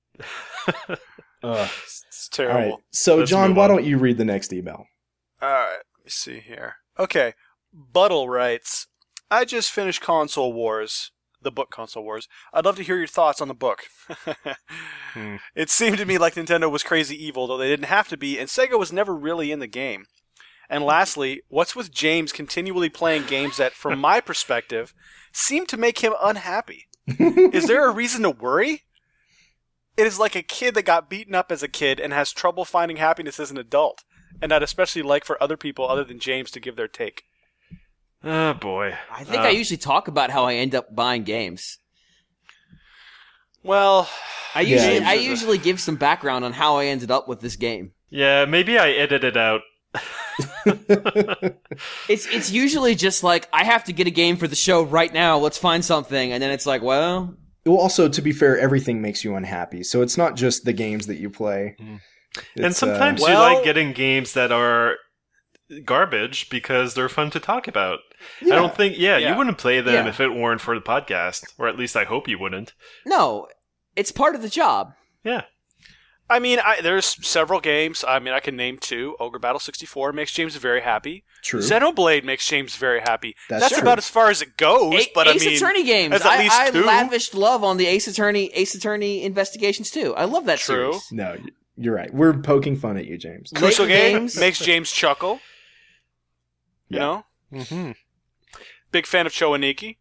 Speaker 1: Ugh.
Speaker 2: it's
Speaker 1: All
Speaker 2: terrible.
Speaker 1: right. So,
Speaker 4: Let's
Speaker 1: John,
Speaker 4: move
Speaker 1: why
Speaker 4: on.
Speaker 1: don't you read the next email?
Speaker 2: All right, let me see here. Okay, Buttle writes, I just finished Console Wars, the book Console Wars. I'd love to hear your thoughts on the book.
Speaker 4: Hmm.
Speaker 2: It seemed to me like Nintendo was crazy evil, though they didn't have to be, and Sega was never really in the game. And lastly, what's with James continually playing games that, from my perspective, seem to make him unhappy? Is there a reason to worry? It is like a kid that got beaten up as a kid and has trouble finding happiness as an adult, and I'd especially like for other people other than James to give their take.
Speaker 4: Oh, boy.
Speaker 3: I think
Speaker 4: Uh,
Speaker 3: I usually talk about how I end up buying games.
Speaker 2: Well,
Speaker 3: I usually,
Speaker 2: James
Speaker 3: I
Speaker 2: is a-
Speaker 3: usually give some background on how I ended up with this game.
Speaker 4: Yeah, maybe I edited out.
Speaker 3: It's it's usually just like, I have to get a game for the show right now. Let's find something, and then it's like, well,
Speaker 1: Well, also, to be fair, everything makes you unhappy. So it's not just the games that you play.
Speaker 4: Mhm.
Speaker 1: It's,
Speaker 4: and sometimes
Speaker 1: uh,
Speaker 4: you
Speaker 2: Well-
Speaker 4: like getting games that are garbage because they're fun to talk about.
Speaker 1: yeah.
Speaker 4: I don't think, yeah,
Speaker 2: Yeah.
Speaker 4: you wouldn't play them
Speaker 3: Yeah.
Speaker 4: if it weren't for the podcast, or at least I hope you wouldn't.
Speaker 3: no, it's part of the job.
Speaker 4: Yeah.
Speaker 2: I mean, I, there's several games. I mean, I can name two. Ogre Battle sixty-four makes James very happy.
Speaker 1: True.
Speaker 2: Xenoblade makes James very happy.
Speaker 1: That's
Speaker 2: That's,
Speaker 1: true.
Speaker 2: about as far as it goes.
Speaker 3: A-
Speaker 2: but
Speaker 3: Ace
Speaker 2: I mean,
Speaker 3: Attorney games.
Speaker 2: that's at
Speaker 3: I,
Speaker 2: least
Speaker 3: I
Speaker 2: two.
Speaker 3: lavished love on the Ace Attorney Ace Attorney investigations too. I love that
Speaker 2: True.
Speaker 3: series.
Speaker 1: No, you're right. We're poking fun at you, James.
Speaker 2: Crucial
Speaker 3: Late
Speaker 2: Game
Speaker 3: games.
Speaker 2: makes James chuckle. You
Speaker 1: Yeah.
Speaker 2: know,
Speaker 4: Mm-hmm.
Speaker 2: big fan of Choaniki.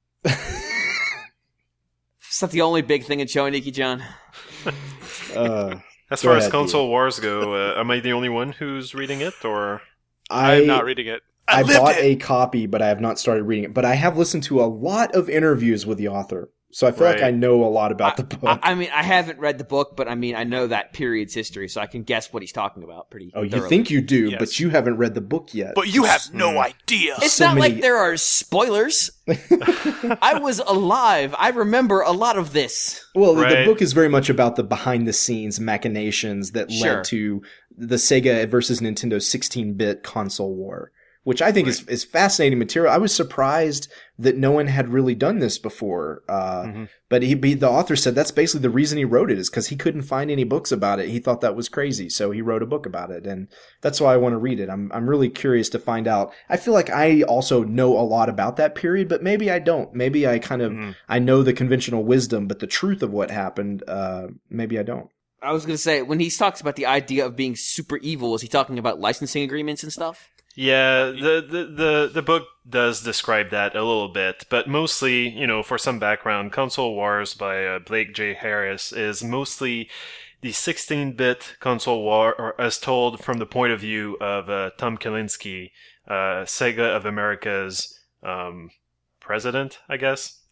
Speaker 3: It's not the only big thing in Choaniki, John.
Speaker 1: Uh,
Speaker 4: As
Speaker 1: Go
Speaker 4: far as
Speaker 1: ahead,
Speaker 4: console wars go, uh, am I the only one who's reading it, or
Speaker 2: I,
Speaker 1: I
Speaker 2: am not reading it. I,
Speaker 1: I
Speaker 2: lived
Speaker 1: bought
Speaker 2: it.
Speaker 1: a copy, but I have not started reading it. But I have listened to a lot of interviews with the author, so I feel like
Speaker 4: Right.
Speaker 1: I know a lot about the book.
Speaker 3: I, I mean, I haven't read the book, but I mean, I know that period's history, so I can guess what he's talking about pretty
Speaker 1: oh, you
Speaker 3: thoroughly.
Speaker 1: think you do,
Speaker 2: Yes.
Speaker 1: but you haven't read the book yet.
Speaker 2: But you have no
Speaker 4: Mm.
Speaker 2: idea.
Speaker 3: It's
Speaker 1: so
Speaker 3: not
Speaker 1: many-
Speaker 3: like there are spoilers. I was alive. I remember a lot of this.
Speaker 1: Well, the- the
Speaker 4: Right.
Speaker 1: book is very much about the behind-the-scenes machinations that
Speaker 3: Sure.
Speaker 1: led to the Sega versus Nintendo sixteen-bit console war, which I think is, is fascinating material. I was surprised that no one had really done this before. Uh,
Speaker 4: Mhm.
Speaker 1: But he, he, the author said that's basically the reason he wrote it, is because he couldn't find any books about it. He thought that was crazy, so he wrote a book about it, and that's why I want to read it. I'm I'm really curious to find out. I feel like I also know a lot about that period, but maybe I don't. Maybe I kind of
Speaker 4: Mhm.
Speaker 1: I know the conventional wisdom, but the truth of what happened, uh, maybe I don't.
Speaker 3: I was going to say, when he talks about the idea of being super evil, is he talking about licensing agreements and stuff?
Speaker 4: Yeah, the, the, the, the book does describe that a little bit, but mostly, you know, for some background, Console Wars by uh, Blake J. Harris is mostly the sixteen-bit console war, or as told from the point of view of uh, Tom Kalinske, uh, Sega of America's um, president, I guess.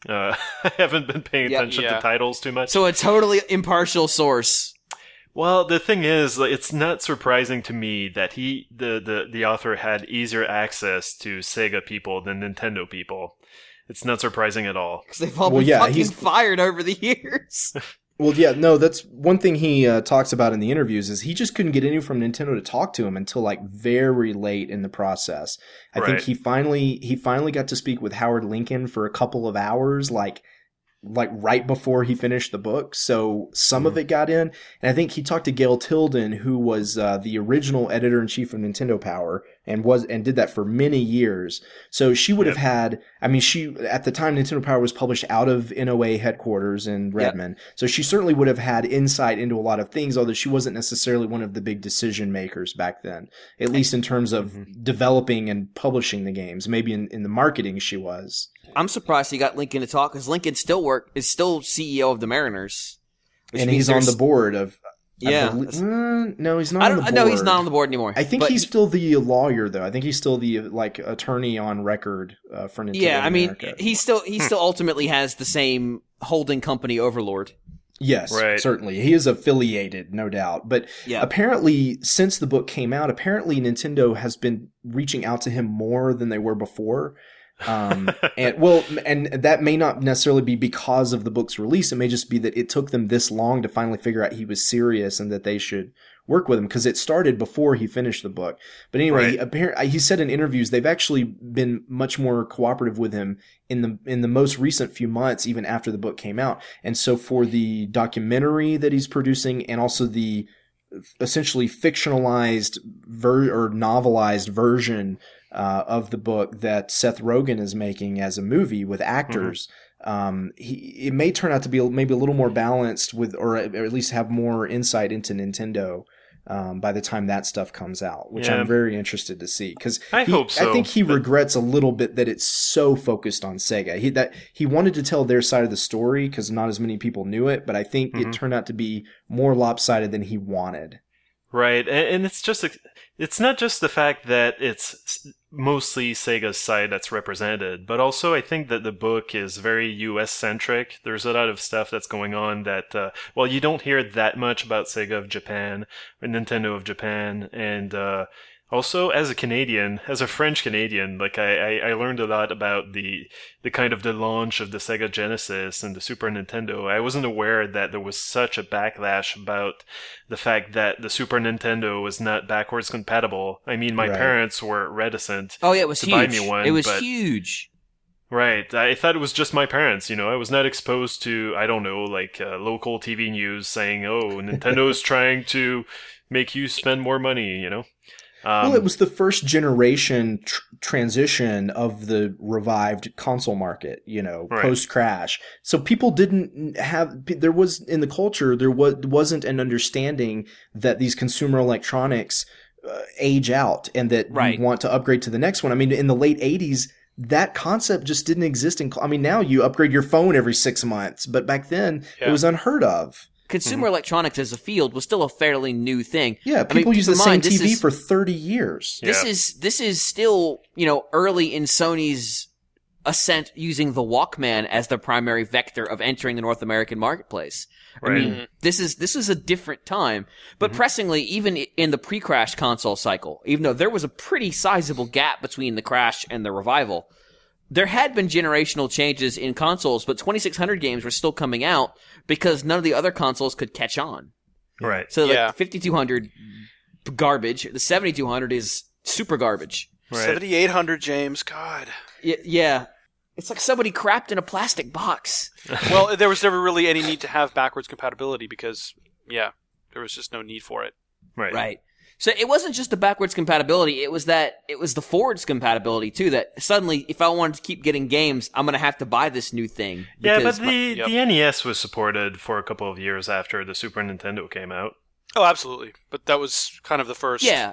Speaker 4: Uh, I haven't been paying
Speaker 3: Yep.
Speaker 4: attention
Speaker 2: Yeah.
Speaker 4: to titles too much.
Speaker 3: So a totally impartial source.
Speaker 4: Well, the thing is, like, it's not surprising to me that he, the, the, the author, had easier access to Sega people than Nintendo people. It's not surprising at all.
Speaker 3: Because they've all
Speaker 1: Well,
Speaker 3: been
Speaker 1: yeah,
Speaker 3: fucking
Speaker 1: he's-
Speaker 3: fired over the years.
Speaker 1: Well, yeah, no, that's one thing he uh, talks about in the interviews is he just couldn't get anyone from Nintendo to talk to him until like very late in the process. I think
Speaker 4: Right.
Speaker 1: he finally he finally got to speak with Howard Lincoln for a couple of hours, like like right before he finished the book. So some
Speaker 4: Mm-hmm.
Speaker 1: of it got in, and I think he talked to Gail Tilden, who was uh, the original editor in chief of Nintendo Power, and was and did that for many years. So she would have
Speaker 4: Yep.
Speaker 1: had. I mean, she at the time Nintendo Power was published out of N O A headquarters in Redmond, so she certainly would have had insight into a lot of things. Although she wasn't necessarily one of the big decision makers back then, at least in terms of
Speaker 4: Mm-hmm.
Speaker 1: developing and publishing the games. Maybe in, in the marketing she was.
Speaker 3: I'm surprised he got Lincoln to talk because Lincoln still work is still C E O of the Mariners, which
Speaker 1: And
Speaker 3: means
Speaker 1: he's on
Speaker 3: there's-
Speaker 1: the board of. I
Speaker 3: Yeah,
Speaker 1: belie- uh, no, he's not.
Speaker 3: I
Speaker 1: on
Speaker 3: don't.
Speaker 1: the
Speaker 3: No,
Speaker 1: board.
Speaker 3: he's not on the board anymore.
Speaker 1: I think
Speaker 3: But
Speaker 1: he's
Speaker 3: he-
Speaker 1: still the lawyer, though. I think he's still the like attorney on record uh, for Nintendo.
Speaker 3: Yeah, I mean,
Speaker 1: America.
Speaker 3: he still he still ultimately has the same holding company overlord.
Speaker 1: Yes,
Speaker 4: Right.
Speaker 1: certainly. He is affiliated, no doubt. But
Speaker 3: Yeah.
Speaker 1: apparently, since the book came out, apparently Nintendo has been reaching out to him more than they were before. Um, and well, and that may not necessarily be because of the book's release. It may just be that it took them this long to finally figure out he was serious and that they should work with him because it started before he finished the book. But anyway,
Speaker 4: Right.
Speaker 1: he, apparently, he said in interviews they've actually been much more cooperative with him in the in the most recent few months, even after the book came out. And so for the documentary that he's producing, and also the essentially fictionalized ver- or novelized version uh, of the book that Seth Rogen is making as a movie with actors. Um, he, it may turn out to be maybe a little more balanced with, or at least have more insight into Nintendo um, by the time that stuff comes out, which
Speaker 4: Yeah.
Speaker 1: I'm very interested to see. Because
Speaker 4: I hope so,
Speaker 1: I think he
Speaker 4: but-
Speaker 1: regrets a little bit that it's so focused on Sega. He that he wanted to tell their side of the story because not as many people knew it, but I think
Speaker 4: Mhm.
Speaker 1: it turned out to be more lopsided than he wanted.
Speaker 4: Right, and, and it's just it's not just the fact that it's mostly Sega's side that's represented, but also I think that the book is very U S centric. There's a lot of stuff that's going on that uh, well, you don't hear that much about Sega of Japan or Nintendo of Japan, and uh, also as a Canadian, as a French Canadian, like I, I, I learned a lot about the the kind of the launch of the Sega Genesis and the Super Nintendo. I wasn't aware that there was such a backlash about the fact that the Super Nintendo was not backwards compatible. I mean, my
Speaker 1: Right.
Speaker 4: parents were reticent.
Speaker 3: Oh yeah, it was
Speaker 4: To
Speaker 3: huge.
Speaker 4: buy me one,
Speaker 3: it was
Speaker 4: but-
Speaker 3: huge.
Speaker 4: Right. I thought it was just my parents, you know. I was not exposed to, I don't know, like uh, local T V news saying, oh, Nintendo is trying to make you spend more money, you know. Um,
Speaker 1: Well, it was the first generation tr- transition of the revived console market, you know,
Speaker 4: Right.
Speaker 1: post crash. So people didn't have, there was in the culture, there was, wasn't an understanding that these consumer electronics uh, age out and that
Speaker 3: Right.
Speaker 1: you want to upgrade to the next one. I mean, in the late eighties, that concept just didn't exist in, I mean, now you upgrade your phone every six months, but back then
Speaker 2: Yeah.
Speaker 1: it was unheard of.
Speaker 3: Consumer electronics as a field was still a fairly new thing.
Speaker 1: Yeah,
Speaker 3: I mean,
Speaker 1: people
Speaker 3: keep
Speaker 1: use the
Speaker 3: in
Speaker 1: same
Speaker 3: mind, this
Speaker 1: T V
Speaker 3: is-
Speaker 1: for thirty years.
Speaker 3: This
Speaker 4: Yeah.
Speaker 3: is this is still, you know, early in Sony's ascent using the Walkman as the primary vector of entering the North American marketplace. I
Speaker 4: Right.
Speaker 3: mean, this is this is a different time. But pressingly, even i- in the pre-crash console cycle, even though there was a pretty sizable gap between the crash and the revival, there had been generational changes in consoles, but twenty-six hundred games were still coming out because none of the other consoles could catch on.
Speaker 4: right.
Speaker 3: So
Speaker 2: Yeah.
Speaker 3: like fifty-two hundred garbage, the seventy-two hundred is super garbage.
Speaker 4: Right.
Speaker 2: seventy-eight hundred, James. God.
Speaker 3: Y- yeah. It's like somebody crapped in a plastic box.
Speaker 2: Well, there was never really any need to have backwards compatibility because, yeah, there was just no need for it.
Speaker 4: Right.
Speaker 3: Right. So it wasn't just the backwards compatibility, it was that it was the forwards compatibility too, that suddenly if I wanted to keep getting games, I'm gonna have to buy this new thing.
Speaker 4: Yeah, but
Speaker 3: because
Speaker 4: the,
Speaker 3: my-
Speaker 2: Yep.
Speaker 4: the N E S was supported for a couple of years after the Super Nintendo came out.
Speaker 2: Oh, absolutely. But that was kind of the first.
Speaker 3: Yeah.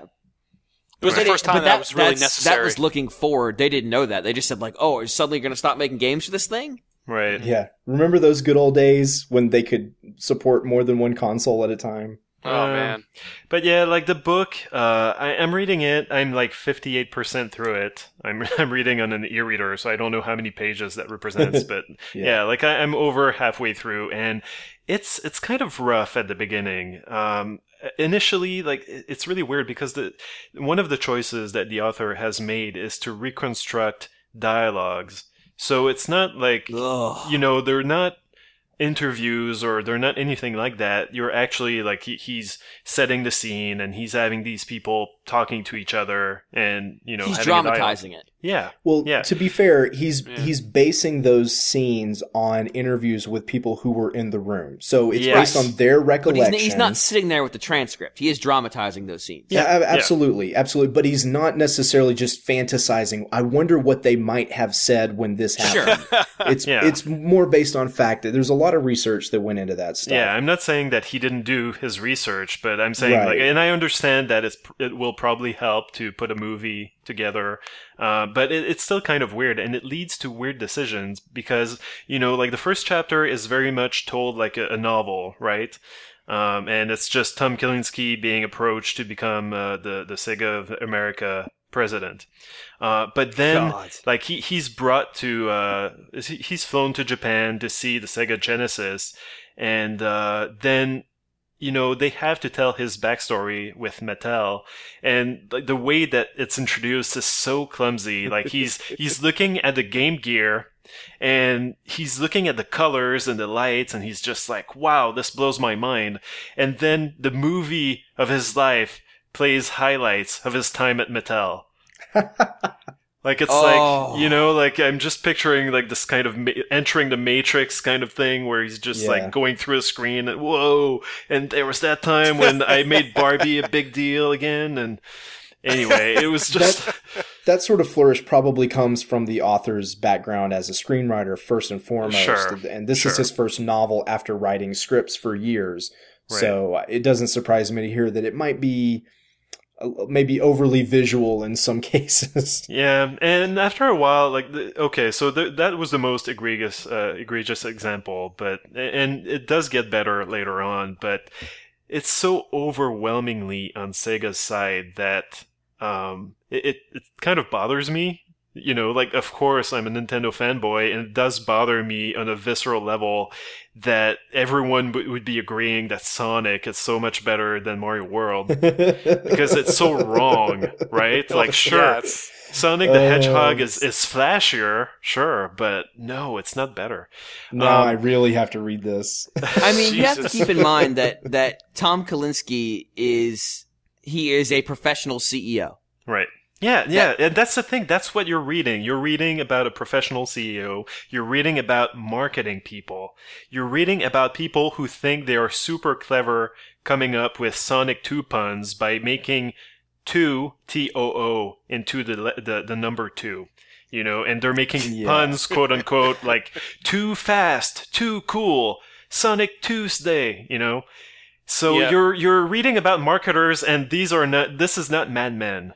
Speaker 2: It was
Speaker 3: But
Speaker 2: the first
Speaker 3: it- but
Speaker 2: time that, was really
Speaker 3: that's-
Speaker 2: necessary.
Speaker 3: That was looking forward. They didn't know that. They just said like, oh, are you suddenly gonna stop making games for this thing?
Speaker 4: Right.
Speaker 1: Yeah. Remember those good old days when they could support more than one console at a time?
Speaker 2: Oh,
Speaker 4: Um,
Speaker 2: man.
Speaker 4: But yeah, like the book, uh, I, I'm reading it. I'm like fifty-eight percent through it. I'm I'm reading on an e-reader, so I don't know how many pages that represents. But
Speaker 1: Yeah.
Speaker 4: yeah, like I, I'm over halfway through, and it's it's kind of rough at the beginning. Um, initially, like it- it's really weird because the one of the choices that the author has made is to reconstruct dialogues. So it's not like
Speaker 3: Ugh.
Speaker 4: you know they're not interviews or they're not anything like that. You're actually like he, he's setting the scene and he's having these people talking to each other and you know
Speaker 3: He's
Speaker 4: having a dialogue.
Speaker 3: dramatizing it.
Speaker 4: Yeah.
Speaker 1: Well,
Speaker 4: Yeah.
Speaker 1: to be fair, he's
Speaker 2: Yeah.
Speaker 1: he's basing those scenes on interviews with people who were in the room. So it's
Speaker 4: Yes.
Speaker 1: based on their
Speaker 3: But
Speaker 1: recollection.
Speaker 3: he's, he's not sitting there with the transcript. He is dramatizing those scenes.
Speaker 1: Yeah, ab-
Speaker 4: Yeah.
Speaker 1: absolutely, absolutely. But he's not necessarily just fantasizing. I wonder what they might have said when this happened. It's
Speaker 4: Yeah.
Speaker 1: it's more based on fact. There's a lot of research that went into that stuff.
Speaker 4: Yeah, I'm not saying that he didn't do his research, but I'm saying
Speaker 1: Right.
Speaker 4: like, and I understand that it's it will probably help to put a movie together, uh, but it, it's still kind of weird, and it leads to weird decisions because you know, like the first chapter is very much told like a, a novel, right? Um, and it's just Tom Kalinske being approached to become uh, the the Sega of America president. Uh, but then,
Speaker 3: God.
Speaker 4: like he he's brought to uh, is he- he's flown to Japan to see the Sega Genesis, and uh, then you know they have to tell his backstory with Mattel, and like the way that it's introduced is so clumsy. Like he's he's looking at the Game Gear. And he's looking at the colors and the lights, and he's just like, wow, this blows my mind. And then the movie of his life plays highlights of his time at Mattel. Like, it's
Speaker 3: Oh.
Speaker 4: like, you know, like, I'm just picturing, like, this kind of ma- entering the Matrix kind of thing where he's just,
Speaker 1: Yeah.
Speaker 4: like, going through the screen and, whoa, and there was that time when I made Barbie a big deal again, and anyway, it was just...
Speaker 1: That sort of flourish probably comes from the author's background as a screenwriter, first and foremost.
Speaker 4: Sure,
Speaker 1: And this
Speaker 4: sure.
Speaker 1: is his first novel after writing scripts for years.
Speaker 4: Right.
Speaker 1: So it doesn't surprise me to hear that it might be uh, maybe overly visual in some cases.
Speaker 4: Yeah, and after a while, like, the, okay, so th- that was the most egregious, uh, egregious example, but, and it does get better later on, but it's so overwhelmingly on Sega's side that, um, it, it, it kind of bothers me. You know, like, of course, I'm a Nintendo fanboy, and it does bother me on a visceral level that everyone w- would be agreeing that Sonic is so much better than Mario World. Because it's so wrong, right? Like, sure,
Speaker 2: Yeah, it's-
Speaker 4: Sonic the
Speaker 1: Oh.
Speaker 4: Hedgehog is, is flashier, sure, but no, it's not better.
Speaker 1: Now
Speaker 4: Um,
Speaker 1: I really have to read this.
Speaker 3: I mean, you have to
Speaker 2: Jesus.
Speaker 3: keep in mind that, that Tom Kalinske is, he is a professional C E O.
Speaker 4: Right. Yeah, yeah, and that's the thing. That's what you're reading. You're reading about a professional C E O. You're reading about marketing people. You're reading about people who think they are super clever coming up with Sonic two puns by making two, T O O, into the, le- the, the number two. You know, and they're making
Speaker 1: Yeah.
Speaker 4: puns, quote unquote, like too fast, too cool, Sonic Tuesday, you know? So
Speaker 2: Yeah.
Speaker 4: you're, you're reading about marketers, and these are not, this is not Mad Men.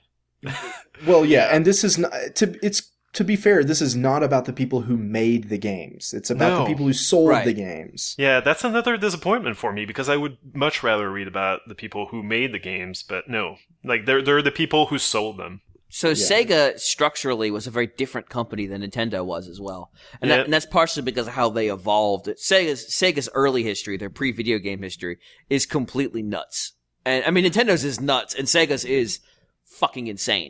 Speaker 1: Well, yeah, and this is not to it's to be fair, this is not about the people who made the games. It's about
Speaker 4: No.
Speaker 1: the people who sold
Speaker 3: Right.
Speaker 1: the games.
Speaker 4: Yeah, that's another disappointment for me because I would much rather read about the people who made the games, but no. Like they're they're the people who sold them.
Speaker 3: So
Speaker 1: Yeah.
Speaker 3: Sega structurally was a very different company than Nintendo was as well, and,
Speaker 4: Yeah.
Speaker 3: that, and that's partially because of how they evolved. Sega's Sega's early history, their pre-video game history, is completely nuts. And I mean, Nintendo's is nuts, and Sega's is fucking insane.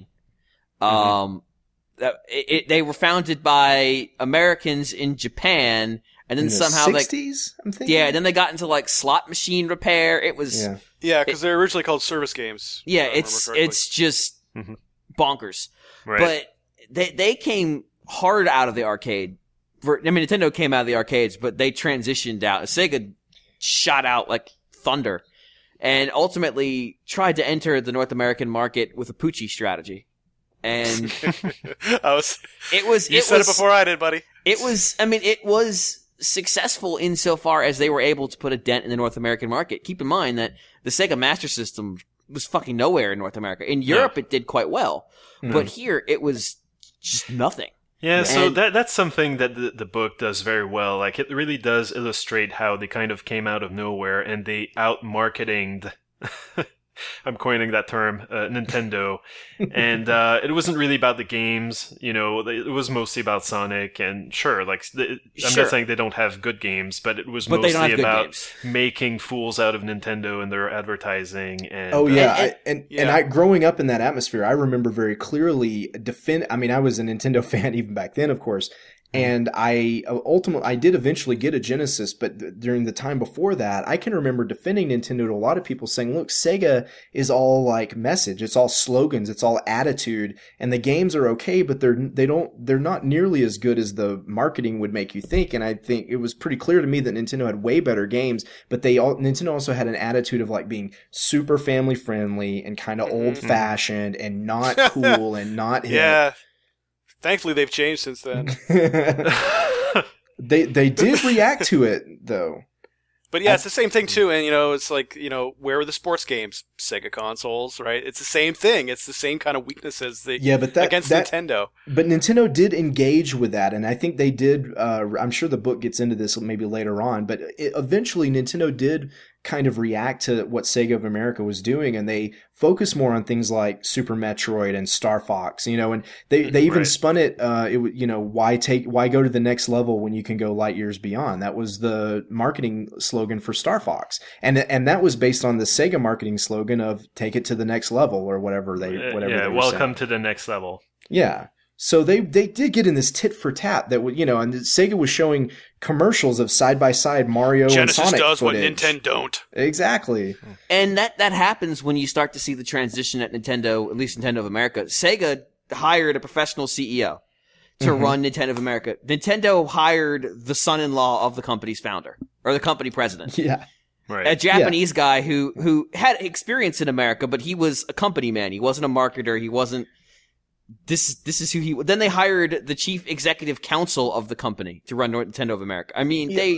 Speaker 3: Um, that- it, it, they were founded by Americans in Japan, and then
Speaker 1: In the
Speaker 3: somehow they,
Speaker 1: sixties, I'm thinking.
Speaker 3: yeah, then they got into like slot machine repair. It was,
Speaker 1: Yeah.
Speaker 2: Yeah, because they're originally called service games.
Speaker 3: yeah,
Speaker 2: if I remember
Speaker 3: it's
Speaker 2: correctly.
Speaker 3: it's just
Speaker 4: Mhm.
Speaker 3: bonkers.
Speaker 4: Right.
Speaker 3: But they they came hard out of the arcade. For, I mean, Nintendo came out of the arcades, but they transitioned out. Sega shot out like thunder, and ultimately tried to enter the North American market with a Poochie strategy. And
Speaker 2: I was.
Speaker 3: it was
Speaker 2: You
Speaker 3: it
Speaker 2: said
Speaker 3: was,
Speaker 2: it before I did, buddy.
Speaker 3: It was. I mean, it was successful insofar as they were able to put a dent in the North American market. Keep in mind that the Sega Master System was fucking nowhere in North America. In Europe, it did quite well, but here it was just nothing.
Speaker 4: Yeah, so
Speaker 3: And-
Speaker 4: that that's something that the, the book does very well. Like it really does illustrate how they kind of came out of nowhere and they out marketinged I'm coining that term, uh, Nintendo, and uh, it wasn't really about the games. You know, it was mostly about Sonic, and sure, like the, I'm
Speaker 3: Sure.
Speaker 4: not saying they don't have good games, but it was
Speaker 3: But they don't
Speaker 4: mostly
Speaker 3: have good
Speaker 4: about
Speaker 3: games.
Speaker 4: making fools out of Nintendo and their advertising. And
Speaker 1: Oh
Speaker 4: uh,
Speaker 1: yeah,
Speaker 3: And-
Speaker 1: I, and
Speaker 2: yeah.
Speaker 1: and I growing up in that atmosphere, I remember very clearly. Defend. I mean, I was a Nintendo fan even back then, of course. And I ultimately, I did eventually get a Genesis, but th- during the time before that, I can remember defending Nintendo to a lot of people saying, look, Sega is all like message. It's all slogans. It's all attitude. And the games are okay, but they're, they don't, they're not nearly as good as the marketing would make you think. And I think it was pretty clear to me that Nintendo had way better games, but they all, Nintendo also had an attitude of like being super family friendly and kind of
Speaker 2: Mhm.
Speaker 1: old fashioned and not cool and not hip.
Speaker 2: Yeah. Thankfully, they've changed since then.
Speaker 1: They they did react to it though.
Speaker 2: But yeah, it's the same thing too. And you know, it's like, you know, where are the sports games? Sega consoles, right? It's the same thing. It's the same kind of weaknesses that
Speaker 1: Yeah, but that
Speaker 2: against
Speaker 1: that,
Speaker 2: Nintendo.
Speaker 1: But Nintendo did engage with that, and I think they did. Uh, I'm sure the book gets into this maybe later on, but it, eventually Nintendo did kind of react to what Sega of America was doing, and they focused more on things like Super Metroid and Star Fox, you know, and they, they even
Speaker 4: Right.
Speaker 1: spun it. Uh, it w- you know, why take why go to the next level when you can go light years beyond? That was the marketing slogan for Star Fox, and and that was based on the Sega marketing slogan of take it to the next level or whatever they
Speaker 4: Uh,
Speaker 1: whatever.
Speaker 4: yeah,
Speaker 1: they were
Speaker 4: welcome
Speaker 1: saying.
Speaker 4: to the next level.
Speaker 1: Yeah. So they, they did get in this tit for tat that would, you know, and Sega was showing commercials of side by side Mario
Speaker 2: Genesis
Speaker 1: and Sonic
Speaker 2: does
Speaker 1: footage.
Speaker 2: what Nintendo don't.
Speaker 1: Exactly.
Speaker 3: And that, that happens when you start to see the transition at Nintendo, at least Nintendo of America. Sega hired a professional C E O to
Speaker 1: Mhm.
Speaker 3: run Nintendo of America. Nintendo hired the son-in-law of the company's founder, or the company president.
Speaker 1: Yeah.
Speaker 4: Right.
Speaker 3: A Japanese guy who, who had experience in America, but he was a company man. He wasn't a marketer. He wasn't, this, this is who he, then they hired the chief executive council of the company to run Nintendo of America. I mean,
Speaker 1: Yeah.
Speaker 3: they,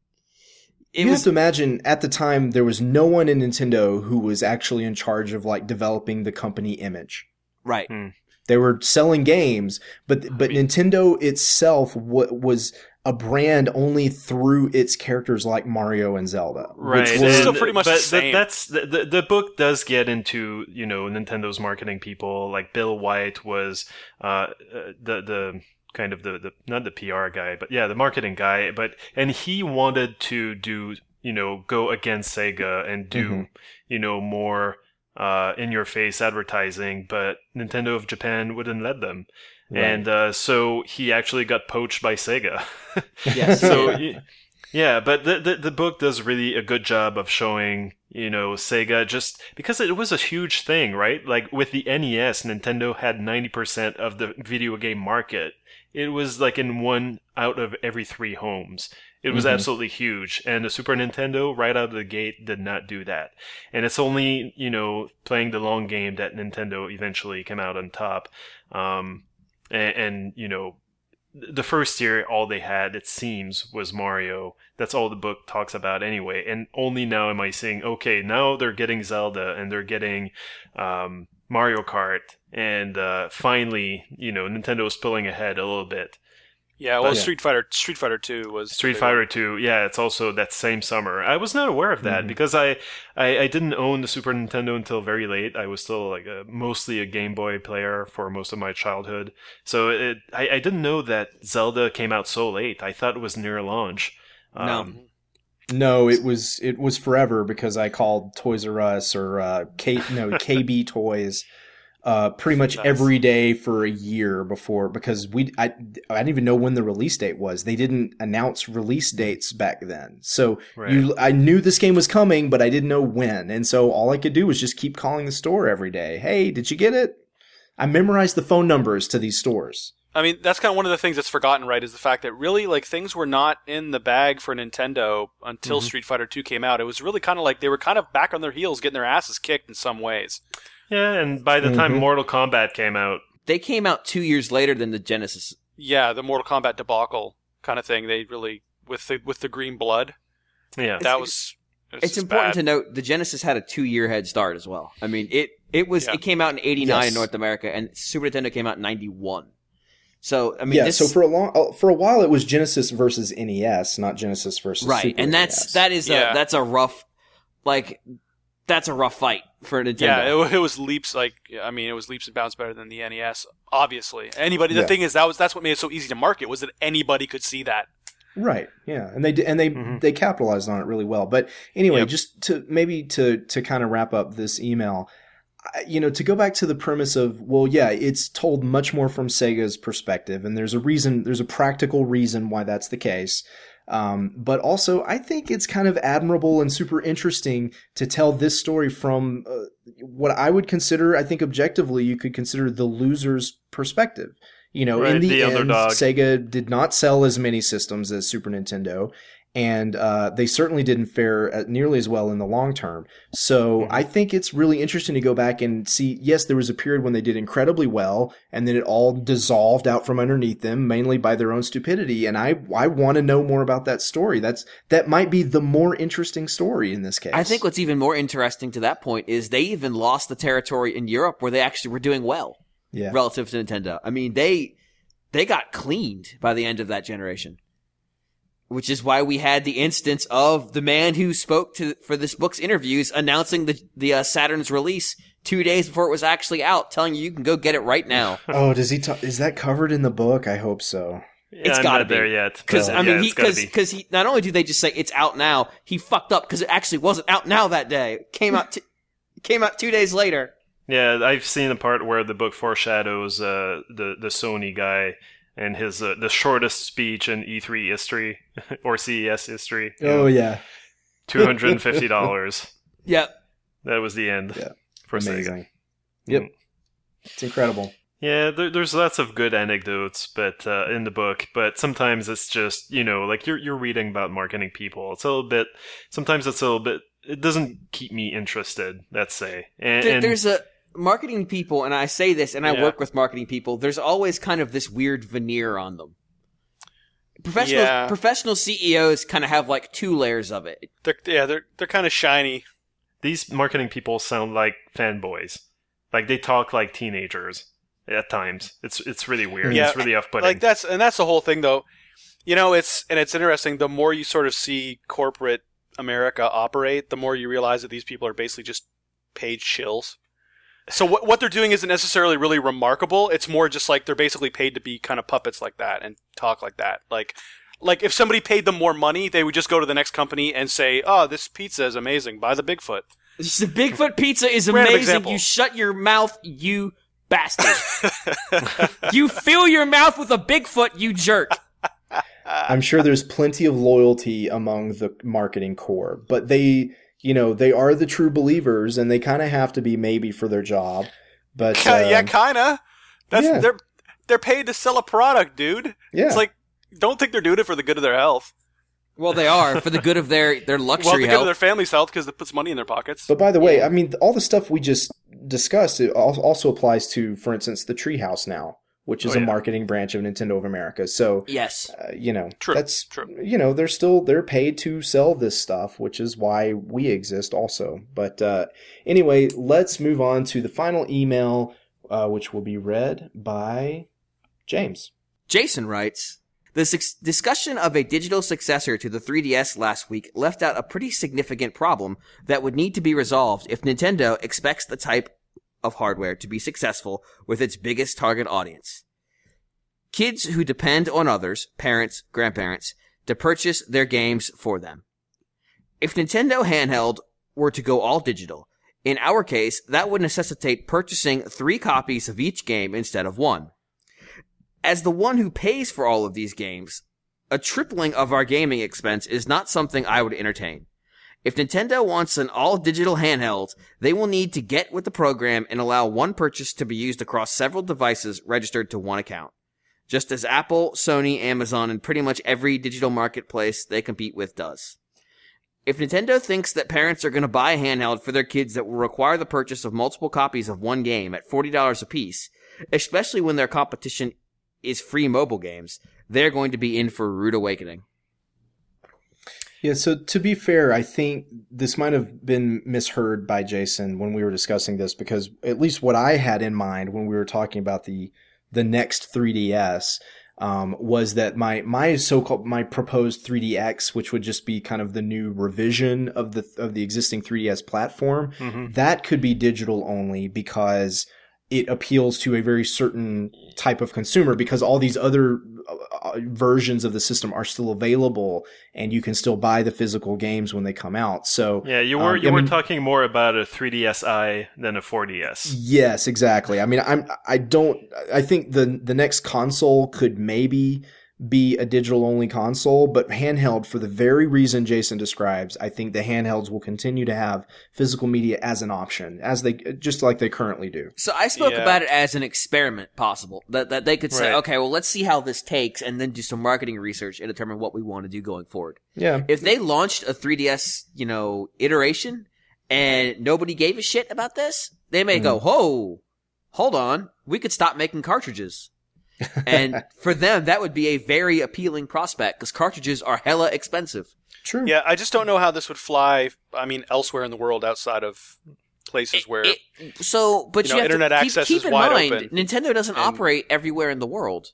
Speaker 3: it
Speaker 1: you
Speaker 3: was,
Speaker 1: have to imagine at the time there was no one in Nintendo who was actually in charge of like developing the company image.
Speaker 3: right.
Speaker 1: They were selling games, but but
Speaker 2: mean-
Speaker 1: Nintendo itself w- was a brand only through its characters like Mario and Zelda.
Speaker 4: Right,
Speaker 1: Which
Speaker 2: It's
Speaker 1: were,
Speaker 2: still
Speaker 4: and-
Speaker 2: pretty much
Speaker 4: but
Speaker 2: the
Speaker 4: th-
Speaker 2: same.
Speaker 4: that's the, the the book does get into, you know, Nintendo's marketing people. Like Bill White was uh, uh the the kind of the, the not the P R guy, but yeah, the marketing guy. But and he wanted to do, you know, go against Sega and do
Speaker 1: Mhm.
Speaker 4: you know more uh in your face advertising, but Nintendo of Japan wouldn't let them.
Speaker 1: Right.
Speaker 4: And uh, so he actually got poached by Sega.
Speaker 3: Yes.
Speaker 4: so
Speaker 1: Yeah.
Speaker 4: y- yeah, but the, the the book does really a good job of showing, you know, Sega, just because it was a huge thing, right? Like with the N E S, Nintendo had ninety percent of the video game market. It was like in one out of every three homes. It was
Speaker 1: Mhm.
Speaker 4: absolutely huge. And the Super Nintendo, right out of the gate, did not do that. And it's only, you know, playing the long game that Nintendo eventually came out on top. Um, and, and, you know, the first year, all they had, it seems, was Mario. That's all the book talks about anyway. And only now am I seeing, okay, now they're getting Zelda and they're getting um, Mario Kart. And uh, finally, you know, Nintendo's pulling ahead a little bit.
Speaker 2: Yeah, well,
Speaker 1: Yeah.
Speaker 2: Street Fighter, Street Fighter Two was
Speaker 4: Street
Speaker 2: the big
Speaker 4: Fighter two, yeah, it's also that same summer. I was not aware of that
Speaker 1: Mhm.
Speaker 4: because I, I, I didn't own the Super Nintendo until very late. I was still like a, mostly a Game Boy player for most of my childhood. So it, I, I didn't know that Zelda came out so late. I thought it was near launch.
Speaker 3: No.
Speaker 4: Um,
Speaker 1: No, it was it was forever because I called Toys R Us or uh, K no K B Toys uh, pretty much
Speaker 2: Nice.
Speaker 1: every day for a year before because we I I didn't even know when the release date was. They didn't announce release dates back then, so
Speaker 4: Right.
Speaker 1: you I knew this game was coming, but I didn't know when, and so all I could do was just keep calling the store every day. Hey, did you get it? I memorized the phone numbers to these stores.
Speaker 2: I mean, that's kind of one of the things that's forgotten, right? Is the fact that really, like, things were not in the bag for Nintendo until
Speaker 1: Mhm.
Speaker 2: Street Fighter Two came out. It was really kind of like they were kind of back on their heels, getting their asses kicked in some ways.
Speaker 4: yeah, and by the time
Speaker 1: Mhm.
Speaker 4: Mortal Kombat came out,
Speaker 3: They came out two years later than the Genesis.
Speaker 2: Yeah, the Mortal Kombat debacle kind of thing. They really with the with the green blood.
Speaker 4: yeah,
Speaker 2: That was. It was
Speaker 3: It's
Speaker 2: just
Speaker 3: important
Speaker 2: bad.
Speaker 3: to note the Genesis had a two-year head start as well. I mean, it it was
Speaker 2: Yeah.
Speaker 3: it came out in eighty-nine
Speaker 1: Yes.
Speaker 3: in North America, and Super Nintendo came out in ninety-one. So I mean,
Speaker 1: yeah,
Speaker 3: this,
Speaker 1: so for a long uh, for a while it was Genesis versus N E S, not Genesis versus
Speaker 3: right,
Speaker 1: Super
Speaker 3: and
Speaker 1: N E
Speaker 3: that's
Speaker 1: S.
Speaker 3: that is
Speaker 2: Yeah.
Speaker 3: a that's a rough, like that's a rough fight for Nintendo.
Speaker 2: Yeah, it, it was leaps like I mean, it was leaps and bounds better than the N E S. Obviously, anybody. The
Speaker 1: Yeah.
Speaker 2: thing is, that was that's what made it so easy to market was that anybody could see that.
Speaker 1: Right. Yeah. And they did- and they
Speaker 4: Mhm.
Speaker 1: they capitalized on it really well. But anyway,
Speaker 2: Yep.
Speaker 1: just to maybe to to kind of wrap up this email, I- you know, to go back to the premise of, well, yeah, it's told much more from Sega's perspective, and there's a reason, there's a practical reason why that's the case. Um, but also, I think it's kind of admirable and super interesting to tell this story from uh, what I would consider, I think objectively, you could consider the loser's perspective. You know, in
Speaker 4: Right,
Speaker 1: the,
Speaker 4: the
Speaker 1: end,
Speaker 4: underdog.
Speaker 1: Sega did not sell as many systems as Super Nintendo, and uh, they certainly didn't fare uh, nearly as well in the long term. So
Speaker 4: Mhm.
Speaker 1: I think it's really interesting to go back and see, yes, there was a period when they did incredibly well, and then it all dissolved out from underneath them, mainly by their own stupidity. And I, I want to know more about that story. That's that might be the more interesting story in this case.
Speaker 3: I think what's even more interesting to that point is they even lost the territory in Europe where they actually were doing well
Speaker 1: yeah.
Speaker 3: relative to Nintendo. I mean, they they got cleaned by the end of that generation. Which is why we had the instance of the man who spoke to for this book's interviews announcing the the uh, Saturn's release two days before it was actually out, telling you you can go get it right now.
Speaker 1: Oh, does he? Ta- is that covered in the book? I hope so.
Speaker 4: Yeah,
Speaker 3: It's
Speaker 4: I'm
Speaker 3: gotta
Speaker 4: not
Speaker 3: be.
Speaker 4: there yet.
Speaker 3: Because
Speaker 4: but
Speaker 3: I mean,
Speaker 4: yeah,
Speaker 3: he
Speaker 4: it's gotta
Speaker 3: because
Speaker 4: be.
Speaker 3: because he not only do they just say it's out now, he fucked up because it actually wasn't out now that day. It came out t- came out two days later.
Speaker 4: Yeah, I've seen a part where the book foreshadows uh, the the Sony guy and his uh, the shortest speech in E three history or C E S history. you
Speaker 1: Oh
Speaker 4: know,
Speaker 1: yeah,
Speaker 4: two hundred and fifty dollars.
Speaker 3: Yep.
Speaker 4: That was the end.
Speaker 1: Yeah.
Speaker 4: for Sega.
Speaker 1: amazing. Yep, it's incredible.
Speaker 4: Yeah, there, there's lots of good anecdotes, but uh, in the book. But sometimes it's just you know, like you're you're reading about marketing people. It's a little bit. Sometimes it's a little bit. It doesn't keep me interested. Let's say. And,
Speaker 3: There-
Speaker 4: and
Speaker 3: there's a marketing people, and I say this, and I
Speaker 2: Yeah.
Speaker 3: work with marketing people. There's always kind of this weird veneer on them. Professional
Speaker 2: Yeah.
Speaker 3: professional C E Os kind of have like two layers of it.
Speaker 2: They're yeah, they're they're kind of shiny.
Speaker 4: these marketing people sound like fanboys. Like they talk like teenagers at times. It's it's really weird.
Speaker 2: Yeah,
Speaker 4: it's really off-putting.
Speaker 2: Like that's and that's the whole thing, though. You know, it's and it's interesting. The more you sort of see corporate America operate, the more you realize that these people are basically just paid shills. So what what they're doing isn't necessarily really remarkable. It's more just like they're basically paid to be kind of puppets like that and talk like that. Like like if somebody paid them more money, they would just go to the next company and say, "Oh, this pizza is amazing. Buy the Bigfoot."
Speaker 3: The Bigfoot pizza is
Speaker 2: Random
Speaker 3: amazing.
Speaker 2: example.
Speaker 3: You shut your mouth, you bastard. You fill your mouth with a Bigfoot, you jerk.
Speaker 1: I'm sure there's plenty of loyalty among the marketing core, but they, you know, they are the true believers, and they kind of have to be maybe for their job. But
Speaker 2: Kinda- yeah,
Speaker 1: um,
Speaker 2: kind of. That's
Speaker 1: yeah.
Speaker 2: they're they're paid to sell a product, dude.
Speaker 1: yeah,
Speaker 2: It's like don't think they're doing it for the good of their health.
Speaker 3: Well, they are for the good of their their
Speaker 2: Well,
Speaker 3: luxury
Speaker 2: the good
Speaker 3: health.
Speaker 2: of their family's health because it puts money in their pockets.
Speaker 1: But by the way, I mean, all the stuff we just discussed it al- also applies to, for instance, the Treehouse now, which is
Speaker 4: Oh,
Speaker 1: a
Speaker 4: yeah.
Speaker 1: marketing branch of Nintendo of America. So,
Speaker 3: Yes.
Speaker 1: uh, you know,
Speaker 2: True,
Speaker 1: that's
Speaker 2: true.
Speaker 1: you know, they're still they're paid to sell this stuff, which is why we exist also. But uh, anyway, let's move on to the final email, uh, which will be read by James.
Speaker 3: Jason writes, the su- discussion of a digital successor to the three D S last week left out a pretty significant problem that would need to be resolved if Nintendo expects the type of hardware to be successful with its biggest target audience. Kids who depend on others, parents, grandparents, to purchase their games for them. If Nintendo handheld were to go all digital, in our case, that would necessitate purchasing three copies of each game instead of one. As the one who pays for all of these games, a tripling of our gaming expense is not something I would entertain. If Nintendo wants an all-digital handheld, they will need to get with the program and allow one purchase to be used across several devices registered to one account. Just as Apple, Sony, Amazon, and pretty much every digital marketplace they compete with does. If Nintendo thinks that parents are going to buy a handheld for their kids that will require the purchase of multiple copies of one game at forty dollars a piece, especially when their competition is free mobile games, they're going to be in for a rude awakening.
Speaker 1: Yeah, so to be fair, I think this might have been misheard by Jason when we were discussing this, because at least what I had in mind when we were talking about the the next three D S, um, was that my my so-called my proposed three D X, which would just be kind of the new revision of the of the existing three D S platform,
Speaker 4: Mm-hmm.
Speaker 1: that could be digital only because it appeals to a very certain type of consumer, because all these other uh, versions of the system are still available and you can still buy the physical games when they come out. So
Speaker 4: Yeah, you were
Speaker 1: um,
Speaker 4: you
Speaker 1: I
Speaker 4: were
Speaker 1: mean-
Speaker 4: talking more about a three D S i than a four D S.
Speaker 1: Yes, exactly. I mean, I'm, I don't, I think the, the next console could maybe be a digital only console, but handheld, for the very reason Jason describes, I think the handhelds will continue to have physical media as an option, as they, just like they currently do.
Speaker 3: So I spoke
Speaker 2: Yeah.
Speaker 3: about it as an experiment possible. That that they could say,
Speaker 4: Right.
Speaker 3: okay, well, let's see how this takes and then do some marketing research and determine what we want to do going forward.
Speaker 1: Yeah.
Speaker 3: If they launched a three D S, you know, iteration and nobody gave a shit about this, they may go, whoa, hold on, we could stop making cartridges. And for them, that would be a very appealing prospect because cartridges are hella expensive.
Speaker 1: True.
Speaker 2: Yeah, I just don't know how this would fly. I mean, elsewhere in the world outside of places where.
Speaker 3: It- so, but
Speaker 2: You
Speaker 3: you,
Speaker 2: know,
Speaker 3: have
Speaker 2: internet
Speaker 3: to keep,
Speaker 2: access
Speaker 3: keep
Speaker 2: is
Speaker 3: in
Speaker 2: wide
Speaker 3: mind,
Speaker 2: open.
Speaker 3: Nintendo doesn't
Speaker 2: And-
Speaker 3: operate everywhere in the world.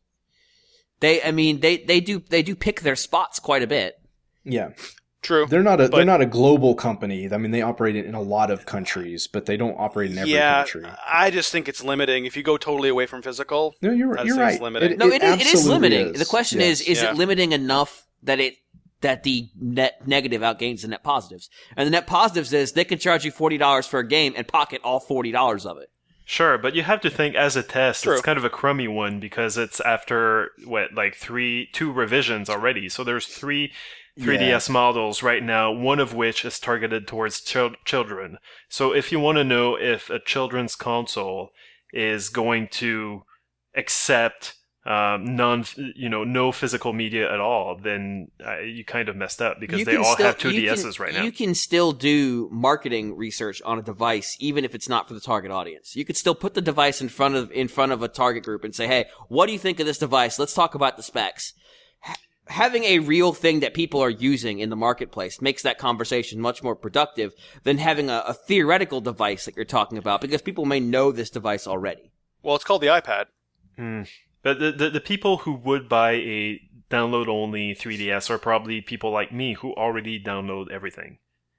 Speaker 3: They, I mean, they, they do they do pick their spots quite a bit.
Speaker 1: Yeah.
Speaker 2: True.
Speaker 1: They're not a,
Speaker 2: But-
Speaker 1: they're not a global company. I mean, they operate in a lot of countries, but they don't operate in every
Speaker 2: yeah,
Speaker 1: country.
Speaker 2: I just think it's limiting. If you go totally away from physical,
Speaker 1: No, you're,
Speaker 2: I'd
Speaker 1: you're
Speaker 2: say it's
Speaker 1: right.
Speaker 2: limiting.
Speaker 3: No, it, is, it is
Speaker 1: absolutely
Speaker 3: limiting.
Speaker 1: is.
Speaker 3: The question
Speaker 1: Yes.
Speaker 3: is, is
Speaker 2: Yeah.
Speaker 3: it limiting enough that it that the net negative outgains the net positives? And the net positives is they can charge you forty dollars for a game and pocket all forty dollars of it.
Speaker 4: Sure, but you have to think as a test,
Speaker 2: True.
Speaker 4: it's kind of a crummy one because it's after what, like three, two revisions already. So there's three three D S models right now, one of which is targeted towards chil- children. So if you want to know if a children's console is going to accept um, non, you know, no physical media at all, then uh, you kind of messed up because
Speaker 3: You
Speaker 4: they
Speaker 3: can
Speaker 4: all
Speaker 3: still-
Speaker 4: have two
Speaker 3: you can-
Speaker 4: DSs right now.
Speaker 3: You can still do marketing research on a device, even if it's not for the target audience. You could still put the device in front of in front of a target group and say, "Hey, what do you think of this device? Let's talk about the specs." Ha- having a real thing that people are using in the marketplace makes that conversation much more productive than having a, a theoretical device that you're talking about, because people may know this device already.
Speaker 2: well, it's called the iPad.
Speaker 4: Hmm. But the, the the people who would buy a download only three D S are probably people like me who already download everything.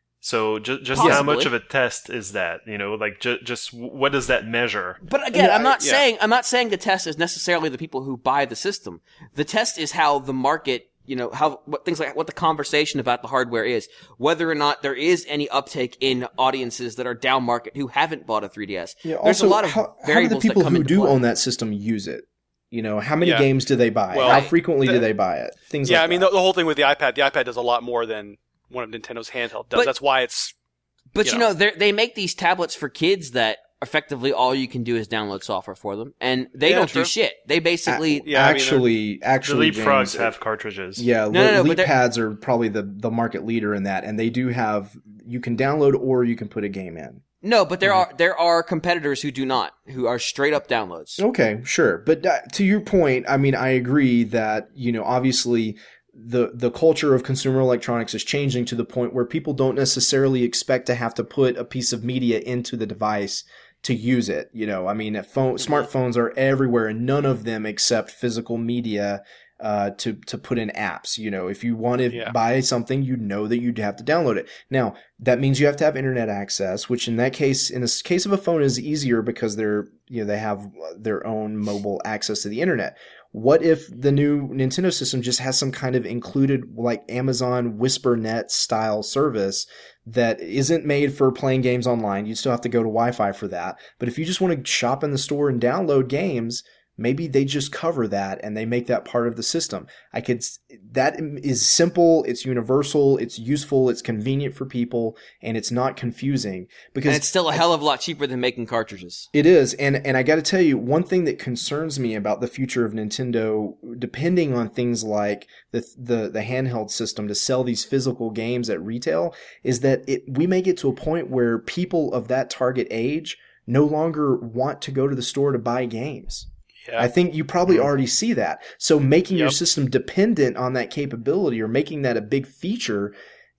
Speaker 4: So just just how
Speaker 3: Possibly.
Speaker 4: much of a test is that? You know, like ju- just what does that measure?
Speaker 3: But again,
Speaker 1: Yeah,
Speaker 3: I'm not
Speaker 2: yeah.
Speaker 3: saying I'm not saying the test is necessarily the people who buy the system. The test is how the market, you know, how what things like what the conversation about the hardware is, whether or not there is any uptake in audiences that are down market who haven't bought a three D S.
Speaker 1: Yeah,
Speaker 3: There's
Speaker 1: also,
Speaker 3: a lot of
Speaker 1: how, how do the
Speaker 3: variables
Speaker 1: people
Speaker 3: that come
Speaker 1: who
Speaker 3: into
Speaker 1: do
Speaker 3: play.
Speaker 1: own that system use it? You know, how many
Speaker 2: Yeah.
Speaker 1: games do they buy?
Speaker 2: Well,
Speaker 1: how
Speaker 2: I-
Speaker 1: frequently do
Speaker 2: the-
Speaker 1: they buy it? Things
Speaker 2: Yeah,
Speaker 1: like
Speaker 2: I mean,
Speaker 1: that.
Speaker 2: the, the whole thing with the iPad, the iPad does a lot more than one of Nintendo's handheld does.
Speaker 3: But-
Speaker 2: That's why it's.
Speaker 3: But
Speaker 2: you
Speaker 3: you
Speaker 2: know.
Speaker 3: know, they they make these tablets for kids that effectively all you can do is download software for them, and they
Speaker 2: Yeah,
Speaker 3: don't
Speaker 2: true.
Speaker 3: do shit. They basically
Speaker 2: Yeah, I mean,
Speaker 1: actually,
Speaker 4: The
Speaker 1: actually,
Speaker 4: leapfrogs
Speaker 1: James,
Speaker 4: have cartridges.
Speaker 1: Yeah,
Speaker 3: No, no, no,
Speaker 1: Leap
Speaker 3: but they're-
Speaker 1: pads are probably the, the market leader in that, and they do have, you can download or you can put a game in.
Speaker 3: no, but there
Speaker 1: Mm-hmm.
Speaker 3: are there are competitors who do not, who are straight up downloads.
Speaker 1: Okay, sure. But uh, to your point, I mean, I agree that, you know, obviously the the culture of consumer electronics is changing to the point where people don't necessarily expect to have to put a piece of media into the device to use it. You know, I mean, phone, smartphones are everywhere and none of them accept physical media uh, to, to put in apps. You know, if you want to
Speaker 2: Yeah.
Speaker 1: buy something, you know that you'd have to download it. Now, that means you have to have internet access, which in that case, in the case of a phone is easier because they're, you know, they have their own mobile access to the internet. What if the new Nintendo system just has some kind of included, like Amazon WhisperNet style service that isn't made for playing games online? You still have to go to Wi-Fi for that. But if you just want to shop in the store and download games, maybe they just cover that and they make that part of the system. I could, that is simple, it's universal, it's useful, it's convenient for people, and it's not confusing because
Speaker 3: And it's still a hell of a lot cheaper than making cartridges.
Speaker 1: it is. And, and I got to tell you, one thing that concerns me about the future of Nintendo, depending on things like the, the, the handheld system to sell these physical games at retail, is that it, we may get to a point where people of that target age no longer want to go to the store to buy games.
Speaker 2: Yeah.
Speaker 1: I think you probably already see that. So making your
Speaker 2: Yep.
Speaker 1: system dependent on that capability or making that a big feature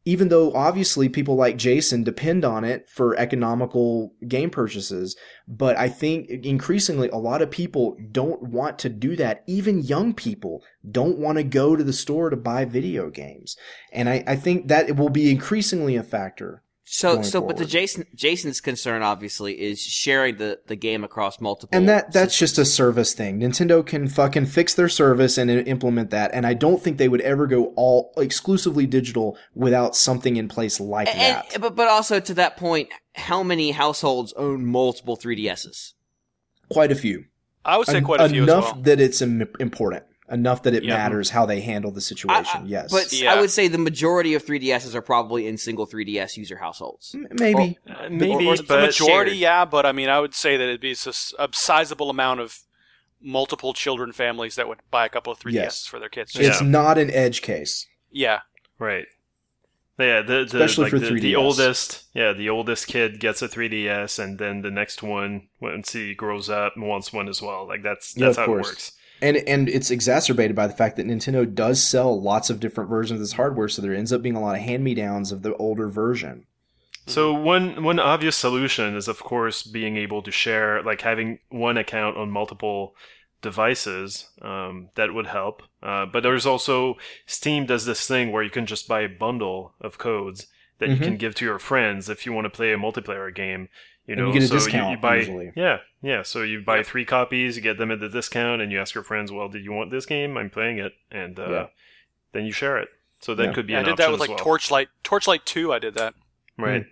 Speaker 1: even though obviously people like Jason depend on it for economical game purchases. But I think increasingly a lot of people don't want to do that. Even young people don't want to go to the store to buy video games. And I, I think that it will be increasingly a factor.
Speaker 3: So, so,
Speaker 1: forward.
Speaker 3: but the Jason, Jason's concern obviously is sharing the, the game across multiple.
Speaker 1: And that, that's
Speaker 3: systems.
Speaker 1: just a service thing. Nintendo can fucking fix their service and implement that. And I don't think they would ever go all exclusively digital without something in place like
Speaker 3: and,
Speaker 1: that.
Speaker 3: But, but also to that point, how many households own multiple three D S's?
Speaker 1: Quite a few.
Speaker 2: I would say
Speaker 1: En-
Speaker 2: quite a few
Speaker 1: enough
Speaker 2: as well.
Speaker 1: that it's im- important. Enough that it
Speaker 2: Yeah.
Speaker 1: matters how they handle the situation.
Speaker 3: I- I-
Speaker 1: yes.
Speaker 3: But
Speaker 2: Yeah.
Speaker 3: I would say the majority of three D S's are probably in single three D S user households.
Speaker 1: M- Maybe.
Speaker 4: Uh, maybe,
Speaker 2: Or the
Speaker 4: but
Speaker 2: majority,
Speaker 3: shared.
Speaker 2: yeah, but I mean, I would say that it'd be a, s- a sizable amount of multiple children families that would buy a couple of three D S's
Speaker 1: Yes.
Speaker 2: for their kids.
Speaker 1: It's
Speaker 4: Yeah.
Speaker 1: not an edge case.
Speaker 2: Yeah.
Speaker 4: right. Yeah, the, the,
Speaker 1: Especially
Speaker 4: like
Speaker 1: for
Speaker 4: the,
Speaker 1: three D S.
Speaker 4: the oldest, yeah, the oldest kid gets a three D S, and then the next one, once he grows up, wants one as well. Like that's
Speaker 1: Yeah,
Speaker 4: that's
Speaker 1: of
Speaker 4: how
Speaker 1: course.
Speaker 4: it works.
Speaker 1: And and it's exacerbated by the fact that Nintendo does sell lots of different versions of this hardware, so there ends up being a lot of hand-me-downs of the older version.
Speaker 4: So one one obvious solution is, of course, being able to share, like having one account on multiple devices. Um, that would help. Uh, but there's also Steam does this thing where you can just buy a bundle of codes that you
Speaker 1: Mhm.
Speaker 4: can give to your friends if you want to play a multiplayer game. You
Speaker 1: And
Speaker 4: know,
Speaker 1: you get a
Speaker 4: so
Speaker 1: discount,
Speaker 4: you, you buy,
Speaker 1: usually.
Speaker 4: yeah, yeah. So you buy
Speaker 2: Yep.
Speaker 4: three copies, you get them at the discount, and you ask your friends, "Well, did you want this game? I'm playing it," and uh,
Speaker 1: Yeah.
Speaker 4: then you share it. So that
Speaker 1: Yeah.
Speaker 4: could be
Speaker 2: Yeah, I
Speaker 4: an
Speaker 2: did
Speaker 4: option
Speaker 2: that with
Speaker 4: as
Speaker 2: like
Speaker 4: well.
Speaker 2: Torchlight. Torchlight two, I did that.
Speaker 4: Right.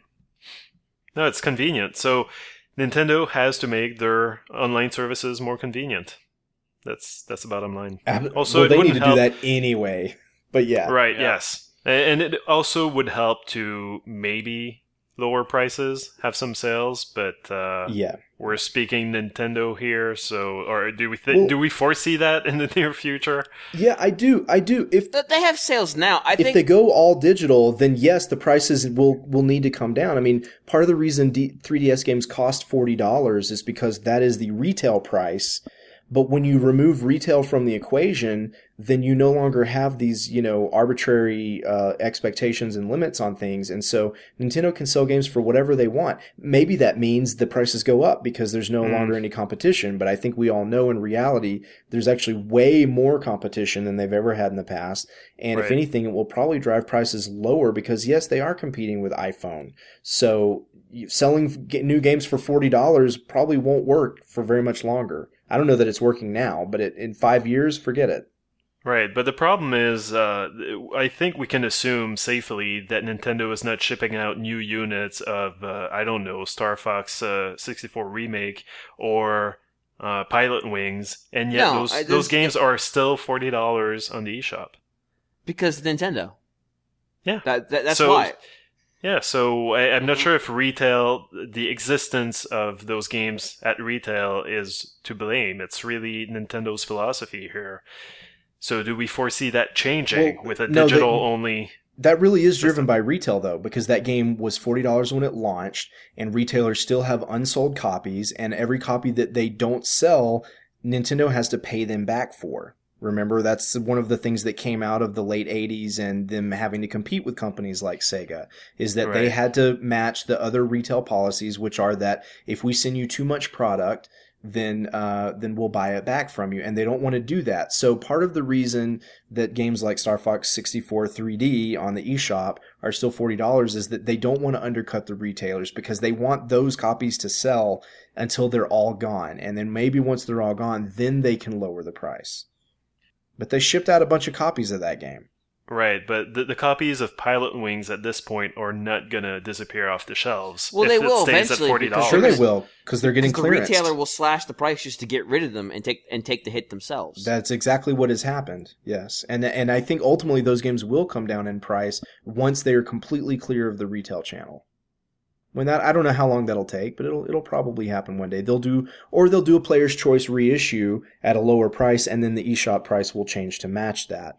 Speaker 4: No, it's convenient. So Nintendo has to make their online services more convenient. That's that's the bottom line.
Speaker 1: Ab-
Speaker 4: Also,
Speaker 1: well,
Speaker 4: it
Speaker 1: they need
Speaker 4: wouldn't
Speaker 1: to
Speaker 4: help-
Speaker 1: do that anyway. But yeah.
Speaker 4: Right,
Speaker 2: Yeah.
Speaker 4: yes. A- And it also would help to maybe lower prices, have some sales, but uh,
Speaker 1: Yeah.
Speaker 4: we're speaking Nintendo here, so or do we th-
Speaker 1: Well-
Speaker 4: do we foresee that in the near future?
Speaker 1: Yeah, I do. I do. If
Speaker 3: Th- They have sales now. I
Speaker 1: if
Speaker 3: think
Speaker 1: they go all digital, then yes, the prices will will need to come down. I mean, part of the reason D- three D S games cost forty dollars is because that is the retail price. But when you remove retail from the equation, then you no longer have these, you know, arbitrary uh, expectations and limits on things. And so Nintendo can sell games for whatever they want. Maybe that means the prices go up because there's no
Speaker 4: Mm.
Speaker 1: longer any competition. But I think we all know in reality, there's actually way more competition than they've ever had in the past. And if
Speaker 4: Right.
Speaker 1: anything, it will probably drive prices lower because, yes, they are competing with iPhone. So you- selling g- new games for forty dollars probably won't work for very much longer. I don't know that it's working now, but it, in five years, forget it.
Speaker 4: Right, but the problem is, uh, I think we can assume safely that Nintendo is not shipping out new units of, uh, I don't know, Star Fox uh, sixty-four Remake or uh, Pilot Wings, and yet
Speaker 3: No,
Speaker 4: those
Speaker 3: I-
Speaker 4: those
Speaker 3: there's-
Speaker 4: games are still forty dollars on the eShop.
Speaker 3: because Nintendo.
Speaker 4: Yeah.
Speaker 3: That, that that's
Speaker 4: So-
Speaker 3: why.
Speaker 4: Yeah, so I, I'm not sure if retail, the existence of those games at retail is to blame. It's really Nintendo's philosophy here. So do we foresee that changing
Speaker 1: Well,
Speaker 4: with a
Speaker 1: no, they-
Speaker 4: digital only?
Speaker 1: That really is driven by retail, though, because that game was forty dollars when it launched, and retailers still have unsold copies, and every copy that they don't sell, Nintendo has to pay them back for. Remember, that's one of the things that came out of the late eighties and them having to compete with companies like Sega, is that they
Speaker 4: Right.
Speaker 1: had to match the other retail policies, which are that if we send you too much product, then uh, then we'll buy it back from you. And they don't want to do that. So part of the reason that games like Star Fox sixty-four three D on the eShop are still forty dollars is that they don't want to undercut the retailers because they want those copies to sell until they're all gone. And then maybe once they're all gone, then they can lower the price. But they shipped out a bunch of copies of that game.
Speaker 4: Right, but the, the copies of Pilot Wings at this point are not going to disappear off the shelves.
Speaker 3: Well,
Speaker 4: if
Speaker 3: they
Speaker 4: it
Speaker 3: will
Speaker 4: stays
Speaker 3: eventually,
Speaker 4: at forty
Speaker 3: because
Speaker 4: dollars.
Speaker 1: Sure they
Speaker 3: Because-
Speaker 1: will, because they're getting
Speaker 3: Because the
Speaker 1: clearance.
Speaker 3: retailer will slash the price just to get rid of them and take and take the hit themselves.
Speaker 1: That's exactly what has happened. Yes, and and I think ultimately those games will come down in price once they are completely clear of the retail channel. When that, I don't know how long that'll take, but it'll it'll probably happen one day. They'll do, or they'll do a Player's Choice reissue at a lower price, and then the eShop price will change to match that.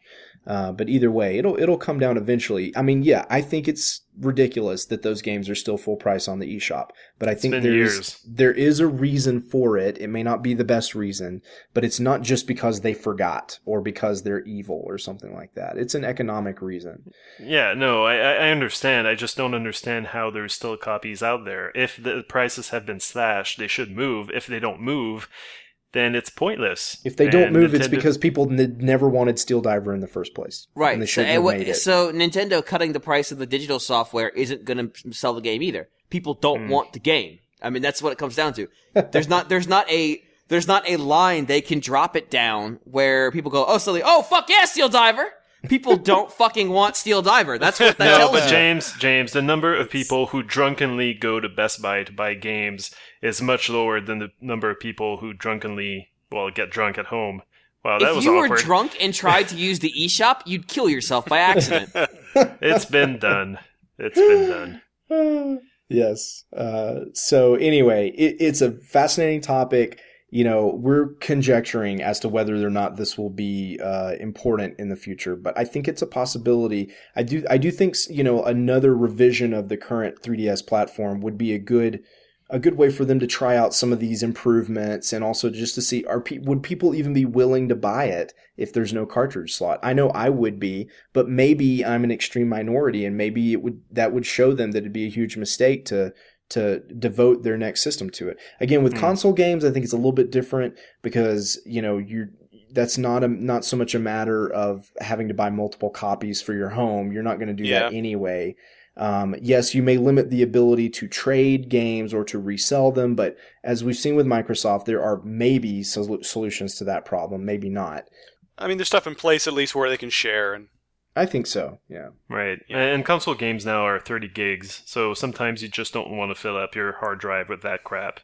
Speaker 1: Uh, but either way, it'll it'll come down eventually. I mean, yeah, I think it's ridiculous that those games are still full price on the eShop. But I think
Speaker 4: been
Speaker 1: there's
Speaker 4: years.
Speaker 1: there is a reason for it. It may not be the best reason, but it's not just because they forgot or because they're evil or something like that. It's an economic reason.
Speaker 4: Yeah, no, I, I understand. I just don't understand how there's still copies out there. If the prices have been slashed, they should move. If they don't move, then it's pointless.
Speaker 1: If they don't
Speaker 4: And
Speaker 1: move, it's
Speaker 4: Nintendo-
Speaker 1: because people n- never wanted Steel Diver in the first place.
Speaker 3: Right.
Speaker 1: And they
Speaker 3: So,
Speaker 1: shouldn't have
Speaker 3: and
Speaker 1: made
Speaker 3: what-
Speaker 1: it.
Speaker 3: so Nintendo cutting the price of the digital software isn't going to sell the game either. People don't
Speaker 1: Hmm.
Speaker 3: want the game. I mean, that's what it comes down to. There's not, there's not a, there's not a line they can drop it down where people go, oh, silly, oh, fuck yeah, Steel Diver. People don't fucking want Steel Diver. That's what that
Speaker 4: No,
Speaker 3: tells
Speaker 4: but
Speaker 3: you.
Speaker 4: James, James, the number of people who drunkenly go to Best Buy to buy games is much lower than the number of people who drunkenly, well, get drunk at home. Wow, that
Speaker 3: If
Speaker 4: was
Speaker 3: you
Speaker 4: awkward.
Speaker 3: were drunk and tried to use the eShop, you'd kill yourself by accident.
Speaker 4: It's been done. It's been done.
Speaker 1: Yes. Uh, so anyway, it, it's a fascinating topic. You know, we're conjecturing as to whether or not this will be uh, important in the future, but I think it's a possibility. I do, I do think, you know, another revision of the current three D S platform would be a good, a good way for them to try out some of these improvements, and also just to see, are pe- would people even be willing to buy it if there's no cartridge slot? I know I would be, but maybe I'm an extreme minority, and maybe it would that would show them that it'd be a huge mistake to. to devote their next system to it. Again, with
Speaker 4: Hmm.
Speaker 1: console games, I think it's a little bit different because, you know, you're, that's not a, not so much a matter of having to buy multiple copies for your home. You're not going to do
Speaker 2: Yeah.
Speaker 1: that anyway. Um, yes, you may limit the ability to trade games or to resell them, but as we've seen with Microsoft, there are maybe sol- solutions to that problem, maybe not.
Speaker 2: I mean, there's stuff in place at least where they can share, and
Speaker 1: I think so, yeah.
Speaker 4: Right.
Speaker 2: Yeah.
Speaker 4: And console games now are thirty gigs, so sometimes you just don't want to fill up your hard drive with that crap.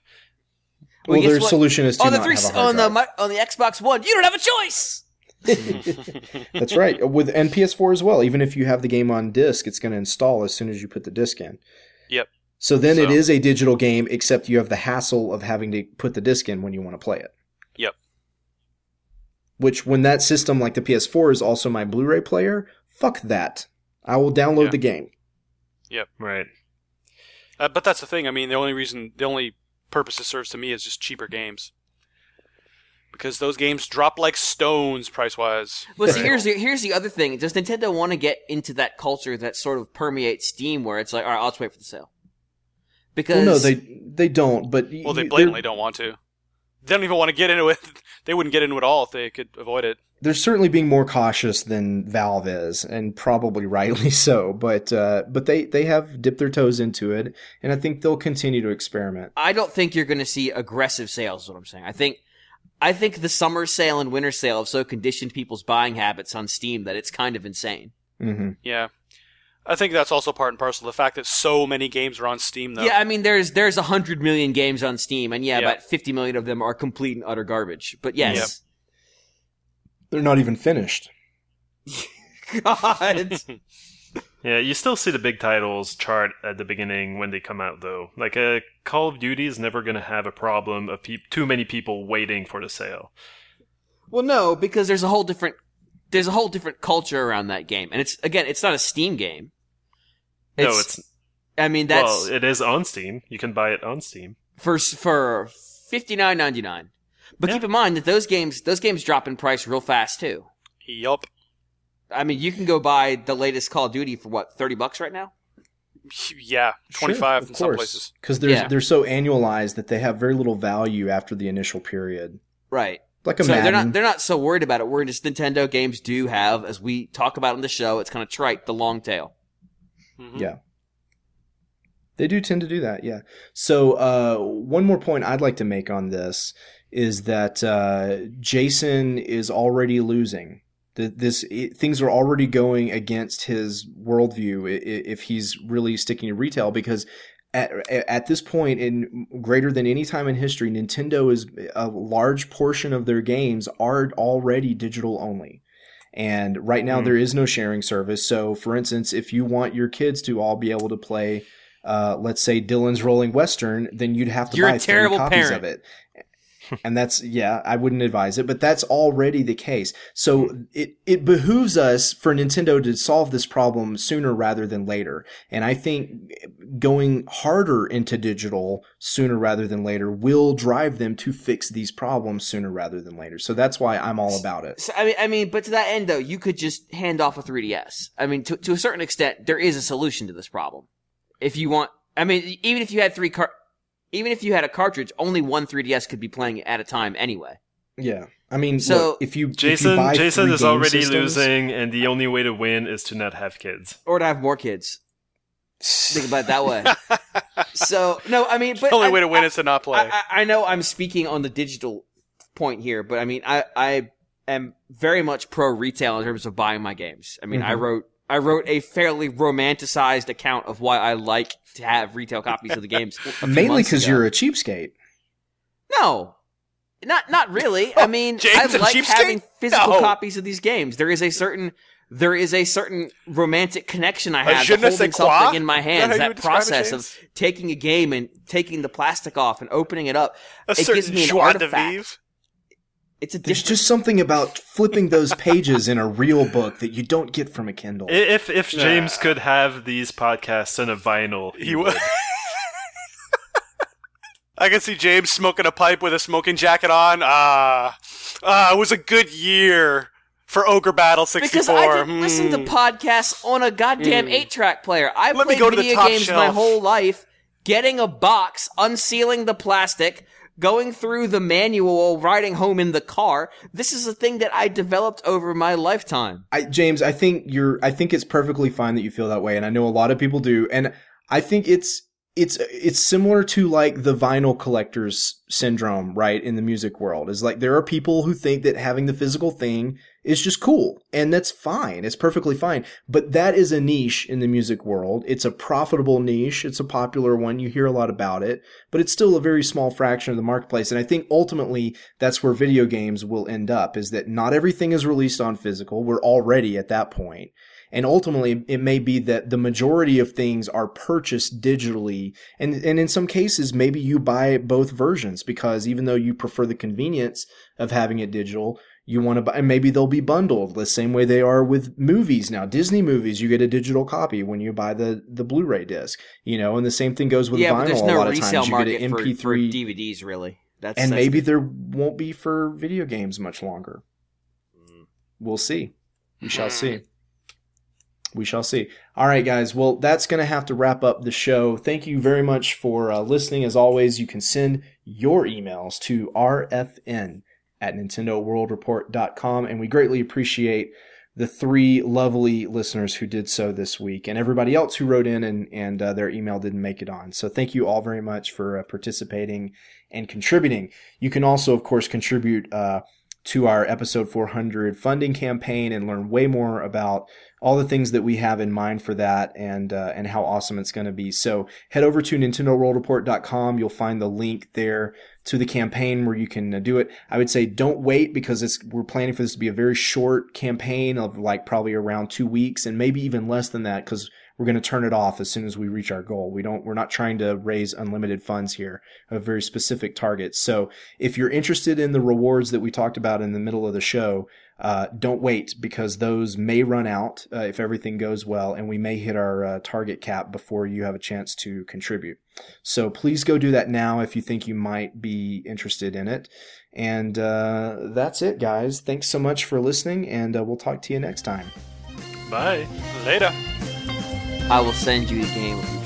Speaker 1: Well,
Speaker 3: guess
Speaker 1: their
Speaker 3: what?
Speaker 1: solution is to
Speaker 3: on the
Speaker 1: not
Speaker 3: three,
Speaker 1: have a hard
Speaker 3: on the
Speaker 1: drive.
Speaker 3: mi- on the Xbox One, you don't have a choice.
Speaker 1: That's right. With and P S four as well. Even if you have the game on disc, it's going to install as soon as you put the disc in.
Speaker 2: Yep.
Speaker 1: So then it
Speaker 2: So-
Speaker 1: is a digital game, except you have the hassle of having to put the disc in when you want to play it.
Speaker 2: Yep.
Speaker 1: Which, when that system like the P S four is also my Blu-ray player, fuck that. I will download
Speaker 2: Yeah.
Speaker 1: the game.
Speaker 4: Right.
Speaker 2: uh, but that's the thing. I mean, the only reason, the only purpose it serves to me is just cheaper games, because those games drop like stones price wise.
Speaker 3: Well, see, here's the here's the other thing. Does Nintendo want to get into that culture that sort of permeates Steam, where it's like, all right, I'll just wait for the sale? Because
Speaker 1: Well, no, they they don't. But
Speaker 2: Well, they
Speaker 1: you-
Speaker 2: blatantly
Speaker 1: they're-
Speaker 2: don't want to. They don't even want to get into it. They wouldn't get into it at all if they could avoid it.
Speaker 1: They're certainly being more cautious than Valve is, and probably rightly so. But uh, but they, they have dipped their toes into it, and I think they'll continue to experiment.
Speaker 3: I don't think you're going to see aggressive sales. Is what I'm saying. I think I think the summer sale and winter sale have so conditioned people's buying habits on Steam that it's kind of insane.
Speaker 1: Mm-hmm.
Speaker 2: Yeah. I think that's also part and parcel of the fact that so many games are on Steam, though.
Speaker 3: Yeah, I mean, there's there's a hundred million games on Steam, and yeah,
Speaker 2: Yeah.
Speaker 3: about fifty million of them are complete and utter garbage. But yes,
Speaker 1: They're not even finished.
Speaker 3: God.
Speaker 4: Yeah, you still see the big titles chart at the beginning when they come out, though. Like, uh, Call of Duty is never going to have a problem of peop too many people waiting for the sale.
Speaker 3: Well, no, because there's a whole different there's a whole different culture around that game, and it's again, it's not a Steam game.
Speaker 4: no, it's
Speaker 3: I mean, that's
Speaker 4: well, it is on Steam. You can buy it on Steam.
Speaker 3: for for fifty-nine ninety-nine. But
Speaker 4: Yeah.
Speaker 3: keep in mind that those games those games drop in price real fast too.
Speaker 2: Yup.
Speaker 3: I mean, you can go buy the latest Call of Duty for what, thirty bucks right now?
Speaker 2: Yeah, twenty-five in some places.
Speaker 1: Because they're,
Speaker 3: Yeah.
Speaker 1: they're so annualized that they have very little value after the initial period.
Speaker 3: Right.
Speaker 1: Like a
Speaker 3: So
Speaker 1: Madden.
Speaker 3: they're not they're not so worried about it. Whereas Nintendo games do have, as we talk about on the show, it's kind of trite, the long tail.
Speaker 2: Mhm.
Speaker 1: Yeah. They do tend to do that, yeah. So uh, one more point I'd like to make on this is that uh, Jason is already losing. Th- This it, things are already going against his worldview i- i- if he's really sticking to retail, because at, at this point, in greater than any time in history, Nintendo is a large portion of their games are already digital only. And right now
Speaker 4: Mm.
Speaker 1: there is no sharing service. So for instance, if you want your kids to all be able to play, uh, let's say Dylan's Rolling Western, then you'd have to
Speaker 3: You're a
Speaker 1: buy three
Speaker 3: terrible
Speaker 1: copies
Speaker 3: parent.
Speaker 1: of it. And that's, yeah, I wouldn't advise it, but that's already the case. So it, it behooves us for Nintendo to solve this problem sooner rather than later. And I think going harder into digital sooner rather than later will drive them to fix these problems sooner rather than later. So that's why I'm all about it.
Speaker 3: So, I mean, I mean, but to that end, though, you could just hand off a three D S. I mean, to, to a certain extent, there is a solution to this problem. If you want, I mean, even if you had three car, even if you had a cartridge, only one three D S could be playing at a time anyway.
Speaker 1: Yeah. I mean,
Speaker 3: so
Speaker 1: look, if you
Speaker 4: Jason,
Speaker 1: if you buy
Speaker 4: Jason
Speaker 1: three
Speaker 4: is
Speaker 1: game
Speaker 4: already
Speaker 1: systems,
Speaker 4: losing, and the only way to win is to not have kids.
Speaker 3: Or to have more kids. Think about it that way. So, no, I mean, but
Speaker 2: the only
Speaker 3: I,
Speaker 2: way to win
Speaker 3: I,
Speaker 2: is to not play.
Speaker 3: I, I know I'm speaking on the digital point here, but I mean, I, I am very much pro retail in terms of buying my games. I mean, mm-hmm. I wrote, I wrote a fairly romanticized account of why I like to have retail copies of the games.
Speaker 1: Mainly because you're a cheapskate.
Speaker 3: No. Not not really. I mean,
Speaker 2: James,
Speaker 3: I like
Speaker 2: cheapskate?
Speaker 3: having physical
Speaker 2: No.
Speaker 3: copies of these games. There is a certain there is a certain romantic connection I
Speaker 2: Uh,
Speaker 3: have
Speaker 2: je
Speaker 3: to
Speaker 2: ne
Speaker 3: holding
Speaker 2: sais quoi?
Speaker 3: something in my
Speaker 2: Is that
Speaker 3: hands.
Speaker 2: how you
Speaker 3: That
Speaker 2: would describe it,
Speaker 3: process
Speaker 2: James?
Speaker 3: of taking a game and taking the plastic off and opening it up.
Speaker 2: A
Speaker 3: it
Speaker 2: certain
Speaker 3: gives me an
Speaker 2: joie de
Speaker 3: artifact.
Speaker 2: vivre.
Speaker 3: It's a
Speaker 1: There's
Speaker 3: different.
Speaker 1: just something about flipping those pages in a real book that you don't get from a Kindle.
Speaker 4: I- If if James could have these podcasts on a vinyl, he,
Speaker 2: He
Speaker 4: would.
Speaker 2: would. I can see James smoking a pipe with a smoking jacket on. Ah, ah, it was a good year for Ogre Battle sixty-four.
Speaker 3: Because I didn't listen to
Speaker 2: Hmm.
Speaker 3: podcasts on a goddamn eight-track player. I
Speaker 2: Let me
Speaker 3: played
Speaker 2: go to the
Speaker 3: video
Speaker 2: top
Speaker 3: games my
Speaker 2: shelf.
Speaker 3: whole life, getting a box, unsealing the plastic, going through the manual, riding home in the car. This is a thing that I developed over my lifetime.
Speaker 1: I, James, I think you're. I think it's perfectly fine that you feel that way, and I know a lot of people do. And I think it's it's it's similar to like the vinyl collectors syndrome, right? In the music world, is like there are people who think that having the physical thing is just cool, and that's fine. It's perfectly fine. But that is a niche in the music world. It's a profitable niche. It's a popular one. You hear a lot about it, but it's still a very small fraction of the marketplace. And I think ultimately that's where video games will end up, is that not everything is released on physical. We're already at that point. And ultimately, it may be that the majority of things are purchased digitally. And, and in some cases, maybe you buy both versions because even though you prefer the convenience of having it digital, you want to buy, and maybe they'll be bundled the same way they are with movies now. Disney movies, you get a digital copy when you buy the, the Blu-ray disc, you know, and the same thing goes with
Speaker 3: yeah,
Speaker 1: vinyl.
Speaker 3: but there's
Speaker 1: a
Speaker 3: no
Speaker 1: lot of
Speaker 3: resale
Speaker 1: times you get
Speaker 3: market
Speaker 1: an
Speaker 3: for,
Speaker 1: M P three.
Speaker 3: for D V Ds, really. That's,
Speaker 1: and
Speaker 3: that's
Speaker 1: maybe
Speaker 3: the-
Speaker 1: there won't be for video games much longer. We'll see. We shall see. We shall see. All right, guys. Well, that's going to have to wrap up the show. Thank you very much for uh, listening. As always, you can send your emails to R F N at Nintendo World Report dot com, and we greatly appreciate the three lovely listeners who did so this week, and everybody else who wrote in and, and uh, their email didn't make it on. So thank you all very much for uh, participating and contributing. You can also, of course, contribute uh, to our episode four hundred funding campaign and learn way more about all the things that we have in mind for that and uh, and how awesome it's going to be. So head over to Nintendo World Report dot com. You'll find the link there to the campaign where you can uh, do it. I would say don't wait because it's we're planning for this to be a very short campaign of like probably around two weeks and maybe even less than that because we're going to turn it off as soon as we reach our goal. We don't, we're not trying to raise unlimited funds here, a very specific target. So if you're interested in the rewards that we talked about in the middle of the show, uh, don't wait because those may run out uh, if everything goes well, and we may hit our uh, target cap before you have a chance to contribute. So please go do that now if you think you might be interested in it. And uh, that's it, guys. Thanks so much for listening, and uh, we'll talk to you next time.
Speaker 4: Bye.
Speaker 2: Later.
Speaker 3: I will send you the game